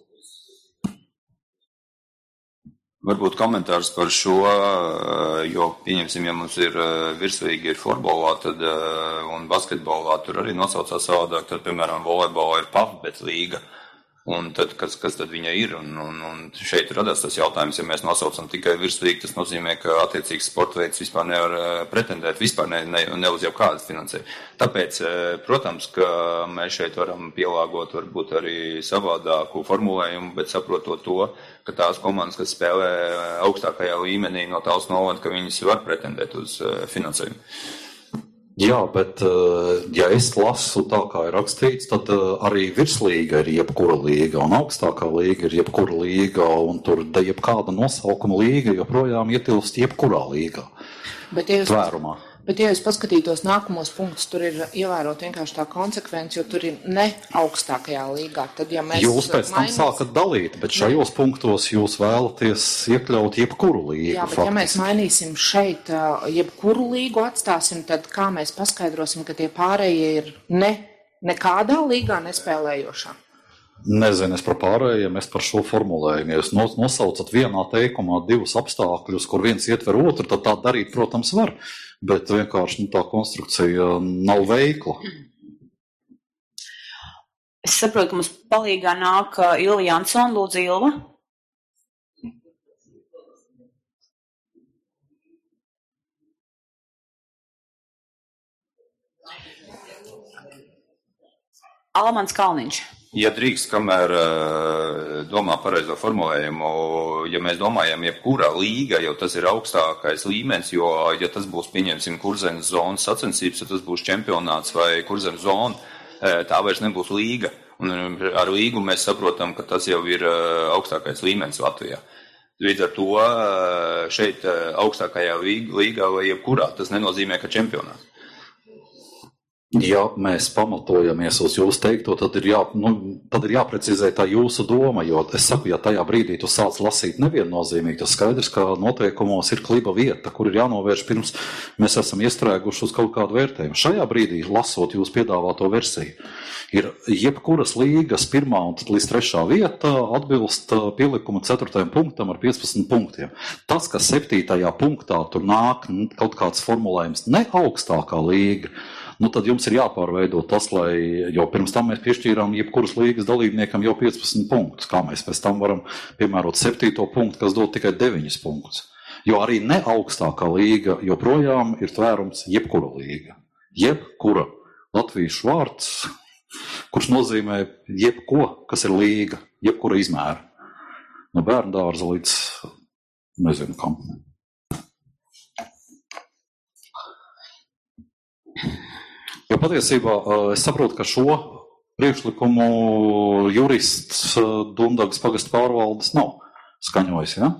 Varbūt komentārs par šo, jo, pieņemsim, ja mums ir virslīgi ir futbolā tad, un basketbolā, tur arī nosaucās savādāk, tad, piemēram, volejbolā ir pavbet līga, un tad, kas, kas tad viņa ir, un, un, un šeit radās tas jautājums, ja mēs nosaucam tikai virslīgi, tas nozīmē, ka attiecīgs sporta veids vispār nevar pretendēt, vispār ne, ne, ne uz jau kādu finansēju. Tāpēc, protams, ka mēs šeit varam pielāgot varbūt arī savādāku formulējumu, bet saprotot to, ka tās komandas, kas spēlē augstākajā līmenī, no tās novada, ka viņas var pretendēt uz finansējumu. Jā, bet ja es lasu tā, kā ir rakstīts, tad arī virslīga ir jebkura līga, un augstākā līga ir jebkura līga, un tur da jebkāda nosaukuma līga joprojām ietilpst jebkurā līgā. Bet, ja jūs... Tvērumā. Bet, ja jūs paskatītos nākamos punktus, tur ir ievērot vienkārši tā konsekvenci, jo tur ir ne augstākajā līgā. Tad, ja mēs jūs pēc tam mainīs... sākat dalīt, bet šajos ne. punktos jūs vēlaties iekļaut jebkuru līgu. Jā, bet faktiski. Ja mēs mainīsim šeit jebkuru līgu atstāsim, tad kā mēs paskaidrosim, ka tie pārējie ir ne, nekādā līgā nespēlējošā? Nezinu, es par pārējiem, es par šo formulējumu. Ja jūs nosaucat vienā teikumā divus apstākļus, kur viens ietver otru, tad tā darīt, protams, var. Bet vienkārši nu, tā konstrukcija nav veikla. Es saprotu, ka mums palīgā nāk Ilva Jansona. Lūdzu, Ilva. Almans Kalniņš. Ja drīkst, kamēr domā pareizo formulējumu, ja mēs domājam, jebkurā līga, jau tas ir augstākais līmenis, jo, ja tas būs, pieņemsim, kurzemes zonas sacensības, ja tas būs čempionāts vai kurzemes zona, tā vairs nebūs līga. Un ar līgu mēs saprotam, ka tas jau ir augstākais līmenis Latvijā. Līdz ar to šeit augstākajā līgā vai jebkurā, tas nenozīmē, ka čempionāts. Ja mēs pamatojamies uz jūsu teikto, tad ir, jā, nu, tad ir jāprecizē tā jūsu doma, jo es saku, ja tajā brīdī tu sāc lasīt neviennozīmīgi, tas skaidrs, ka noteikumos ir kliba vieta, kur ir jānovērš pirms mēs esam iestrēguši uz kaut kādu vērtējumu. Šajā brīdī, lasot jūsu piedāvāto versiju, ir jebkuras līgas pirmā un tad līdz trešā vieta atbilst pielikuma ceturtajam punktam ar piecpadsmit punktiem. Tas, ka septītajā punktā tur nāk kaut kāds formulējums ne augstākā līga, nu tad jums ir jāpārveido tas, lai, jo pirms tam mēs piešķīrām jebkuras līgas dalībniekam jau piecpadsmit punktus, kā mēs pēc tam varam piemērot septīto punktu, kas dod tikai deviņus punktus. Jo arī ne augstākā līga joprojām ir tvērums jebkura līga. Jebkura. Latviešu vārds, kurš nozīmē jebko, kas ir līga, jebkura izmēra. No bērndārza līdz nezinu kam. Jo patiesībā es saprotu, ka šo priekšlikumu jurists Dundagas pagasta pārvaldes nav skaņojis, ja?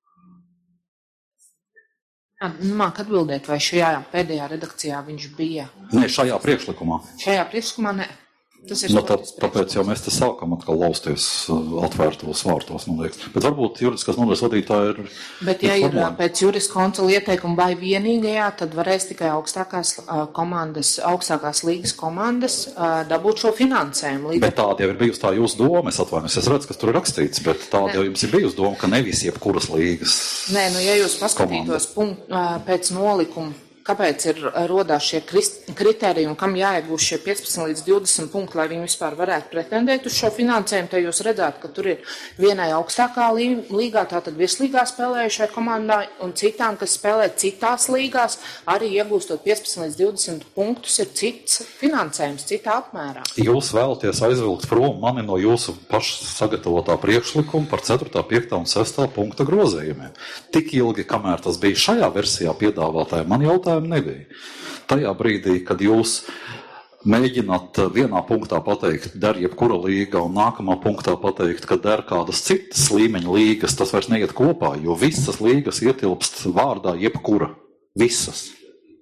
Jā, māk atbildēt, vai šajā pēdējā redakcijā viņš bija? Nē, šajā priekšlikumā. Šajā priekšlikumā ne. Tas ir nu, tā, sportists tāpēc jau mēs te sākam atkal lausties atvērtos vārtos, man liekas. Bet varbūt juridiskās nodaļas vadītāji ir. Bet, ja ir pēc juridiska konsuла ieteikuma vai vienīgajā, tad varēs tikai augstākās komandas, augstākās līgas komandas dabūt šo finansējumu. Bet tāda jau ir bijusi tā jūsu doma, es atvainojos, es redzu, kas tur ir rakstīts, bet tāda jau jums ir bijusi doma, ka nevis jebkuras līgas. Nē, nu, ja jūs paskatītos punkt, pēc nolikuma, kāpēc ir rodās šie kriteriji un kam jāiegūst šie piecpadsmit līdz divdesmit punkti, lai viņi vispār varētu pretendēt uz šo finansējumu, tad jūs redzētu, ka tur ir vienai augstākā līgā, tātad virslīgā spēlējušai komandai, un citām, kas spēlē citās līgās, arī iegūstot piecpadsmit līdz divdesmit punktus, ir cits finansējums, citā apmērā. Jūs vēlaties aizvilkt prom mani no jūsu paša sagatavotā priekšlikuma par ceturtā, piektā un sestā punkta grozējumiem. Tik ilgi, kamēr tas bija šajā versijā piedāvātāja, man jautājumi nebija. Tajā brīdī, kad jūs mēģināt vienā punktā pateikt, der jebkura līga, un nākamā punktā pateikt, ka der kādas citas līmeņa līgas, tas vairs neiet kopā, jo visas līgas ietilpst vārdā jebkura. Visas.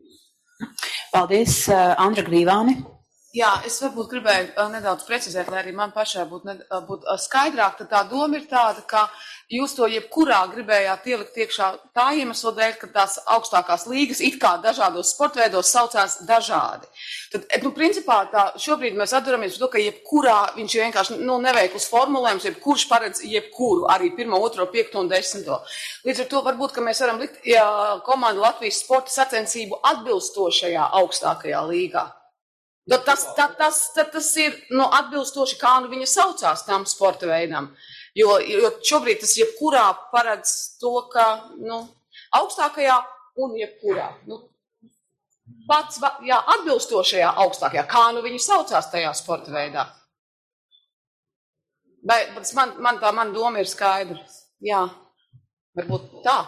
Paldies, Andra Grīvāni. Jā, es varbūt gribēju nedaudz precizēt, lai arī man pašai būtu būt skaidrāk, tad tā doma ir tāda, ka jūs to jebkurā gribējāt ielikt iekšā tā iemesla dēļ, ka tās augstākās līgas it kā dažādos sportveidos saucās dažādi. Tad, nu, principā tā šobrīd mēs atdaramies to, ka jebkurā viņš ir vienkārši, nu, neveikls formulējums, jebkurš paredz jebkuru, arī pirmo, otro, piekto un desmito. Līdz ar to varbūt, ka mēs varam likt ja, komandu Latvijas sporta sacensību atbilstošajā augstākajā līgā. Tas, tas, tas, tas ir nu, atbilstoši, kā nu viņa saucās tam sporta veidam. Jo, jo šobrīd tas jebkurā paredz to, ka nu, augstākajā un jebkurā. Nu, pats, jā, atbilstošajā augstākajā, kā nu viņa saucās tajā sporta veidā. Bet man, man tā man doma ir skaidra. Jā, varbūt tā.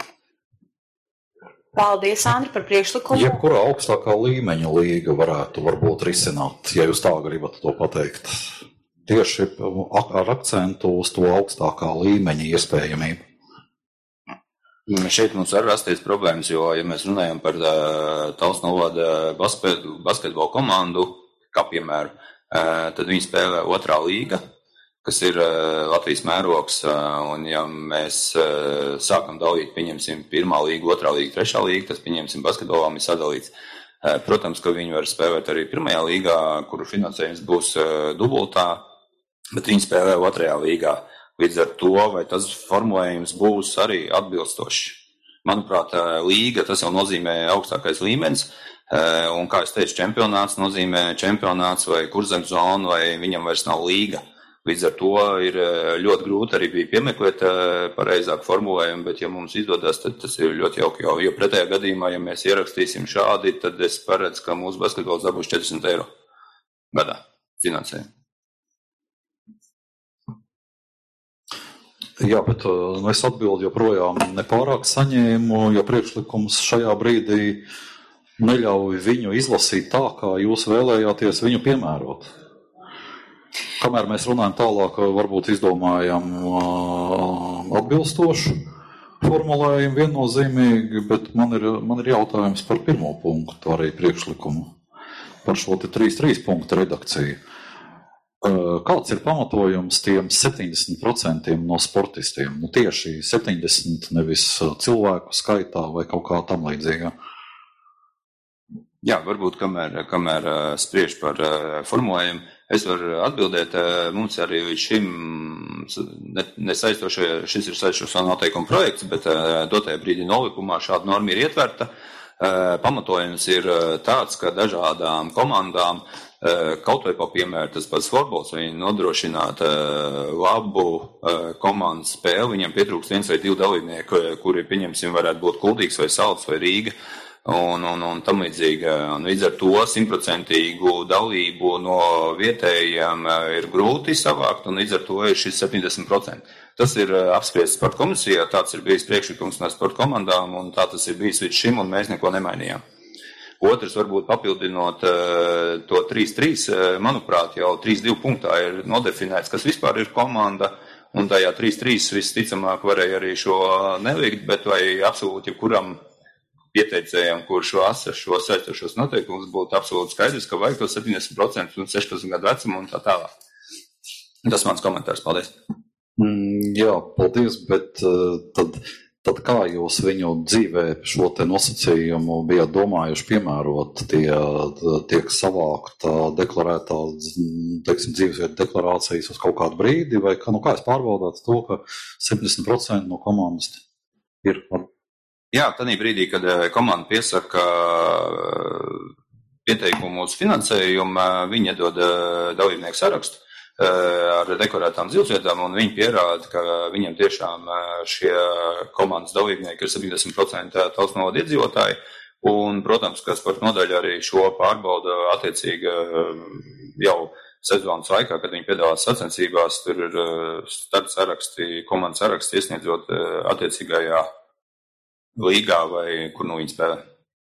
Paldies, Andri, par priekšlikumu. Jebkurā augstākā līmeņa līga varētu varbūt risināt, ja jūs tā gribat to pateikt. Tieši ar akcentu uz to augstākā līmeņa iespējamību. Šeit mums var rasties problēmas, jo, ja mēs runājam par Talsu novada basket, basketbolu komandu, kā piemēru, tad viņi spēlē otrā līga, kas ir Latvijas mērogs, un ja mēs sākam dalīt, pieņemsim, pirmā līga, otrā līga, trešā līga, tas, pieņemsim, basketbolām ir sadalīts. Protams, ka viņi var spēlēt arī pirmajā līgā, kuru finansējums būs dubultā, bet viņi spēlē otrajā līgā. Līdz ar to, vai tas formulējums būs arī atbilstošs. Manuprāt, līga, tas jau nozīmē augstākais līmenis, un, kā es teicu, čempionāts nozīmē čempionāts vai kurzem zonu, vai viņam vairs nav līga. Līdz ar to ir ļoti grūti arī bija piemeklēt pareizāku formulējumu, bet ja mums izdodas, tad tas ir ļoti jauki. Jo, jo pretējā gadījumā, ja mēs ierakstīsim šādi, tad es paredzu, ka mūsu basketbols dabūs četrsimt eiro gadā finansējumu. Jā, bet es atbildu joprojām nepārāk saņēmu, jo priekšlikums šajā brīdī neļauj viņu izlasīt tā, kā jūs vēlējāties viņu piemērot. Kamēr mēs runājam tālāk, varbūt izdomājam atbilstošu formulējumu viennozīmīgi, bet man ir, man ir jautājums par pirmo punktu, arī priekšlikumu, par šo te trīs trīs punktu redakciju. Kāds ir pamatojums tiem septiņdesmit procentiem no sportistiem? Nu, tieši septiņdesmit, nevis cilvēku skaitā vai kaut kā tam līdzīgā. Jā, varbūt kamēr, kamēr spriež par formulējumu, es varu atbildēt, mums arī līdz šim nesaistošie, šis ir saistošo noteikumu projekts, bet dotajā brīdī nolikumā šāda norma ir ietverta. Pamatojums ir tāds, ka dažādām komandām, kaut vai pa piemēru tas pats futbols, viņi nodrošināt labu komandas spēli, viņiem pietrūkst viens vai divi dalībnieki, kuri, pieņemsim, varētu būt Kuldīgs vai Salds vai Rīga. Un, un, un tam līdzīgi. Un līdz ar to simtprocentīgu dalību no vietējiem ir grūti savākt, un līdz ar to ir šis septiņdesmit procenti. Tas ir apspriests sporta komisijā, tāds ir bijis priekšlikums no sporta komandām, un tā tas ir bijis līdz šim, un mēs neko nemainījām. Otrs, varbūt papildinot to trīs trīs, manuprāt, jau trīs divi punktā ir nodefinēts, kas vispār ir komanda, un tajā trīs trīs visticamāk varēja arī šo nelikt, bet vai absolūti jebkuram pieteicējiem, kurš lasa šo saistošos noteikumus, būtu absolūti skaidrs, ka vajag to septiņdesmit procentus un sešpadsmit gadu vecumu un tā tālāk. Tas mans komentārs, paldies. Mm, jā, paldies, bet uh, tad, tad kā jūs viņu dzīvē šo te nosacījumu bijāt domājuši piemērot, tie tiek savākt deklarētā, teiksim, dzīvesvietu deklarācijas uz kaut kādu brīdi, vai kā, nu kā es pārbaudāt to, ka septiņdesmit procenti no komandas ir? Jā, tādā brīdī, kad komanda piesaka pieteikumu uz finansējumu, viņi iedod dalībnieku sarakstu ar deklarētām dzīvesvietām, un viņi pierāda, ka viņiem tiešām šie komandas dalībnieki ir septiņdesmit procenti Talsu novada iedzīvotāji, un, protams, ka sporta nodaļa arī šo pārbauda attiecīgi jau sezonas laikā, kad viņi piedalās sacensībās, tur ir starta saraksti, komandas saraksti iesniedzot attiecīgajā līgā vai kur nu viņi spēlē.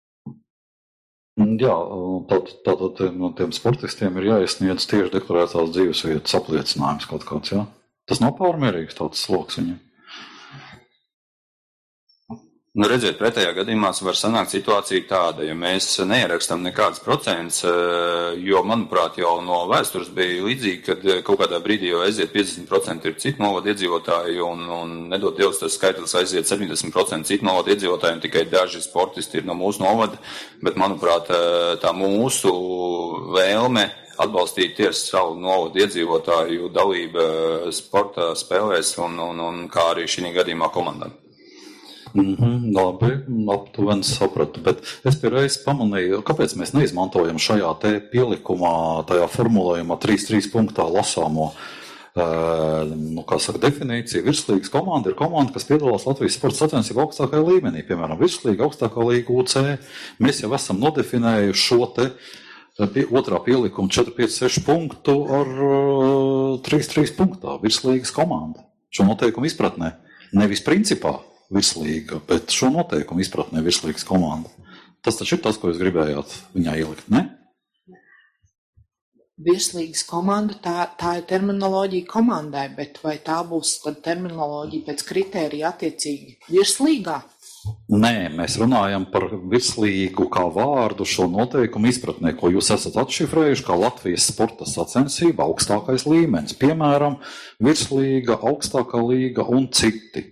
Jā, tātad tā, tā, no tiem sportistiem ir jāiesniedz tieši deklarētās dzīvesvietas apliecinājums kaut kāds, jā? Tas nav pārmērīgs tāds sloks viņam. Nu, redziet, pretējā gadījumā var sanākt situācija tāda, ja mēs neierakstam nekādas procents, jo, manuprāt, jau no vēstures bija līdzīgi, kad kaut kādā brīdī jau aiziet piecdesmit procenti ir citu novadu iedzīvotāji, un, un nedod Dievs, tas skaitlis aiziet septiņdesmit procenti citu novadu iedzīvotāji, un tikai daži sportisti ir no mūsu novada, bet, manuprāt, tā mūsu vēlme atbalstīt tieši savu novadu iedzīvotāju dalību sporta spēlēs un, un, un kā arī šī gadījumā komandām. Mm-hmm, labi, aptuveni sapratu, bet es pierreiz pamanīju, kāpēc mēs neizmantojam šajā te pielikumā, tajā formulējumā trīs trīs punktā lasāmo, uh, nu, kā saka, definīciju. Virslīgas komanda ir komanda, kas piedalās Latvijas sporta sacensību augstākajā līmenī, piemēram, virslīga augstākā līga U C. Mēs jau esam nodefinējuši šo te pie, otrā pielikuma četri pieci seši punktu ar uh, trīs trīs punktā, virslīgas komanda. Šo noteikumu izpratnē, nevis principā virslīga, bet šo noteikumu izpratnē virslīgas komanda. Tas taču ir tas, ko jūs gribējāt viņā ielikt, ne? Virslīgas komanda, tā, tā ir terminoloģija komandai, bet vai tā būs tad terminoloģija pēc kritērija attiecīgi virslīgā? Nē, mēs runājam par virslīgu kā vārdu šo noteikumu izpratnē, ko jūs esat atšifrējuši kā Latvijas sporta sacensība augstākais līmenis. Piemēram, virslīga, augstākā līga un citi.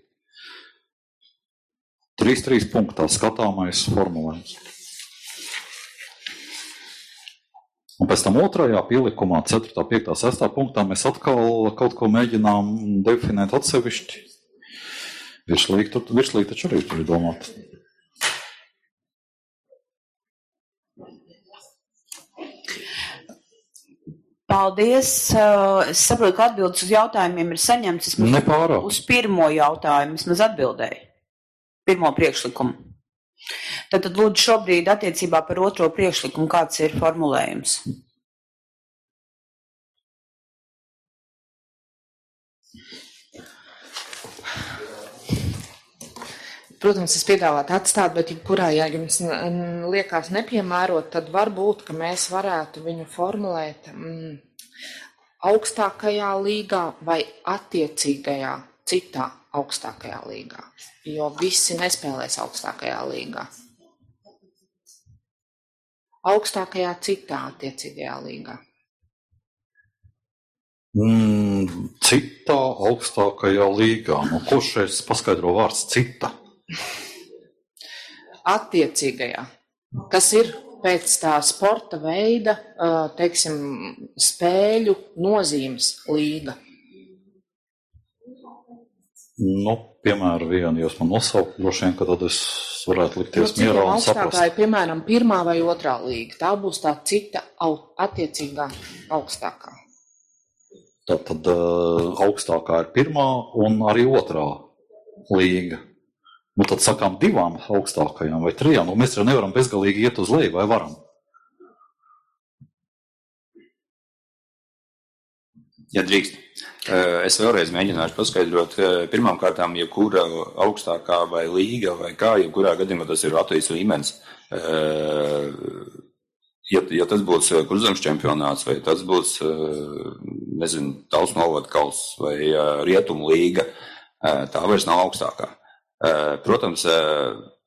trīs trīs punktā skatāmais formulējums. Un pēc tam otrajā pielikumā, ceturtā, piektā, sestā punktā mēs atkal kaut ko mēģinām definēt atsevišķi. Virslīgi, tur, virslīgi taču arī tur ir domāt. Paldies. Es saprotu, ka atbildes uz jautājumiem ir saņemts. Nepārāk. Uz pirmo jautājumu vismaz atbildēju. Pirmo priekšlikumu. Tad, tad lūdzu šobrīd attiecībā par otro priekšlikumu, kāds ir formulējums. Protams, es piedāvātu atstāt, bet jebkurā, ja jums liekas nepiemērot, tad varbūt, ka mēs varētu viņu formulēt mm, augstākajā līgā vai attiecīgajā citā augstākajā līgā, jo visi nespēlēs augstākajā līgā. Augstākajā citā attiecīgajā līgā. Mm, citā augstākajā līgā. Nu, ko šeit paskaidro vārds cita? Attiecīgajā. Kas ir pēc tā sporta veida, teiksim, spēļu nozīmes līga. Nu, piemēram, vienu jūs man nosaukt, droši vien, ka tad es varētu likties nu, mierā un saprast. Augstākā ir, piemēram, pirmā vai otrā līga. Tā būs tā cita attiecīgā augstākā. Tātad uh, augstākā ir pirmā un arī otrā līga. Nu, tad sakām divām augstākajām vai trijām. Nu, mēs jau nevaram bezgalīgi iet uz leju, vai varam? Ja drīkst. Es vēlreiz mēģināšu paskaidrot. Pirmām kārtām, jebkura augstākā vai līga vai kā, jebkurā gadījumā tas ir Latvijas līmenis. Ja, ja tas būs Kurzemes čempionāts vai tas būs, nezinu, Talsu novada kauss vai Rietumu līga, tā vairs nav augstākā. Protams,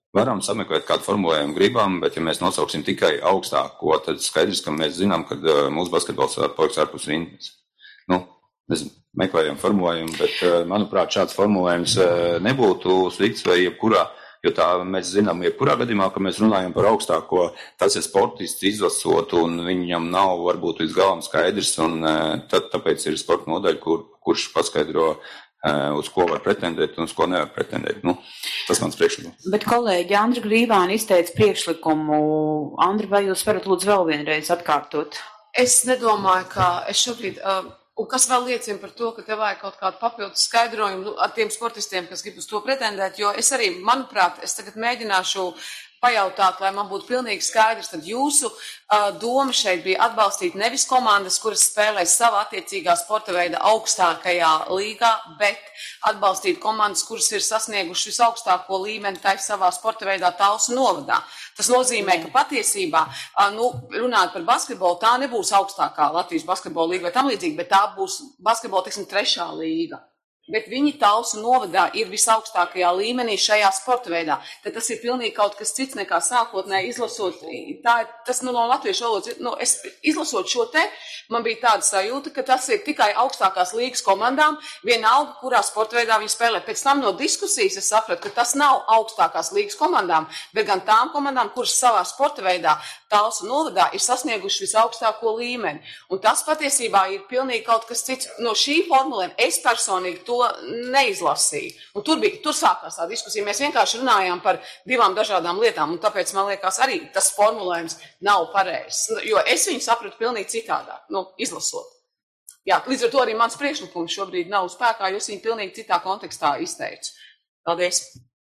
Varam sameklēt kādu formulējumu gribam, bet ja mēs nosauksim tikai augstāko, tad skaidrs, ka mēs zinām, ka mūsu basketbols var paliks ārpus rindas. Nu, mēs meklējam formulējumu, bet, manuprāt, šāds formulējums nebūtu slikts vai jebkurā, jo tā mēs zinām jebkurā gadījumā, ka mēs runājam par augstāko, tas ir sportists izlasot un viņam nav varbūt līdz galam skaidrs, un tad, tāpēc ir sporta nodaļa, kur, kurš paskaidro, uz ko var pretendēt un uz ko nevar pretendēt. Nu, tas mans priekšlikums. Bet kolēģi Andra Grīvāna izteica priekšlikumu. Andra, vai jūs varat lūdzu vēl vienreiz atkārtot? Es nedomāju, ka es šobrīd, uh, un kas vēl liecina par to, ka te vajag kaut kādu papildus skaidrojumu ar tiem sportistiem, kas grib uz to pretendēt, jo es arī, manuprāt, es tagad mēģināšu pajautāt, lai man būtu pilnīgi skaidrs, tad jūsu uh, doma šeit bija atbalstīt nevis komandas, kuras spēlē savā attiecīgā sporta veida augstākajā līgā, bet atbalstīt komandas, kuras ir sasnieguši visaugstāko līmeni tai savā sporta veidā Talsu novadā. Tas nozīmē, ka patiesībā, uh, nu, runāt par basketbolu, tā nebūs augstākā Latvijas basketbola līga vai tam līdzīgi, bet tā būs basketbola, tiksim, trešā līga. Bet viņi Talsu novadā ir visaugstākajā līmenī šajā sporta veidā. Tad tas ir pilnīgi kaut kas cits nekā sākotnēji izlasot. Tā, tas nu, no latviešu valodas, nu, es izlasot šo te, man bija tāda sajūta, ka tas ir tikai augstākās līgas komandām, vienalga, kurā sporta veidā viņi spēlē. Pēc tam no diskusijas es sapratu, ka tas nav augstākās līgas komandām, bet gan tām komandām, kuras savā sporta veidā Talsu novadā ir sasnieguši visaugstāko līmeni. Un tas patiesībā ir pilnīgi kaut kas cits. No šī formulēm es personīgi to neizlasīju. Un tur, bija, tur sākās tā diskusija. Mēs vienkārši runājām par divām dažādām lietām, un tāpēc man liekas arī tas formulējums nav pareizs. Jo es viņu sapratu pilnīgi citādāk, nu, izlasot. Jā, līdz ar to arī mans priekšlikums šobrīd nav spēkā, jo es viņu pilnīgi citā kontekstā izteicu. Paldies!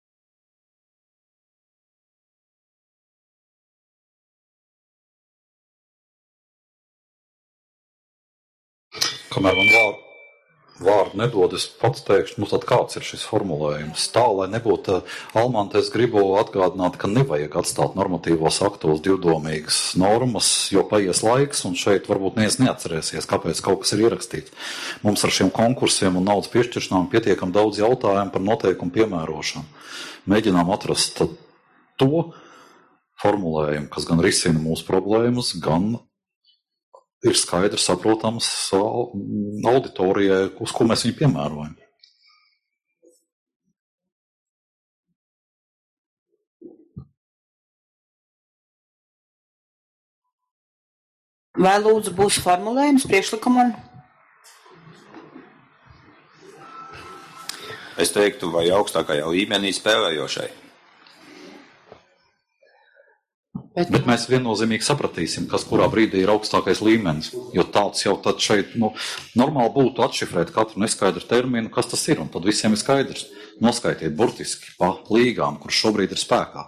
Kamēr man vārdu, vārdu nedod, es pats teikšu, nu tad kāds ir šis formulējums. Tā, lai nebūtu Almante, es gribu atgādināt, ka nevajag atstāt normatīvos aktos divdomīgas normas, jo paies laiks, un šeit varbūt neviens neatcerēsies, kāpēc kaut kas ir ierakstīts. Mums ar šiem konkursiem un naudas piešķiršanām pietiekam daudz jautājumu par noteikumu piemērošanu. Mēģinām atrast to formulējumu, kas gan risina mūsu problēmas, gan ir skaidrs, saprotams auditorijai, uz ko mēs viņu piemērojam. Vai lūdzu būs formulējums priekšlikumam? Es teiktu, vai augstākajā līmenī spēlējošai. Bet, Bet mēs viennozīmīgi sapratīsim, kas kurā brīdī ir augstākais līmenis, jo tāds jau tad šeit, nu, normāli būtu atšifrēt katru neskaidru terminu, kas tas ir, un tad visiem ir skaidrs. Noskaitiet burtiski pa līgām, kurš šobrīd ir spēkā.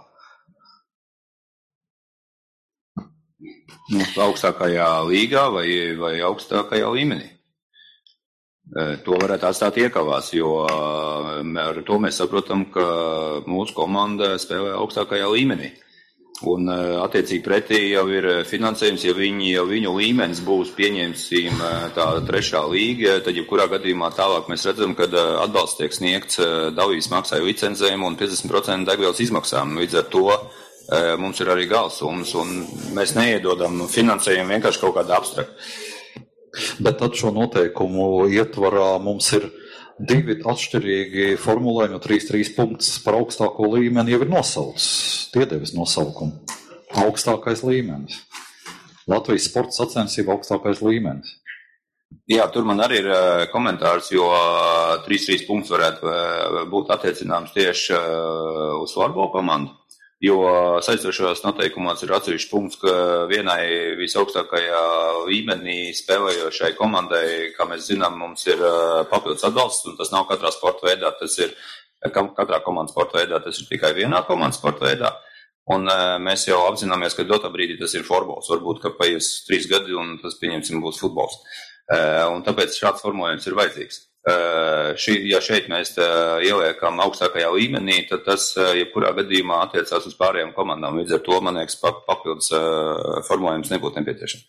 Nu, augstākajā līgā vai, vai augstākajā līmenī. To varētu atstāt iekavās, jo ar to mēs saprotam, ka mūsu komanda spēlē augstākajā līmenī. Un attiecīgi pretī jau ir finansējums, ja, viņi, ja viņu līmenis būs pieņemsim tā trešā līga, tad jebkurā gadījumā tālāk mēs redzam, ka atbalsts tiek sniegts dalības maksāju licencēm un piecdesmit procenti degvielas izmaksām. Līdz ar to mums ir arī galsums un mēs neiedodam finansējumu vienkārši kaut kādu abstraktu. Bet tad šo noteikumu ietvarā mums ir divi atšķirīgi formulējumi, jo trīs trīs punkts par augstāko līmeni jau ir nosaucis. Tie devis nosaukumu. Augstākais līmenis. Latvijas sporta sacensība augstākais līmenis. Jā, tur man arī ir komentārs, jo trīs trīs punkts varētu būt attiecināms tieši uz florbola komandu. Jo saistošajos noteikumos ir atsevišķs punkts, ka vienai visaugstākajā līmenī spēlējošai komandai, kā mēs zinām, mums ir papildus atbalsts, un tas nav katrā sporta veidā, tas ir katrā komandas sporta veidā, tas ir tikai vienā komandas sporta veidā. Un mēs jau apzināmies, ka dotā brīdī tas ir florbols, varbūt, ka paies trīs gadi un tas, pieņemsim, būs futbols. Un tāpēc šāds formulējums ir vajadzīgs. Šī, ja šeit mēs ieliekam augstākajā līmenī, tad tas jebkurā gadījumā attiecās uz pārējām komandām. Līdz ar to, man liekas, papildus formulējums nebūtu nepieciešams.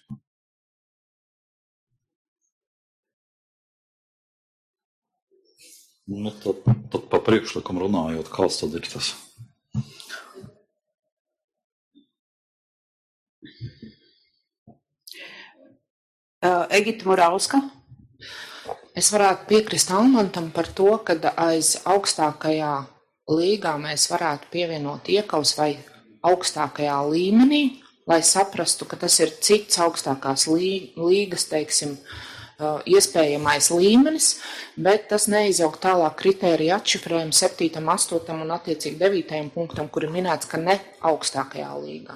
Nu, tad, tad pa priekšlikumu runājot, kāds tad ir tas? Uh, Egita Murauska. Es varētu piekrist Almantam par to, ka aiz augstākajā līgā mēs varētu pievienot iekavas vai augstākajā līmenī, lai saprastu, ka tas ir cits augstākās līgas, teiksim, iespējamais līmenis, bet tas neizjaukt tālāk kritēriju atšifrējumu septītam, astotam un attiecīgi devītajam punktam, kur ir minēts, ka ne augstākajā līgā.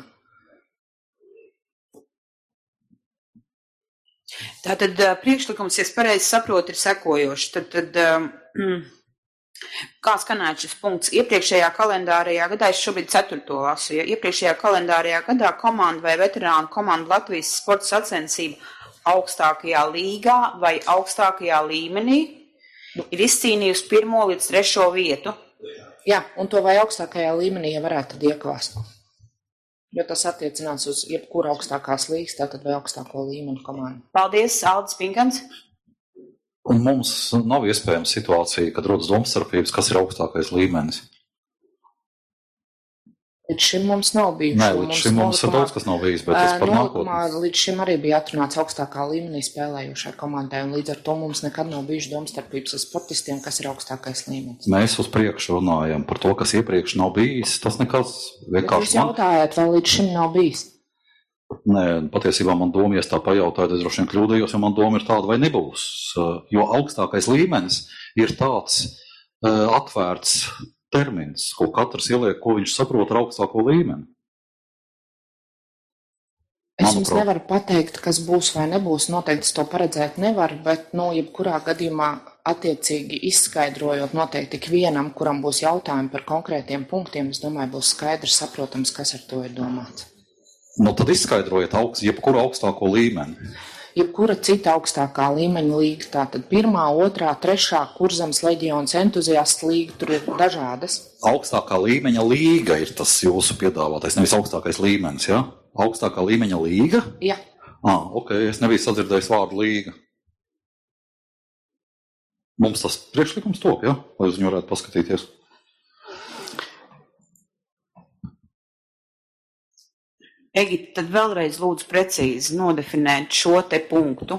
Tātad priekšlikums, ja es pareizi saprotu, ir sekojošs. Tad, tad um, kā skanētu šis punkts? Iepriekšējā kalendārajā gadā, es šobrīd ceturto lasu, ja iepriekšējā kalendārajā gadā komanda vai veterānu komanda Latvijas sporta sacensība augstākajā līgā vai augstākajā līmenī ir izcīnījusi pirmo līdz trešo vietu. Jā, un to vai augstākajā līmenī ja varētu tad iekvāst. Jo tas attiecināts uz jebkuru augstākās līgas, tātad vai augstāko līmeni komandu. Paldies, Aldis Pinkans. Un mums nav iespējama situācija, kad rodas domstarpības, kas ir augstākais līmenis. Līdz šim mums nav bijuši. Nē, līdz šim mums ir daudz, kas nav bijis, bet tas par nākotni. Līdz šim arī bija atrunāts augstākā līmenī spēlējušai komandai, un līdz ar to mums nekad nav bijuši domstarpības ar sportistiem, kas ir augstākais līmenis. Mēs uz priekšu runājam par to, kas iepriekš nav bijis. Tas nekas vienkārši. Jūs jautājāt, vai līdz šim nav bijis? Nē, patiesībā man doma, ja es tā pajautāju, es droši vien kļūdījos, jo man doma ir tāda, vai nebūs. Jo augstākais līmenis ir tāds uh, atvērts termins, ko katrs ieliek, ko viņš saprot ar augstāko līmeni. Es jums nevaru pateikt, kas būs vai nebūs, noteikti to paredzēt nevar, bet, nu, jebkurā gadījumā attiecīgi izskaidrojot noteikti ikvienam, kuram būs jautājumi par konkrētiem punktiem, es domāju, būs skaidrs saprotams, kas ar to ir domāts. Nu, tad izskaidrojiet augst, jebkuru augstāko līmeni. Jebkura cita augstākā līmeņa līga, tātad pirmā, otrā, trešā, Kurzemes leģions, entuziasts līga, tur ir dažādas. Augstākā līmeņa līga ir tas jūsu piedāvātais, nevis augstākais līmenis, ja? Augstākā līmeņa līga? Jā. Ah, ok, es nebiju sadzirdējis vārdu līga. Mums tas priekšlikums top, ja? Lai uz viņu varētu paskatīties. Egita, tad vēlreiz lūdzu precīzi nodefinēt šo te punktu.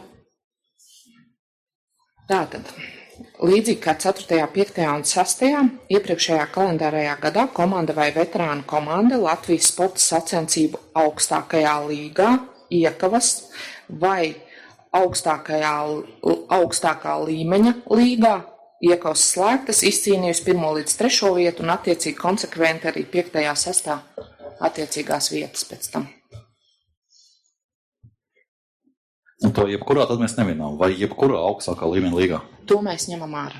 Tātad, līdzīgi kā ceturtajā, piektajā un sastajā iepriekšējā kalendārajā gadā komanda vai veterānu komanda Latvijas sporta sacensību augstākajā līgā iekavas vai augstākajā, augstākā līmeņa līgā iekavas slēgtas, izcīnījusi pirmo līdz trešo vietu un attiecīgi konsekventi arī piektajā, sastā attiecīgās vietas pēc tam. Un to jebkurā tad mēs nevienām, vai jebkurā augstākā līmeņa līgā? To mēs ņemam ārā.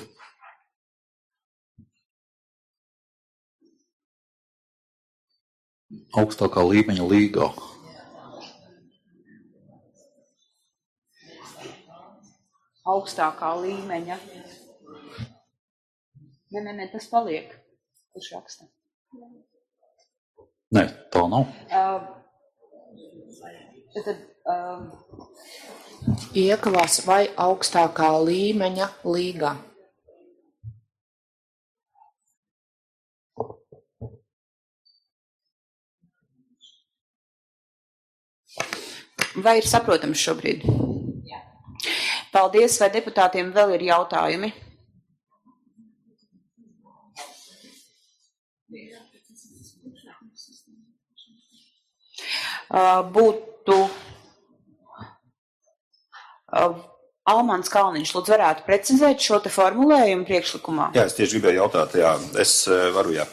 Augstākā līmeņa līgā. Augstākā līmeņa. Nē, nē, nē, tas paliek. Kurš raksta? Nē, tā nav. Uh, tad, uh, Iekavās vai augstākā līmeņa līgā. Vai ir saprotams šobrīd? Jā. Paldies, vai deputātiem vēl ir jautājumi? Uh, būtu uh, Almans Kalniņš, lūdzu, varētu precizēt šo te formulējumu priekšlikumā? Jā, es tieši gribēju jautāt, jā, es uh, varu, jā.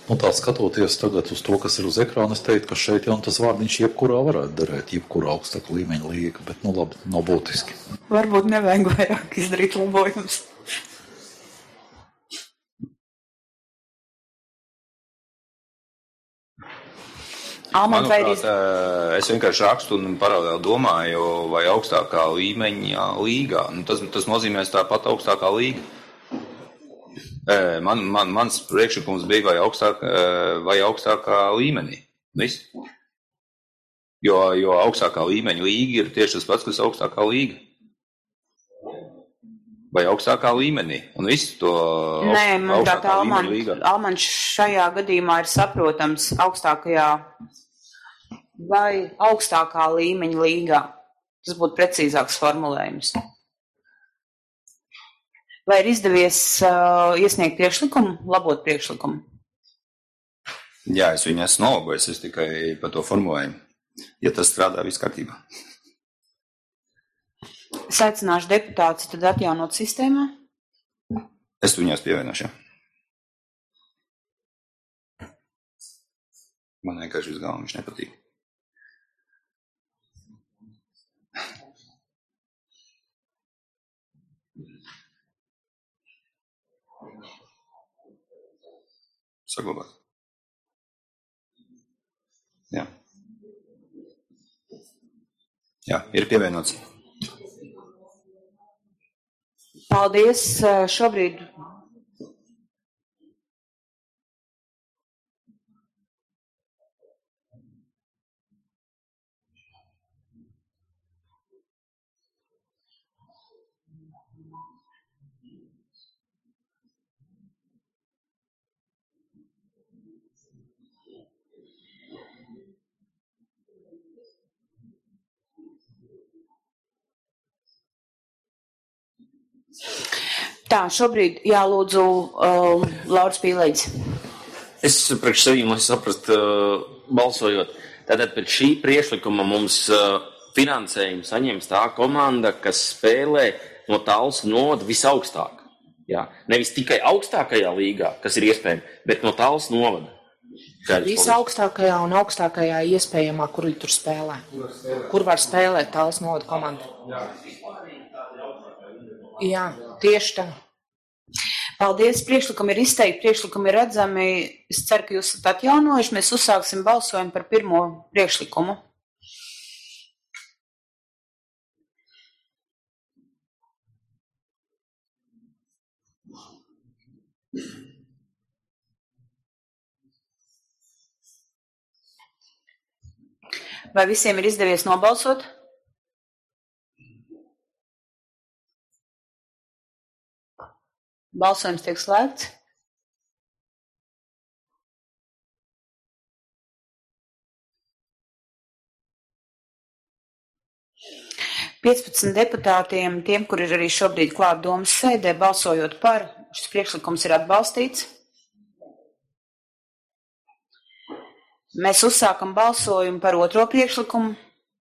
Nu, tā skatoties tagad uz to, kas ir uz ekrāna, es teiktu, ka šeit jau tas vārdiņš jebkurā varētu derēt, jebkurā augstāka līmeņa līga, bet, nu labi, nav būtiski. Varbūt nevajag vairāk izdarīt labojumus. Manuprāt, es vienkārši rakstu un paralēli domāju, vai augstākā līmeņa līgā. Nu, tas, tas nozīmēs tāpat augstākā līga. Man, man, mans priekšlikums bija vai, augstāk, vai augstākā līmenī. Viss. Jo, jo augstākā līmeņa līga ir tieši tas pats, kas augstākā līga. Vai augstākā līmenī. Un viss to Nē, manuprāt, Alman, Alman šajā gadījumā ir saprotams augstākajā vai augstākā līmeņa līgā. Tas būtu precīzāks formulējums. Vai ir izdevies uh, iesniegt priekšlikumu, labot priekšlikumu? Jā, es viņu esmu nolabojis, es tikai par to formulējumu. Ja tas strādā, viss kārtībā. Es aicināšu deputātus tad atjaunot sistēmā. Es viņos pievienošu. Man vienkārši uz galvu viņš nepatīk. Saglabāt. Jā. Jā, ir pievienots. Paldies. Šobrīd Tā, šobrīd jālūdzu um, Lauris Pīlēģis. Es priekš sevi, lai saprast, uh, balsojot, tātad pēc šī priekšlikuma mums uh, finansējumu saņems tā komanda, kas spēlē no Talsu novada visaugstāk. Jā, nevis tikai augstākajā līgā, kas ir iespējams, bet no Talsu novada. Visaugstākajā un augstākajā iespējamā, kur viņi tur spēlē. Kur var spēlēt Talsu novada komanda? Jā, tieši tā. Paldies, priekšlikumi ir izteikti, priekšlikumi ir redzami. Es ceru, ka jūs esat atjaunojuši. Mēs uzsāksim balsojumu par pirmo priekšlikumu. Vai visiem ir izdevies nobalsot? Balsojums tiek slēgts. piecpadsmit deputātiem, tiem, kur ir arī šobrīd klāt domas sēdē, balsojot par, šis priekšlikums ir atbalstīts. Mēs uzsākam balsojumu par otro priekšlikumu.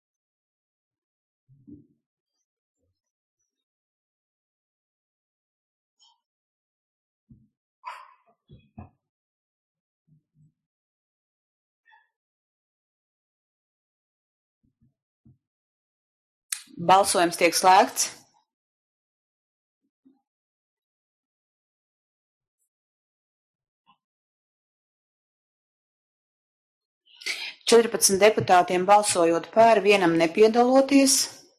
Balsojums tiek slēgts. četrpadsmit deputātiem balsojot par, vienam nepiedaloties.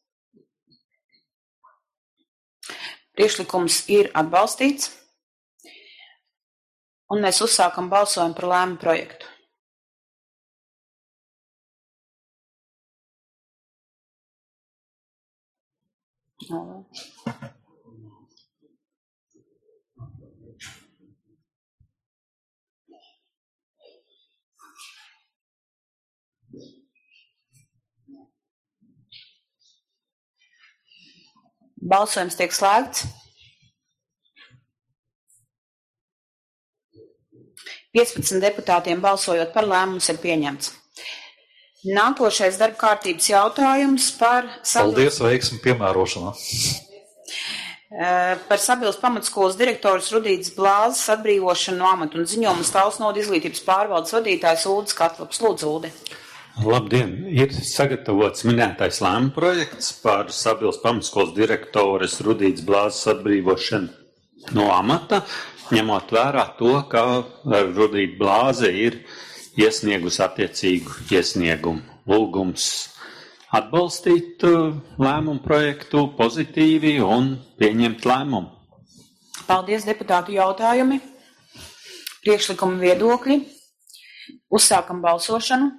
Priekšlikums ir atbalstīts. Un mēs uzsākam balsojumu par lēmumu projektu. No. Balsojums tiek slēgts. piecpadsmit deputātiem balsojot par, lēmums ir pieņemts. Nākošais darba kārtības jautājums par... Paldies, veiksmi piemērošanā. Par Sabils pamatskolas direktoras Rudītas Blāzes atbrīvošanu no amata un ziņojumu Stāvs Noda izglītības pārvaldes vadītājs Uldis Katlaps. Lūdzu, Uldi. Labdien! Ir sagatavots minētais lēmuma projekts par Sabils pamatskolas direktoras Rudītas Blāzes atbrīvošanu no amata, ņemot vērā to, ka Rudīta Blāze ir iesniegusi attiecīgu iesniegumu. Lūgums atbalstīt lēmumu projektu pozitīvi un pieņemt lēmumu. Paldies, deputātu jautājumi. Priekšlikumi viedokļi. Uzsākam balsošanu.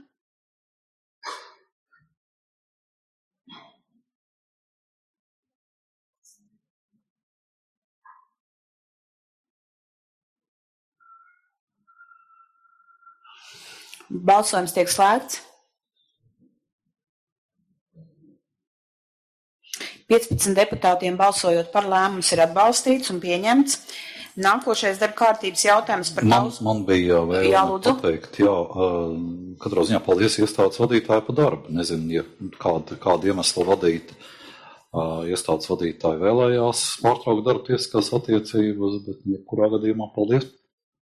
Balsojums tiek slēgts. piecpadsmit deputātiem balsojot par lēmums ir atbalstīts un pieņemts. Nākošais darba kārtības jautājums par man, man bija vēlme pateikt, jā, katrā ziņā paldies iestādes vadītāju par darbu. Nezinu, ja kāda, kāda iemesla vadīt iestādes vadītāji vēlējās pārtraukt darbu tiesiskās attiecības, bet jebkurā gadījumā paldies.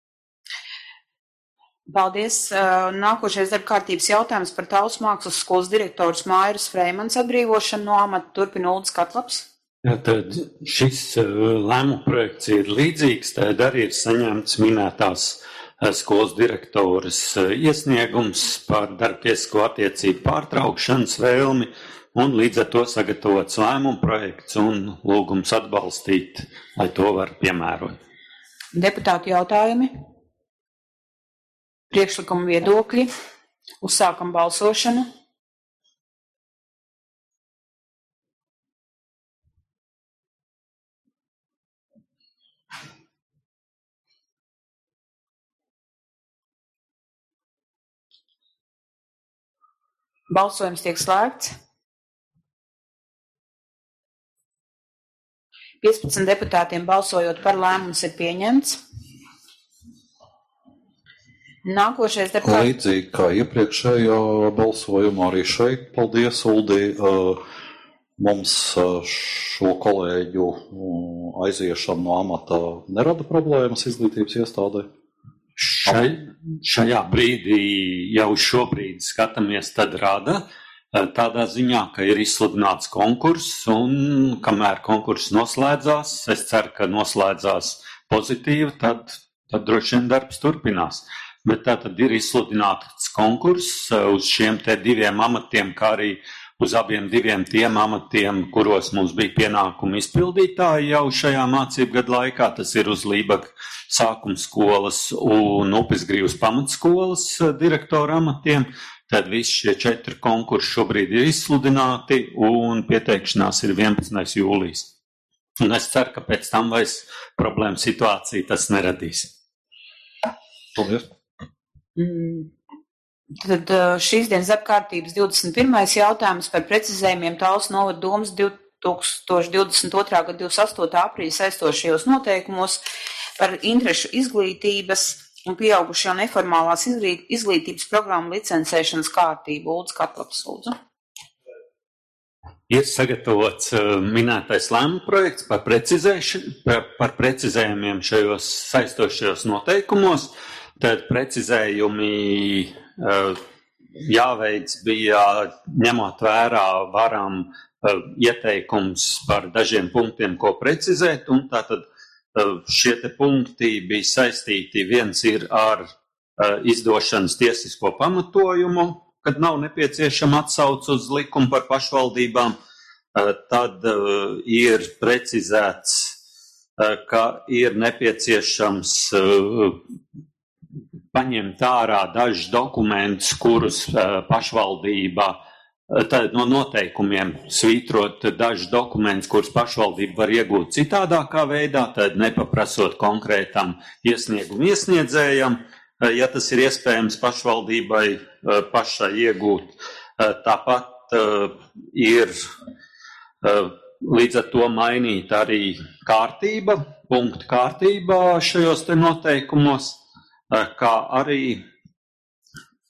Paldies. Nākošais darba kārtības jautājums par Tautas mākslas skolas direktors Mairas Freimans atbrīvošanu no amata turpina Uldis Katlaps. Jā, tad šis lēmuma projekts ir līdzīgs, tad arī ir saņemts minētās skolas direktoras iesniegums par darbtiesisko attiecību pārtraukšanas vēlmi un līdz ar to sagatavots lēmuma projekts un lūgums atbalstīt, lai to var piemērot. Deputātu jautājumi? Priekšlikuma viedokļi. Uzsākam balsošanu. Balsojums tiek slēgts. piecpadsmit deputātiem balsojot par lēmums ir pieņemts. Nākošais darbā. Līdzīgi kā iepriekšējā balsojumā arī šeit, paldies, Uldi, mums šo kolēģu aiziešana no amata nerada problēmas izglītības iestādē? Šai, šajā brīdī, jau šobrīd skatāmies, tad rada tādā ziņā, ka ir izsludināts konkurss un kamēr konkurss noslēdzās, es ceru, ka noslēdzās pozitīvi, tad, tad droši vien darbs turpinās. Bet tā tad ir izsludināts konkurss uz šiem te diviem amatiem, kā arī uz abiem diviem tiem amatiem, kuros mums bija pienākumi izpildītāji jau šajā mācību gadu laikā. Tas ir uz Lībaka sākuma skolas un Upesgrīvas pamatskolas direktora amatiem. Tad visi šie četri konkursi šobrīd ir izsludināti un pieteikšanās ir vienpadsmitais jūlijas. Un es ceru, ka pēc tam vairs problēma situācija tas neradīs. Paldies! Tad šīs dienas apkārtības divdesmit pirmais jautājums par precizējumiem Talsu novada domas divi tūkstoši divdesmit otrā gada divdesmit astotā aprīļa saistošajos noteikumos par interešu izglītības un pieaugušo neformālās izglītības programmu licencēšanas kārtību. Uldis Katlaps, lūdzu. Ir sagatavots minētais lēmuma projekts par, par, par precizējumiem šajos saistošajos noteikumos. Tad precizējumi jāveic bija ņemot vērā varam ieteikums par dažiem punktiem, ko precizēt, un tātad šie te punkti bija saistīti, viens ir ar izdošanas tiesisko pamatojumu, kad nav nepieciešama atsauce uz likumu par pašvaldībām, tad ir precizēts, ka ir nepieciešams paņemt ārā dažus dokumentus, kurus pašvaldība, tad no noteikumiem svītrot dažus dokumentus, kurus pašvaldība var iegūt citādākā veidā, tad nepaprasot konkrētam iesniegumu iesniedzējam, ja tas ir iespējams pašvaldībai pašai iegūt. Tāpat ir līdz ar to mainīt arī kārtība, punktu kārtībā šajos te noteikumos, kā arī,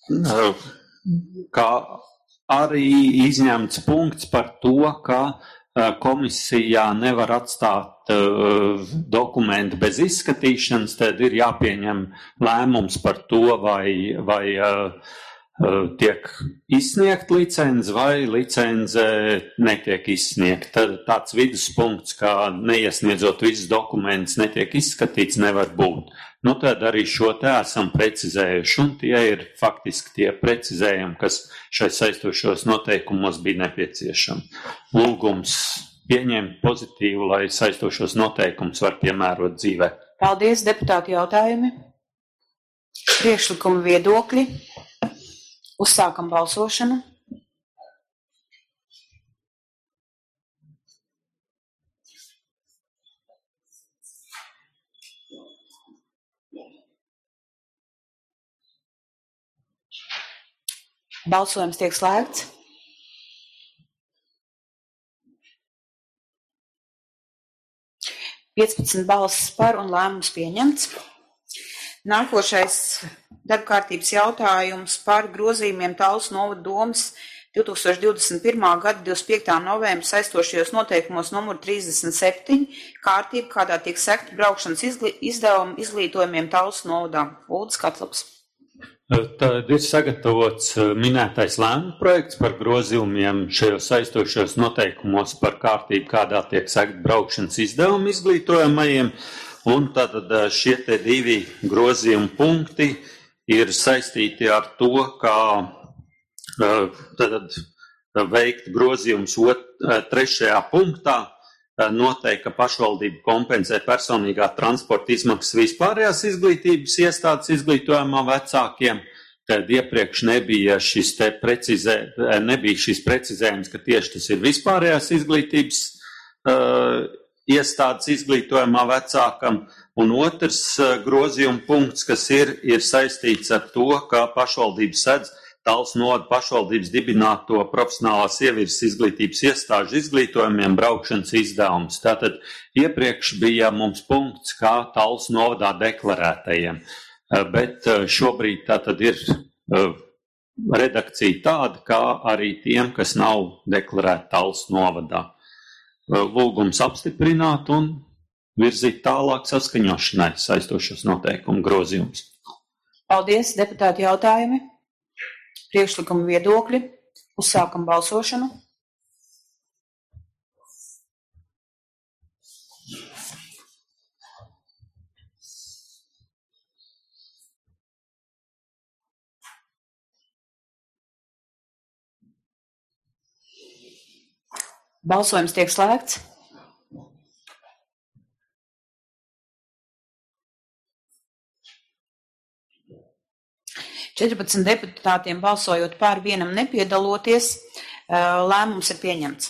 kā arī izņemts punkts par to, ka komisijā nevar atstāt uh, dokumentu bez izskatīšanas, tad ir jāpieņem lēmums par to, vai, vai uh, uh, tiek izsniegt licence vai licence netiek izsniegta. Tad tāds viduspunkts, kā neiesniedzot visus dokumentus, netiek izskatīts, nevar būt. Nu, tad arī šo te esam precizējuši, un tie ir faktiski tie precizējumi, kas šai saistošos noteikumos bija nepieciešami. Lūgums pieņemt pozitīvu, lai saistošos noteikumus var piemērot dzīvē. Paldies, deputāti, jautājumi. Priekšlikuma viedokļi. Uzsākam balsošanu. Balsojums tiek slēgts. piecpadsmit balsis par un lēmums pieņemts. Nākošais darbkārtības jautājums par grozījumiem Talsu novada domes divs tūkstoši divdesmit pirmā gada divdesmit piektā novembra saistošajos noteikumos numur trīsdesmit septiņi kārtība, kādā tiek sekti braukšanas izglī, izdevumi izglītojumiem Talsu novadā. Uldis Katlaps. Tad ir sagatavots minētais lēmuma projekts par grozījumiem šajos saistošajos noteikumos par kārtību, kādā tiek sekti braukšanas izdevumi izglītojamajiem, un tad šie te divi grozījuma punkti ir saistīti ar to, kā tad veikt grozījums trešajā punktā, noteikti, ka pašvaldība kompensē personīgā transporta izmaksas vispārējās izglītības iestādes izglītojumā vecākiem, kad iepriekš nebija šis te precizē, nebija šis precizējums, ka tieši tas ir vispārējās izglītības uh, iestādes izglītojumā vecākam, un otrs uh, grozījuma punkts, kas ir, ir saistīts ar to, ka pašvaldības sedz Talsu novada pašvaldības dibināto profesionālās ievirzes izglītības iestāžu izglītojumiem braukšanas izdevums. Tātad iepriekš bija mums punkts, kā Talsu novadā deklarētajiem, bet šobrīd tātad ir redakcija tāda, kā arī tiem, kas nav deklarēti Talsu novadā. Lūgums apstiprināt un virzīt tālāk saskaņošanai saistošos noteikumu grozījumus. Paldies, deputāti, jautājumi. Priekšlikuma viedokļi. Uzsākam balsošanu. Balsojums tiek slēgts. četrpadsmit deputātiem balsojot par, vienam nepiedaloties, lēmums ir pieņemts.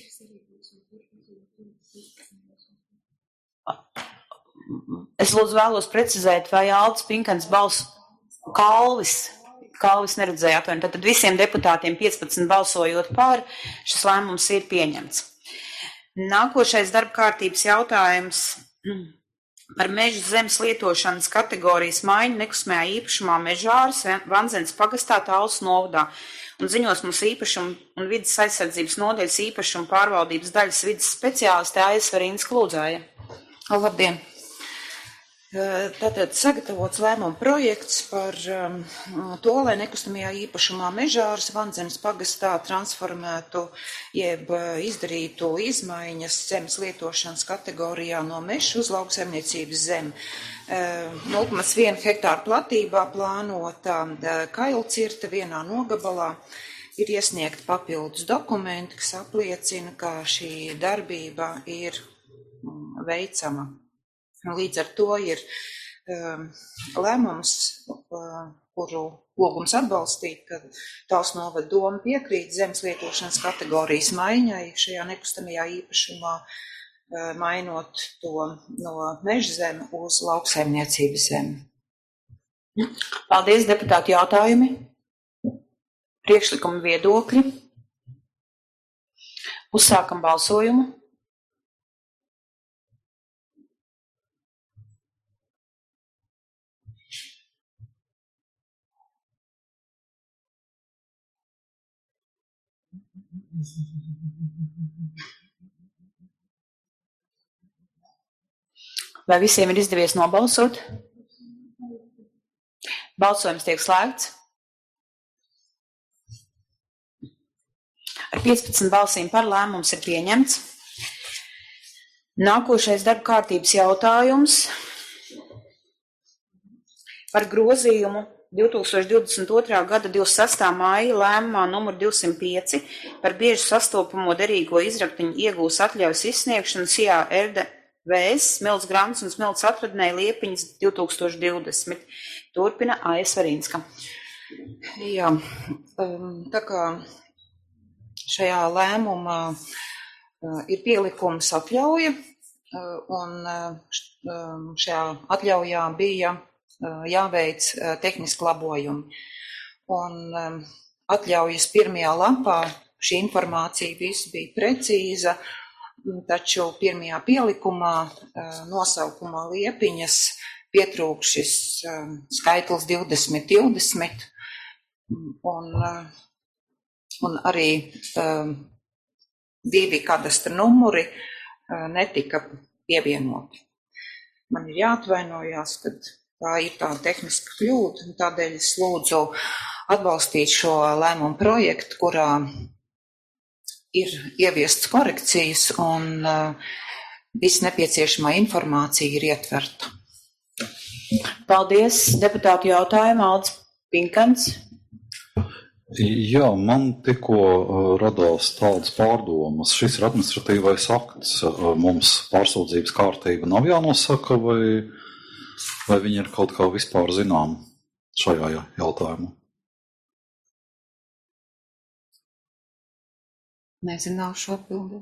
Es lūdzu vēlos precizēt, vai Aldis Pinkans balss Kalvis, Kalvis neredzēja atvainu, tad visiem deputātiem piecpadsmit balsojot par, šis lēmums ir pieņemts. Nākošais darba kārtības jautājums par meža zemes lietošanas kategorijas maiņu nekustamajā īpašumā Mežāras Vanzenes pagastā Talsu novadā un ziņos mums īpašuma un vides aizsardzības nodaļas īpašuma pārvaldības daļas vides speciāliste Aija Svarīnas Klūdzāja. Labdien! Tātad sagatavots lēmuma projekts par um, to, lai nekustamajā īpašumā Mežāras Vanzenes pagastā transformētu jeb izdarītu izmaiņas zemes lietošanas kategorijā no meža uz lauksaimniecības zemi. nulle komats viens hektāru platībā plānota kailcirta vienā nogabalā. Ir iesniegt papildus dokumenti, kas apliecina, ka šī darbība ir veicama. Līdz ar to ir um, lēmums, uh, kuru lūgums atbalstīt, ka Talsu novada doma piekrīt zemes lietošanas kategorijas maiņai šajā nekustamajā īpašumā, uh, mainot to no meža zeme uz lauksaimniecības zemi. Paldies, deputāti, jautājumi. Priekšlikuma viedokļi. Uzsākam balsojumu. Vai visiem ir izdevies nobalsot? Balsojums tiek slēgts. Ar piecpadsmit balsīm par lēmums ir pieņemts. Nākošais darba kārtības jautājums par grozījumu divtūkstoš divdesmit otrā gada divdesmit sestā māja lēmumā numur divsimt pieci par bieži sastopamo derīgo izraktiņu iegūs atļaujas izsniegšanu Sijā Erde V S smilts grants un smilts atradnē Liepiņas divtūkstoš divdesmit. Turpina Aija Svarīnska. Jā, tā kā šajā lēmumā ir pielikums atļauja, un šajā atļaujā bija jāveic tehniski labojumi. Un atļaujas pirmajā lapā šī informācija viss bija precīza, taču pirmajā pielikumā nosaukumā Liepiņas pietrūk šis skaitlis divdesmit divdesmit, un, un arī um, divi kadastra numuri uh, netika pievienoti. Man ir jāatvainojās, ka tā ir tā tehniska kļūda, un tādēļ es lūdzu atbalstīt šo lēmumu projektu, kurā ir ieviestas korekcijas un uh, viss nepieciešamā informācija ir ietverta. Paldies. Deputātu jautājumu Aldis Pinkans. Jā, man tikko radās tādas pārdomas. Šis ir administratīvais akts. Mums pārsūdzības kārtība nav jānosaka, vai, vai viņi ir kaut kā vispār zinām šajā jautājumā? Nezināšu atbildi.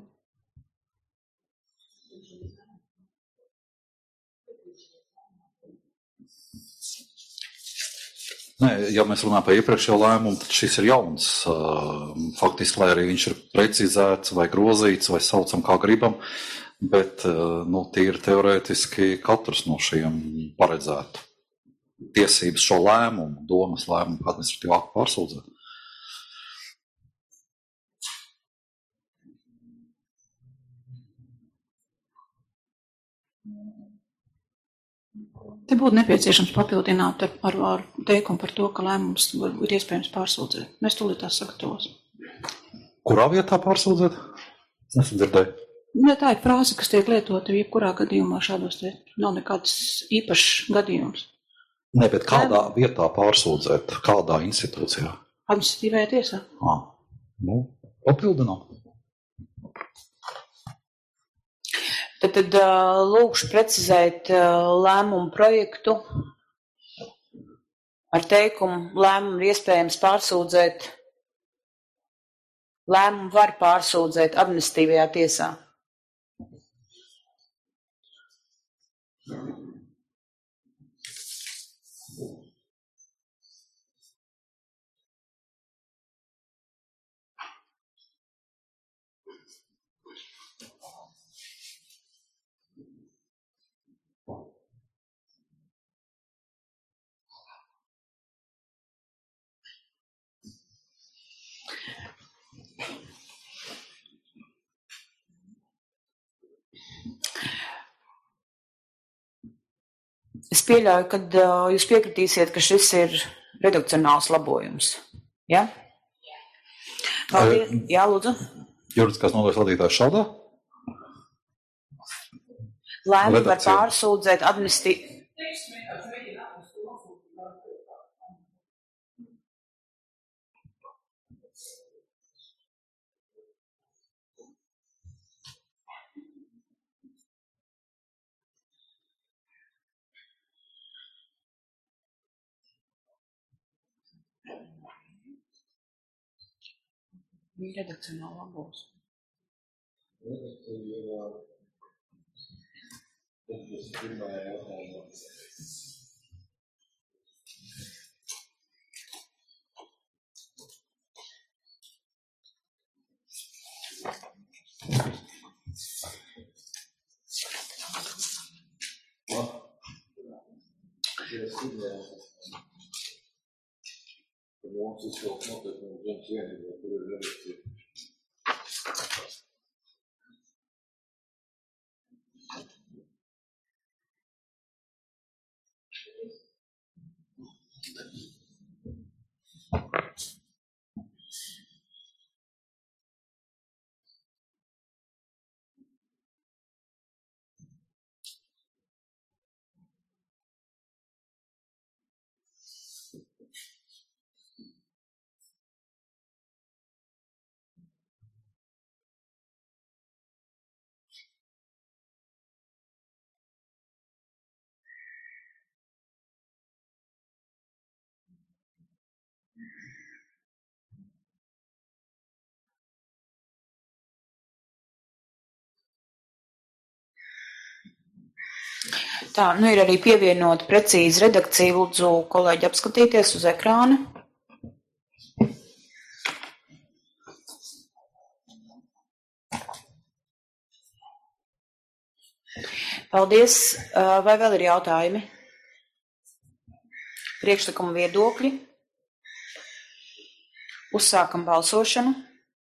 Nē, ja mēs runājam par iepriekšējo lēmumu, tad šis ir jauns. Faktiski, lai arī viņš ir precizēts vai grozīts vai saucam kā gribam, bet nu, tīri teorētiski katrs no šiem paredzētu tiesības šo lēmumu, domas lēmumu administratīvā akta pārsūdzēt. Te būtu nepieciešams papildināt ar, ar, ar teikumu par to, ka lēmums ir iespējams pārsūdzēt. Mēs tūlīt tās sagatavosim. Kurā vietā pārsūdzēt? Es nesadzirdēju. Ne, tā ir frāze, kas tiek lietota jebkurā gadījumā šādos te nav nekāds īpašs gadījums. Nē, bet kādā Lēm... vietā pārsūdzēt? Kādā institūcijā? Administratīvajā tiesā. Ah, nu, papildinām. Tad, tad lūkšu precizēt lēmumu projektu ar teikumu lēmumu ir iespējams pārsūdzēt, lēmumu var pārsūdzēt administratīvajā tiesā. Es pieļauju, ka uh, jūs piekritīsiet, ka šis ir redakcionāls labojums. Ja? Paldies. Jā, lūdzu. Juridiskās nodaļas vadītājs šādā? Lēmumu var pārsūdzēt administratīvi. Viņa redakcionāli labos. Tā, nu ir arī pievienota precīza redakcija. Lūdzu, kolēģi, apskatīties uz ekrāna. Paldies. Vai vēl ir jautājumi? Priekšlikuma viedokļi. Uzsākam balsošanu.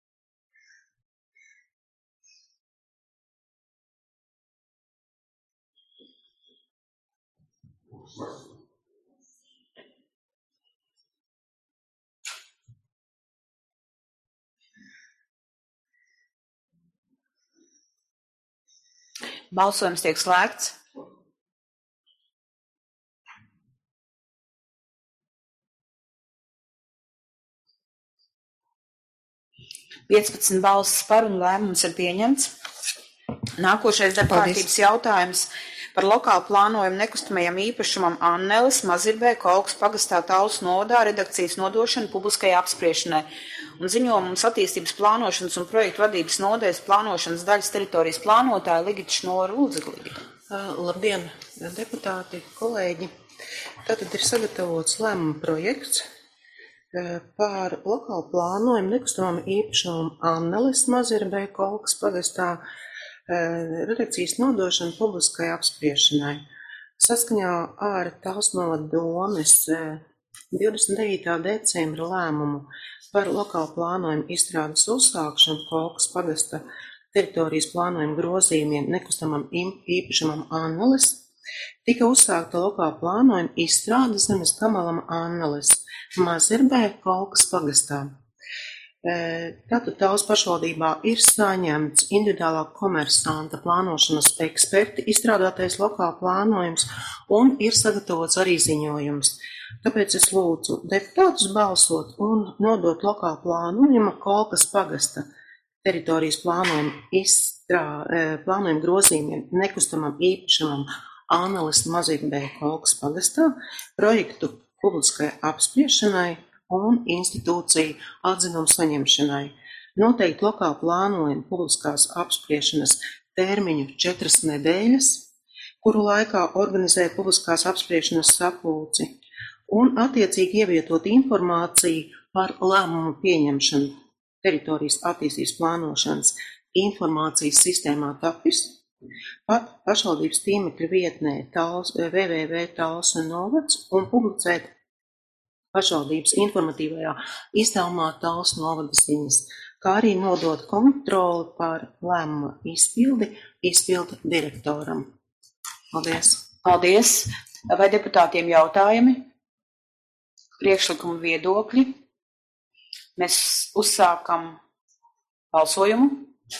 Balsojums tiek slēgts. piecpadsmit balsis par un lēmums ir pieņemts. Nākošais darbkārtības jautājums par lokālu plānojumu nekustamajam īpašumam Anneles, Mazirbē, Kolkas pagastā Talsu novadā redakcijas nodošanu publiskajai apspriešanai un ziņojums attīstības plānošanas un projektu vadības nodaļas plānošanas daļas teritorijas plānotāja Ligita Šnora. Lūdzu, Ligita. Labdien, deputāti, kolēģi. Tātad ir sagatavots lēmuma projekts par lokālu plānojumu nekustamam īpašumam Anneles, Mazirbē, Kolkas pagastā redakcijas nodošanu publiskai apspriešanai. Saskaņā ar Talsu novada domes divdesmit devītā decembra lēmumu par lokālu plānojumu izstrādes uzsākšanu Kolkas pagasta teritorijas plānojumu grozījumiem nekustamam īpašumam Anneles tika uzsākta lokāla plānojuma izstrāde zemes kamalam Anneles, Mazirbē, Kolkas pagastā. Tātad Talsu pašvaldībā ir saņemts individuālā komersanta plānošanas eksperti, izstrādātais lokāla plānojums un ir sagatavots arī ziņojums. Tāpēc es lūdzu deputātus balsot un nodot lokāla plānojuma Kolkas pagasta teritorijas plānojumu, izstrā, plānojumu grozījumiem nekustamam īpašumam Anneles, Mazirbē, Kolkas pagastā projektu publiskai apspriešanai un institūciju atzinumu saņemšanai. Noteikti lokāla plānojuma publiskās apspriešanas termiņu četras nedēļas, kuru laikā organizē publiskās apspriešanas sapulci, un attiecīgi ievietot informāciju par lēmumu pieņemšanu teritorijas attīstības plānošanas informācijas sistēmā Tapis, pat pašvaldības tīmekļa vietnē tals, w w w punkt talsu novads un publicēt pašvaldības informatīvajā izdevumā Talsu novada ziņas, kā arī nodot kontroli par lēmuma izpildi izpildu direktoram. Paldies! Paldies! Vai deputātiem jautājumi? Priekšlikuma viedokļi? Mēs uzsākam balsojumu.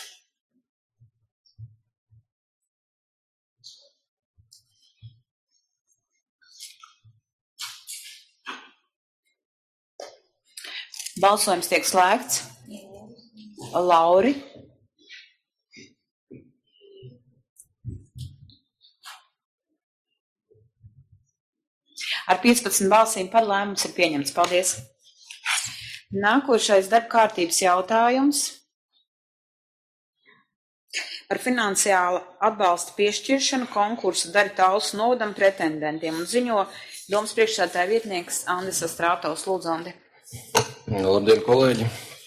Balsojums tiek slēgts. Lauri. Ar piecpadsmit balsīm par lēmums ir pieņemts. Paldies. Nākošais darbkārtības jautājums par finansiāla atbalsta piešķiršanu konkursu daļu Talsu novadam pretendentiem un ziņo domas priekšsēdētāja vietnieks Andis Astrātovs. Lūdzu, Andi. Labdien, kolēģi!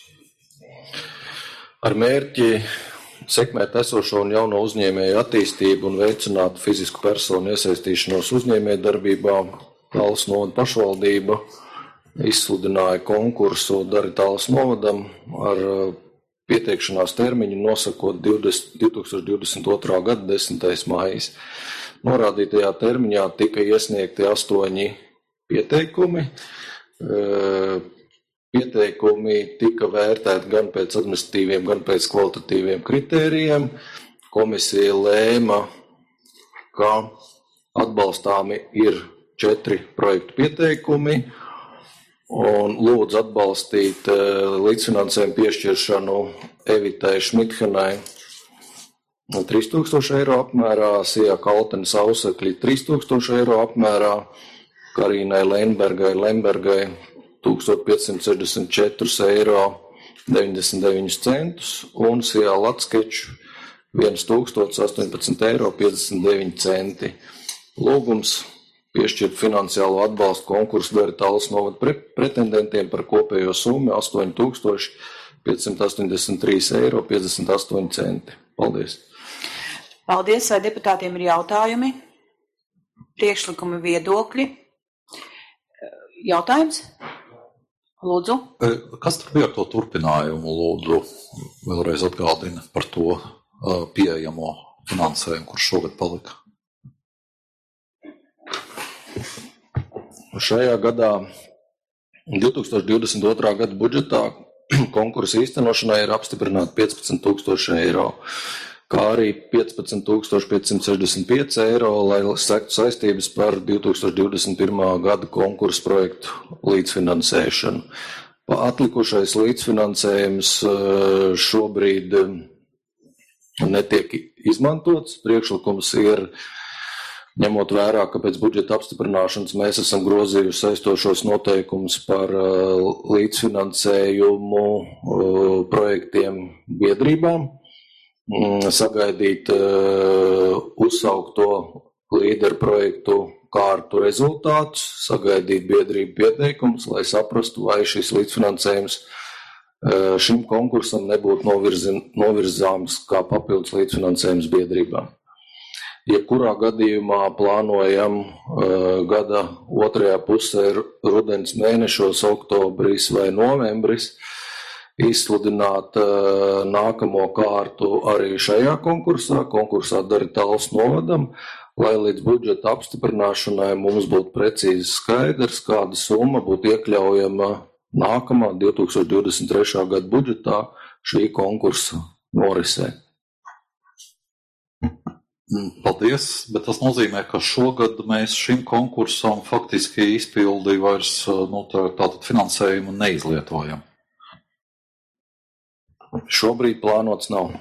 Ar mērķi sekmēt esošo un jauno uzņēmēju attīstību un veicināt fizisku personu iesaistīšanos uzņēmēju darbībā, Talsu novada pašvaldība izsludināja konkursu Dari Talsu novadam ar pieteikšanās termiņu nosakot divi tūkstoši divdesmit otrā gada desmitais maijs. Norādītajā termiņā tika iesniegti astoņi pieteikumi. Pieteikumi tika vērtēti gan pēc administratīviem, gan pēc kvalitatīviem kritērijiem. Komisija lēma, ka atbalstāmi ir četri projektu pieteikumi un lūdzu atbalstīt līdzfinansējumu piešķiršanu Evitai Šmithenai trīs tūkstoši eiro apmērā, Sijā Kaltenes Ausekļi trīs tūkstoši eiro apmērā, Karīnai Leinbergai Lembergai tūkstoš piecsimt sešdesmit četri eiro deviņdesmit deviņi centus un Sijā Lackeču viens tūkstotis astoņpadsmit eiro piecdesmit deviņi centi. Lūgums piešķirt finansiālo atbalstu konkursu Dara Tallas novada pre pretendentiem par kopējo summu astoņi tūkstoši piecsimt astoņdesmit trīs eiro piecdesmit astoņi centi. Paldies! Paldies, vai deputātiem ir jautājumi, priekšlikumi, viedokļi? Jautājums? Lūdzu. Kas tur bija ar to turpinājumu, lūdzu, vēlreiz atgādina par to pieejamo finansējumu, kurš šogad palika? Šajā gadā, divi tūkstoši divdesmit otrā gada budžetā, konkursa īstenošanai ir apstiprināti piecpadsmit tūkstoši eiro, kā arī piecpadsmit tūkstoši piecsimt sešdesmit pieci eiro, lai sektu saistības par divi tūkstoši divdesmit pirmā gada konkursa projektu līdzfinansēšanu. Atlikušais līdzfinansējums šobrīd netiek izmantots. Priekšlikums ir, ņemot vērā, ka pēc budžeta apstiprināšanas mēs esam grozījuši saistošos noteikumus par līdzfinansējumu projektiem biedrībām, sagaidīt uzsaukto līderu projektu kārtu rezultātus, sagaidīt biedrību pieteikumus, lai saprastu, vai šis līdzfinansējums šim konkursam nebūtu novirzāms kā papildus līdzfinansējums biedrībām. Jebkurā gadījumā plānojam gada otrajā pusē rudens mēnešos, oktobris vai novembris, izsludināt nākamo kārtu arī šajā konkursā, konkursā Dara Tallas novadam, lai līdz budžeta apstiprināšanai mums būtu precīzi skaidrs, kāda summa būtu iekļaujama nākamā divi tūkstoši divdesmit trešā gada budžetā šī konkursa norisē. Paldies, bet tas nozīmē, ka šogad mēs šim konkursam faktiski izpildi vairs nu, tā, tātad finansējumu neizlietojam. Šobrīd plānots nav.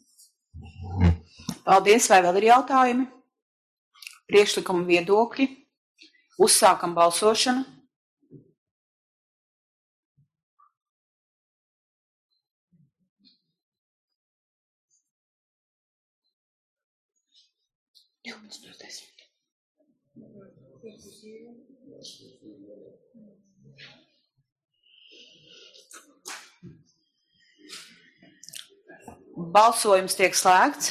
Paldies, vai vēl ir jautājumi? Priekšlikumi, viedokļi? Uzsākam balsošanu. Balsojums tiek slēgts.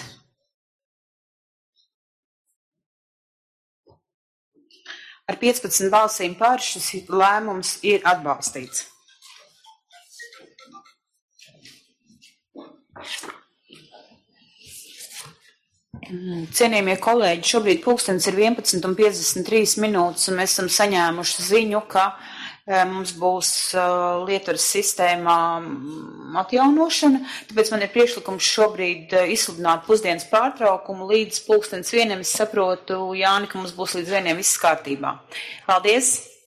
Ar piecpadsmit balsīm par šis lēmums ir atbalstīts. Cienījamie kolēģi, šobrīd pulkstenis ir vienpadsmit un piecdesmit trīs minūtes, un mēs esam saņēmuši ziņu, ka mums būs lietvaras sistēmā atjaunošana, tāpēc man ir priekšlikums šobrīd izsludināt pusdienas pārtraukumu līdz pulkstenis vienam. Es saprotu, Jāni, ka mums būs līdz vieniem viss kārtībā. Paldies!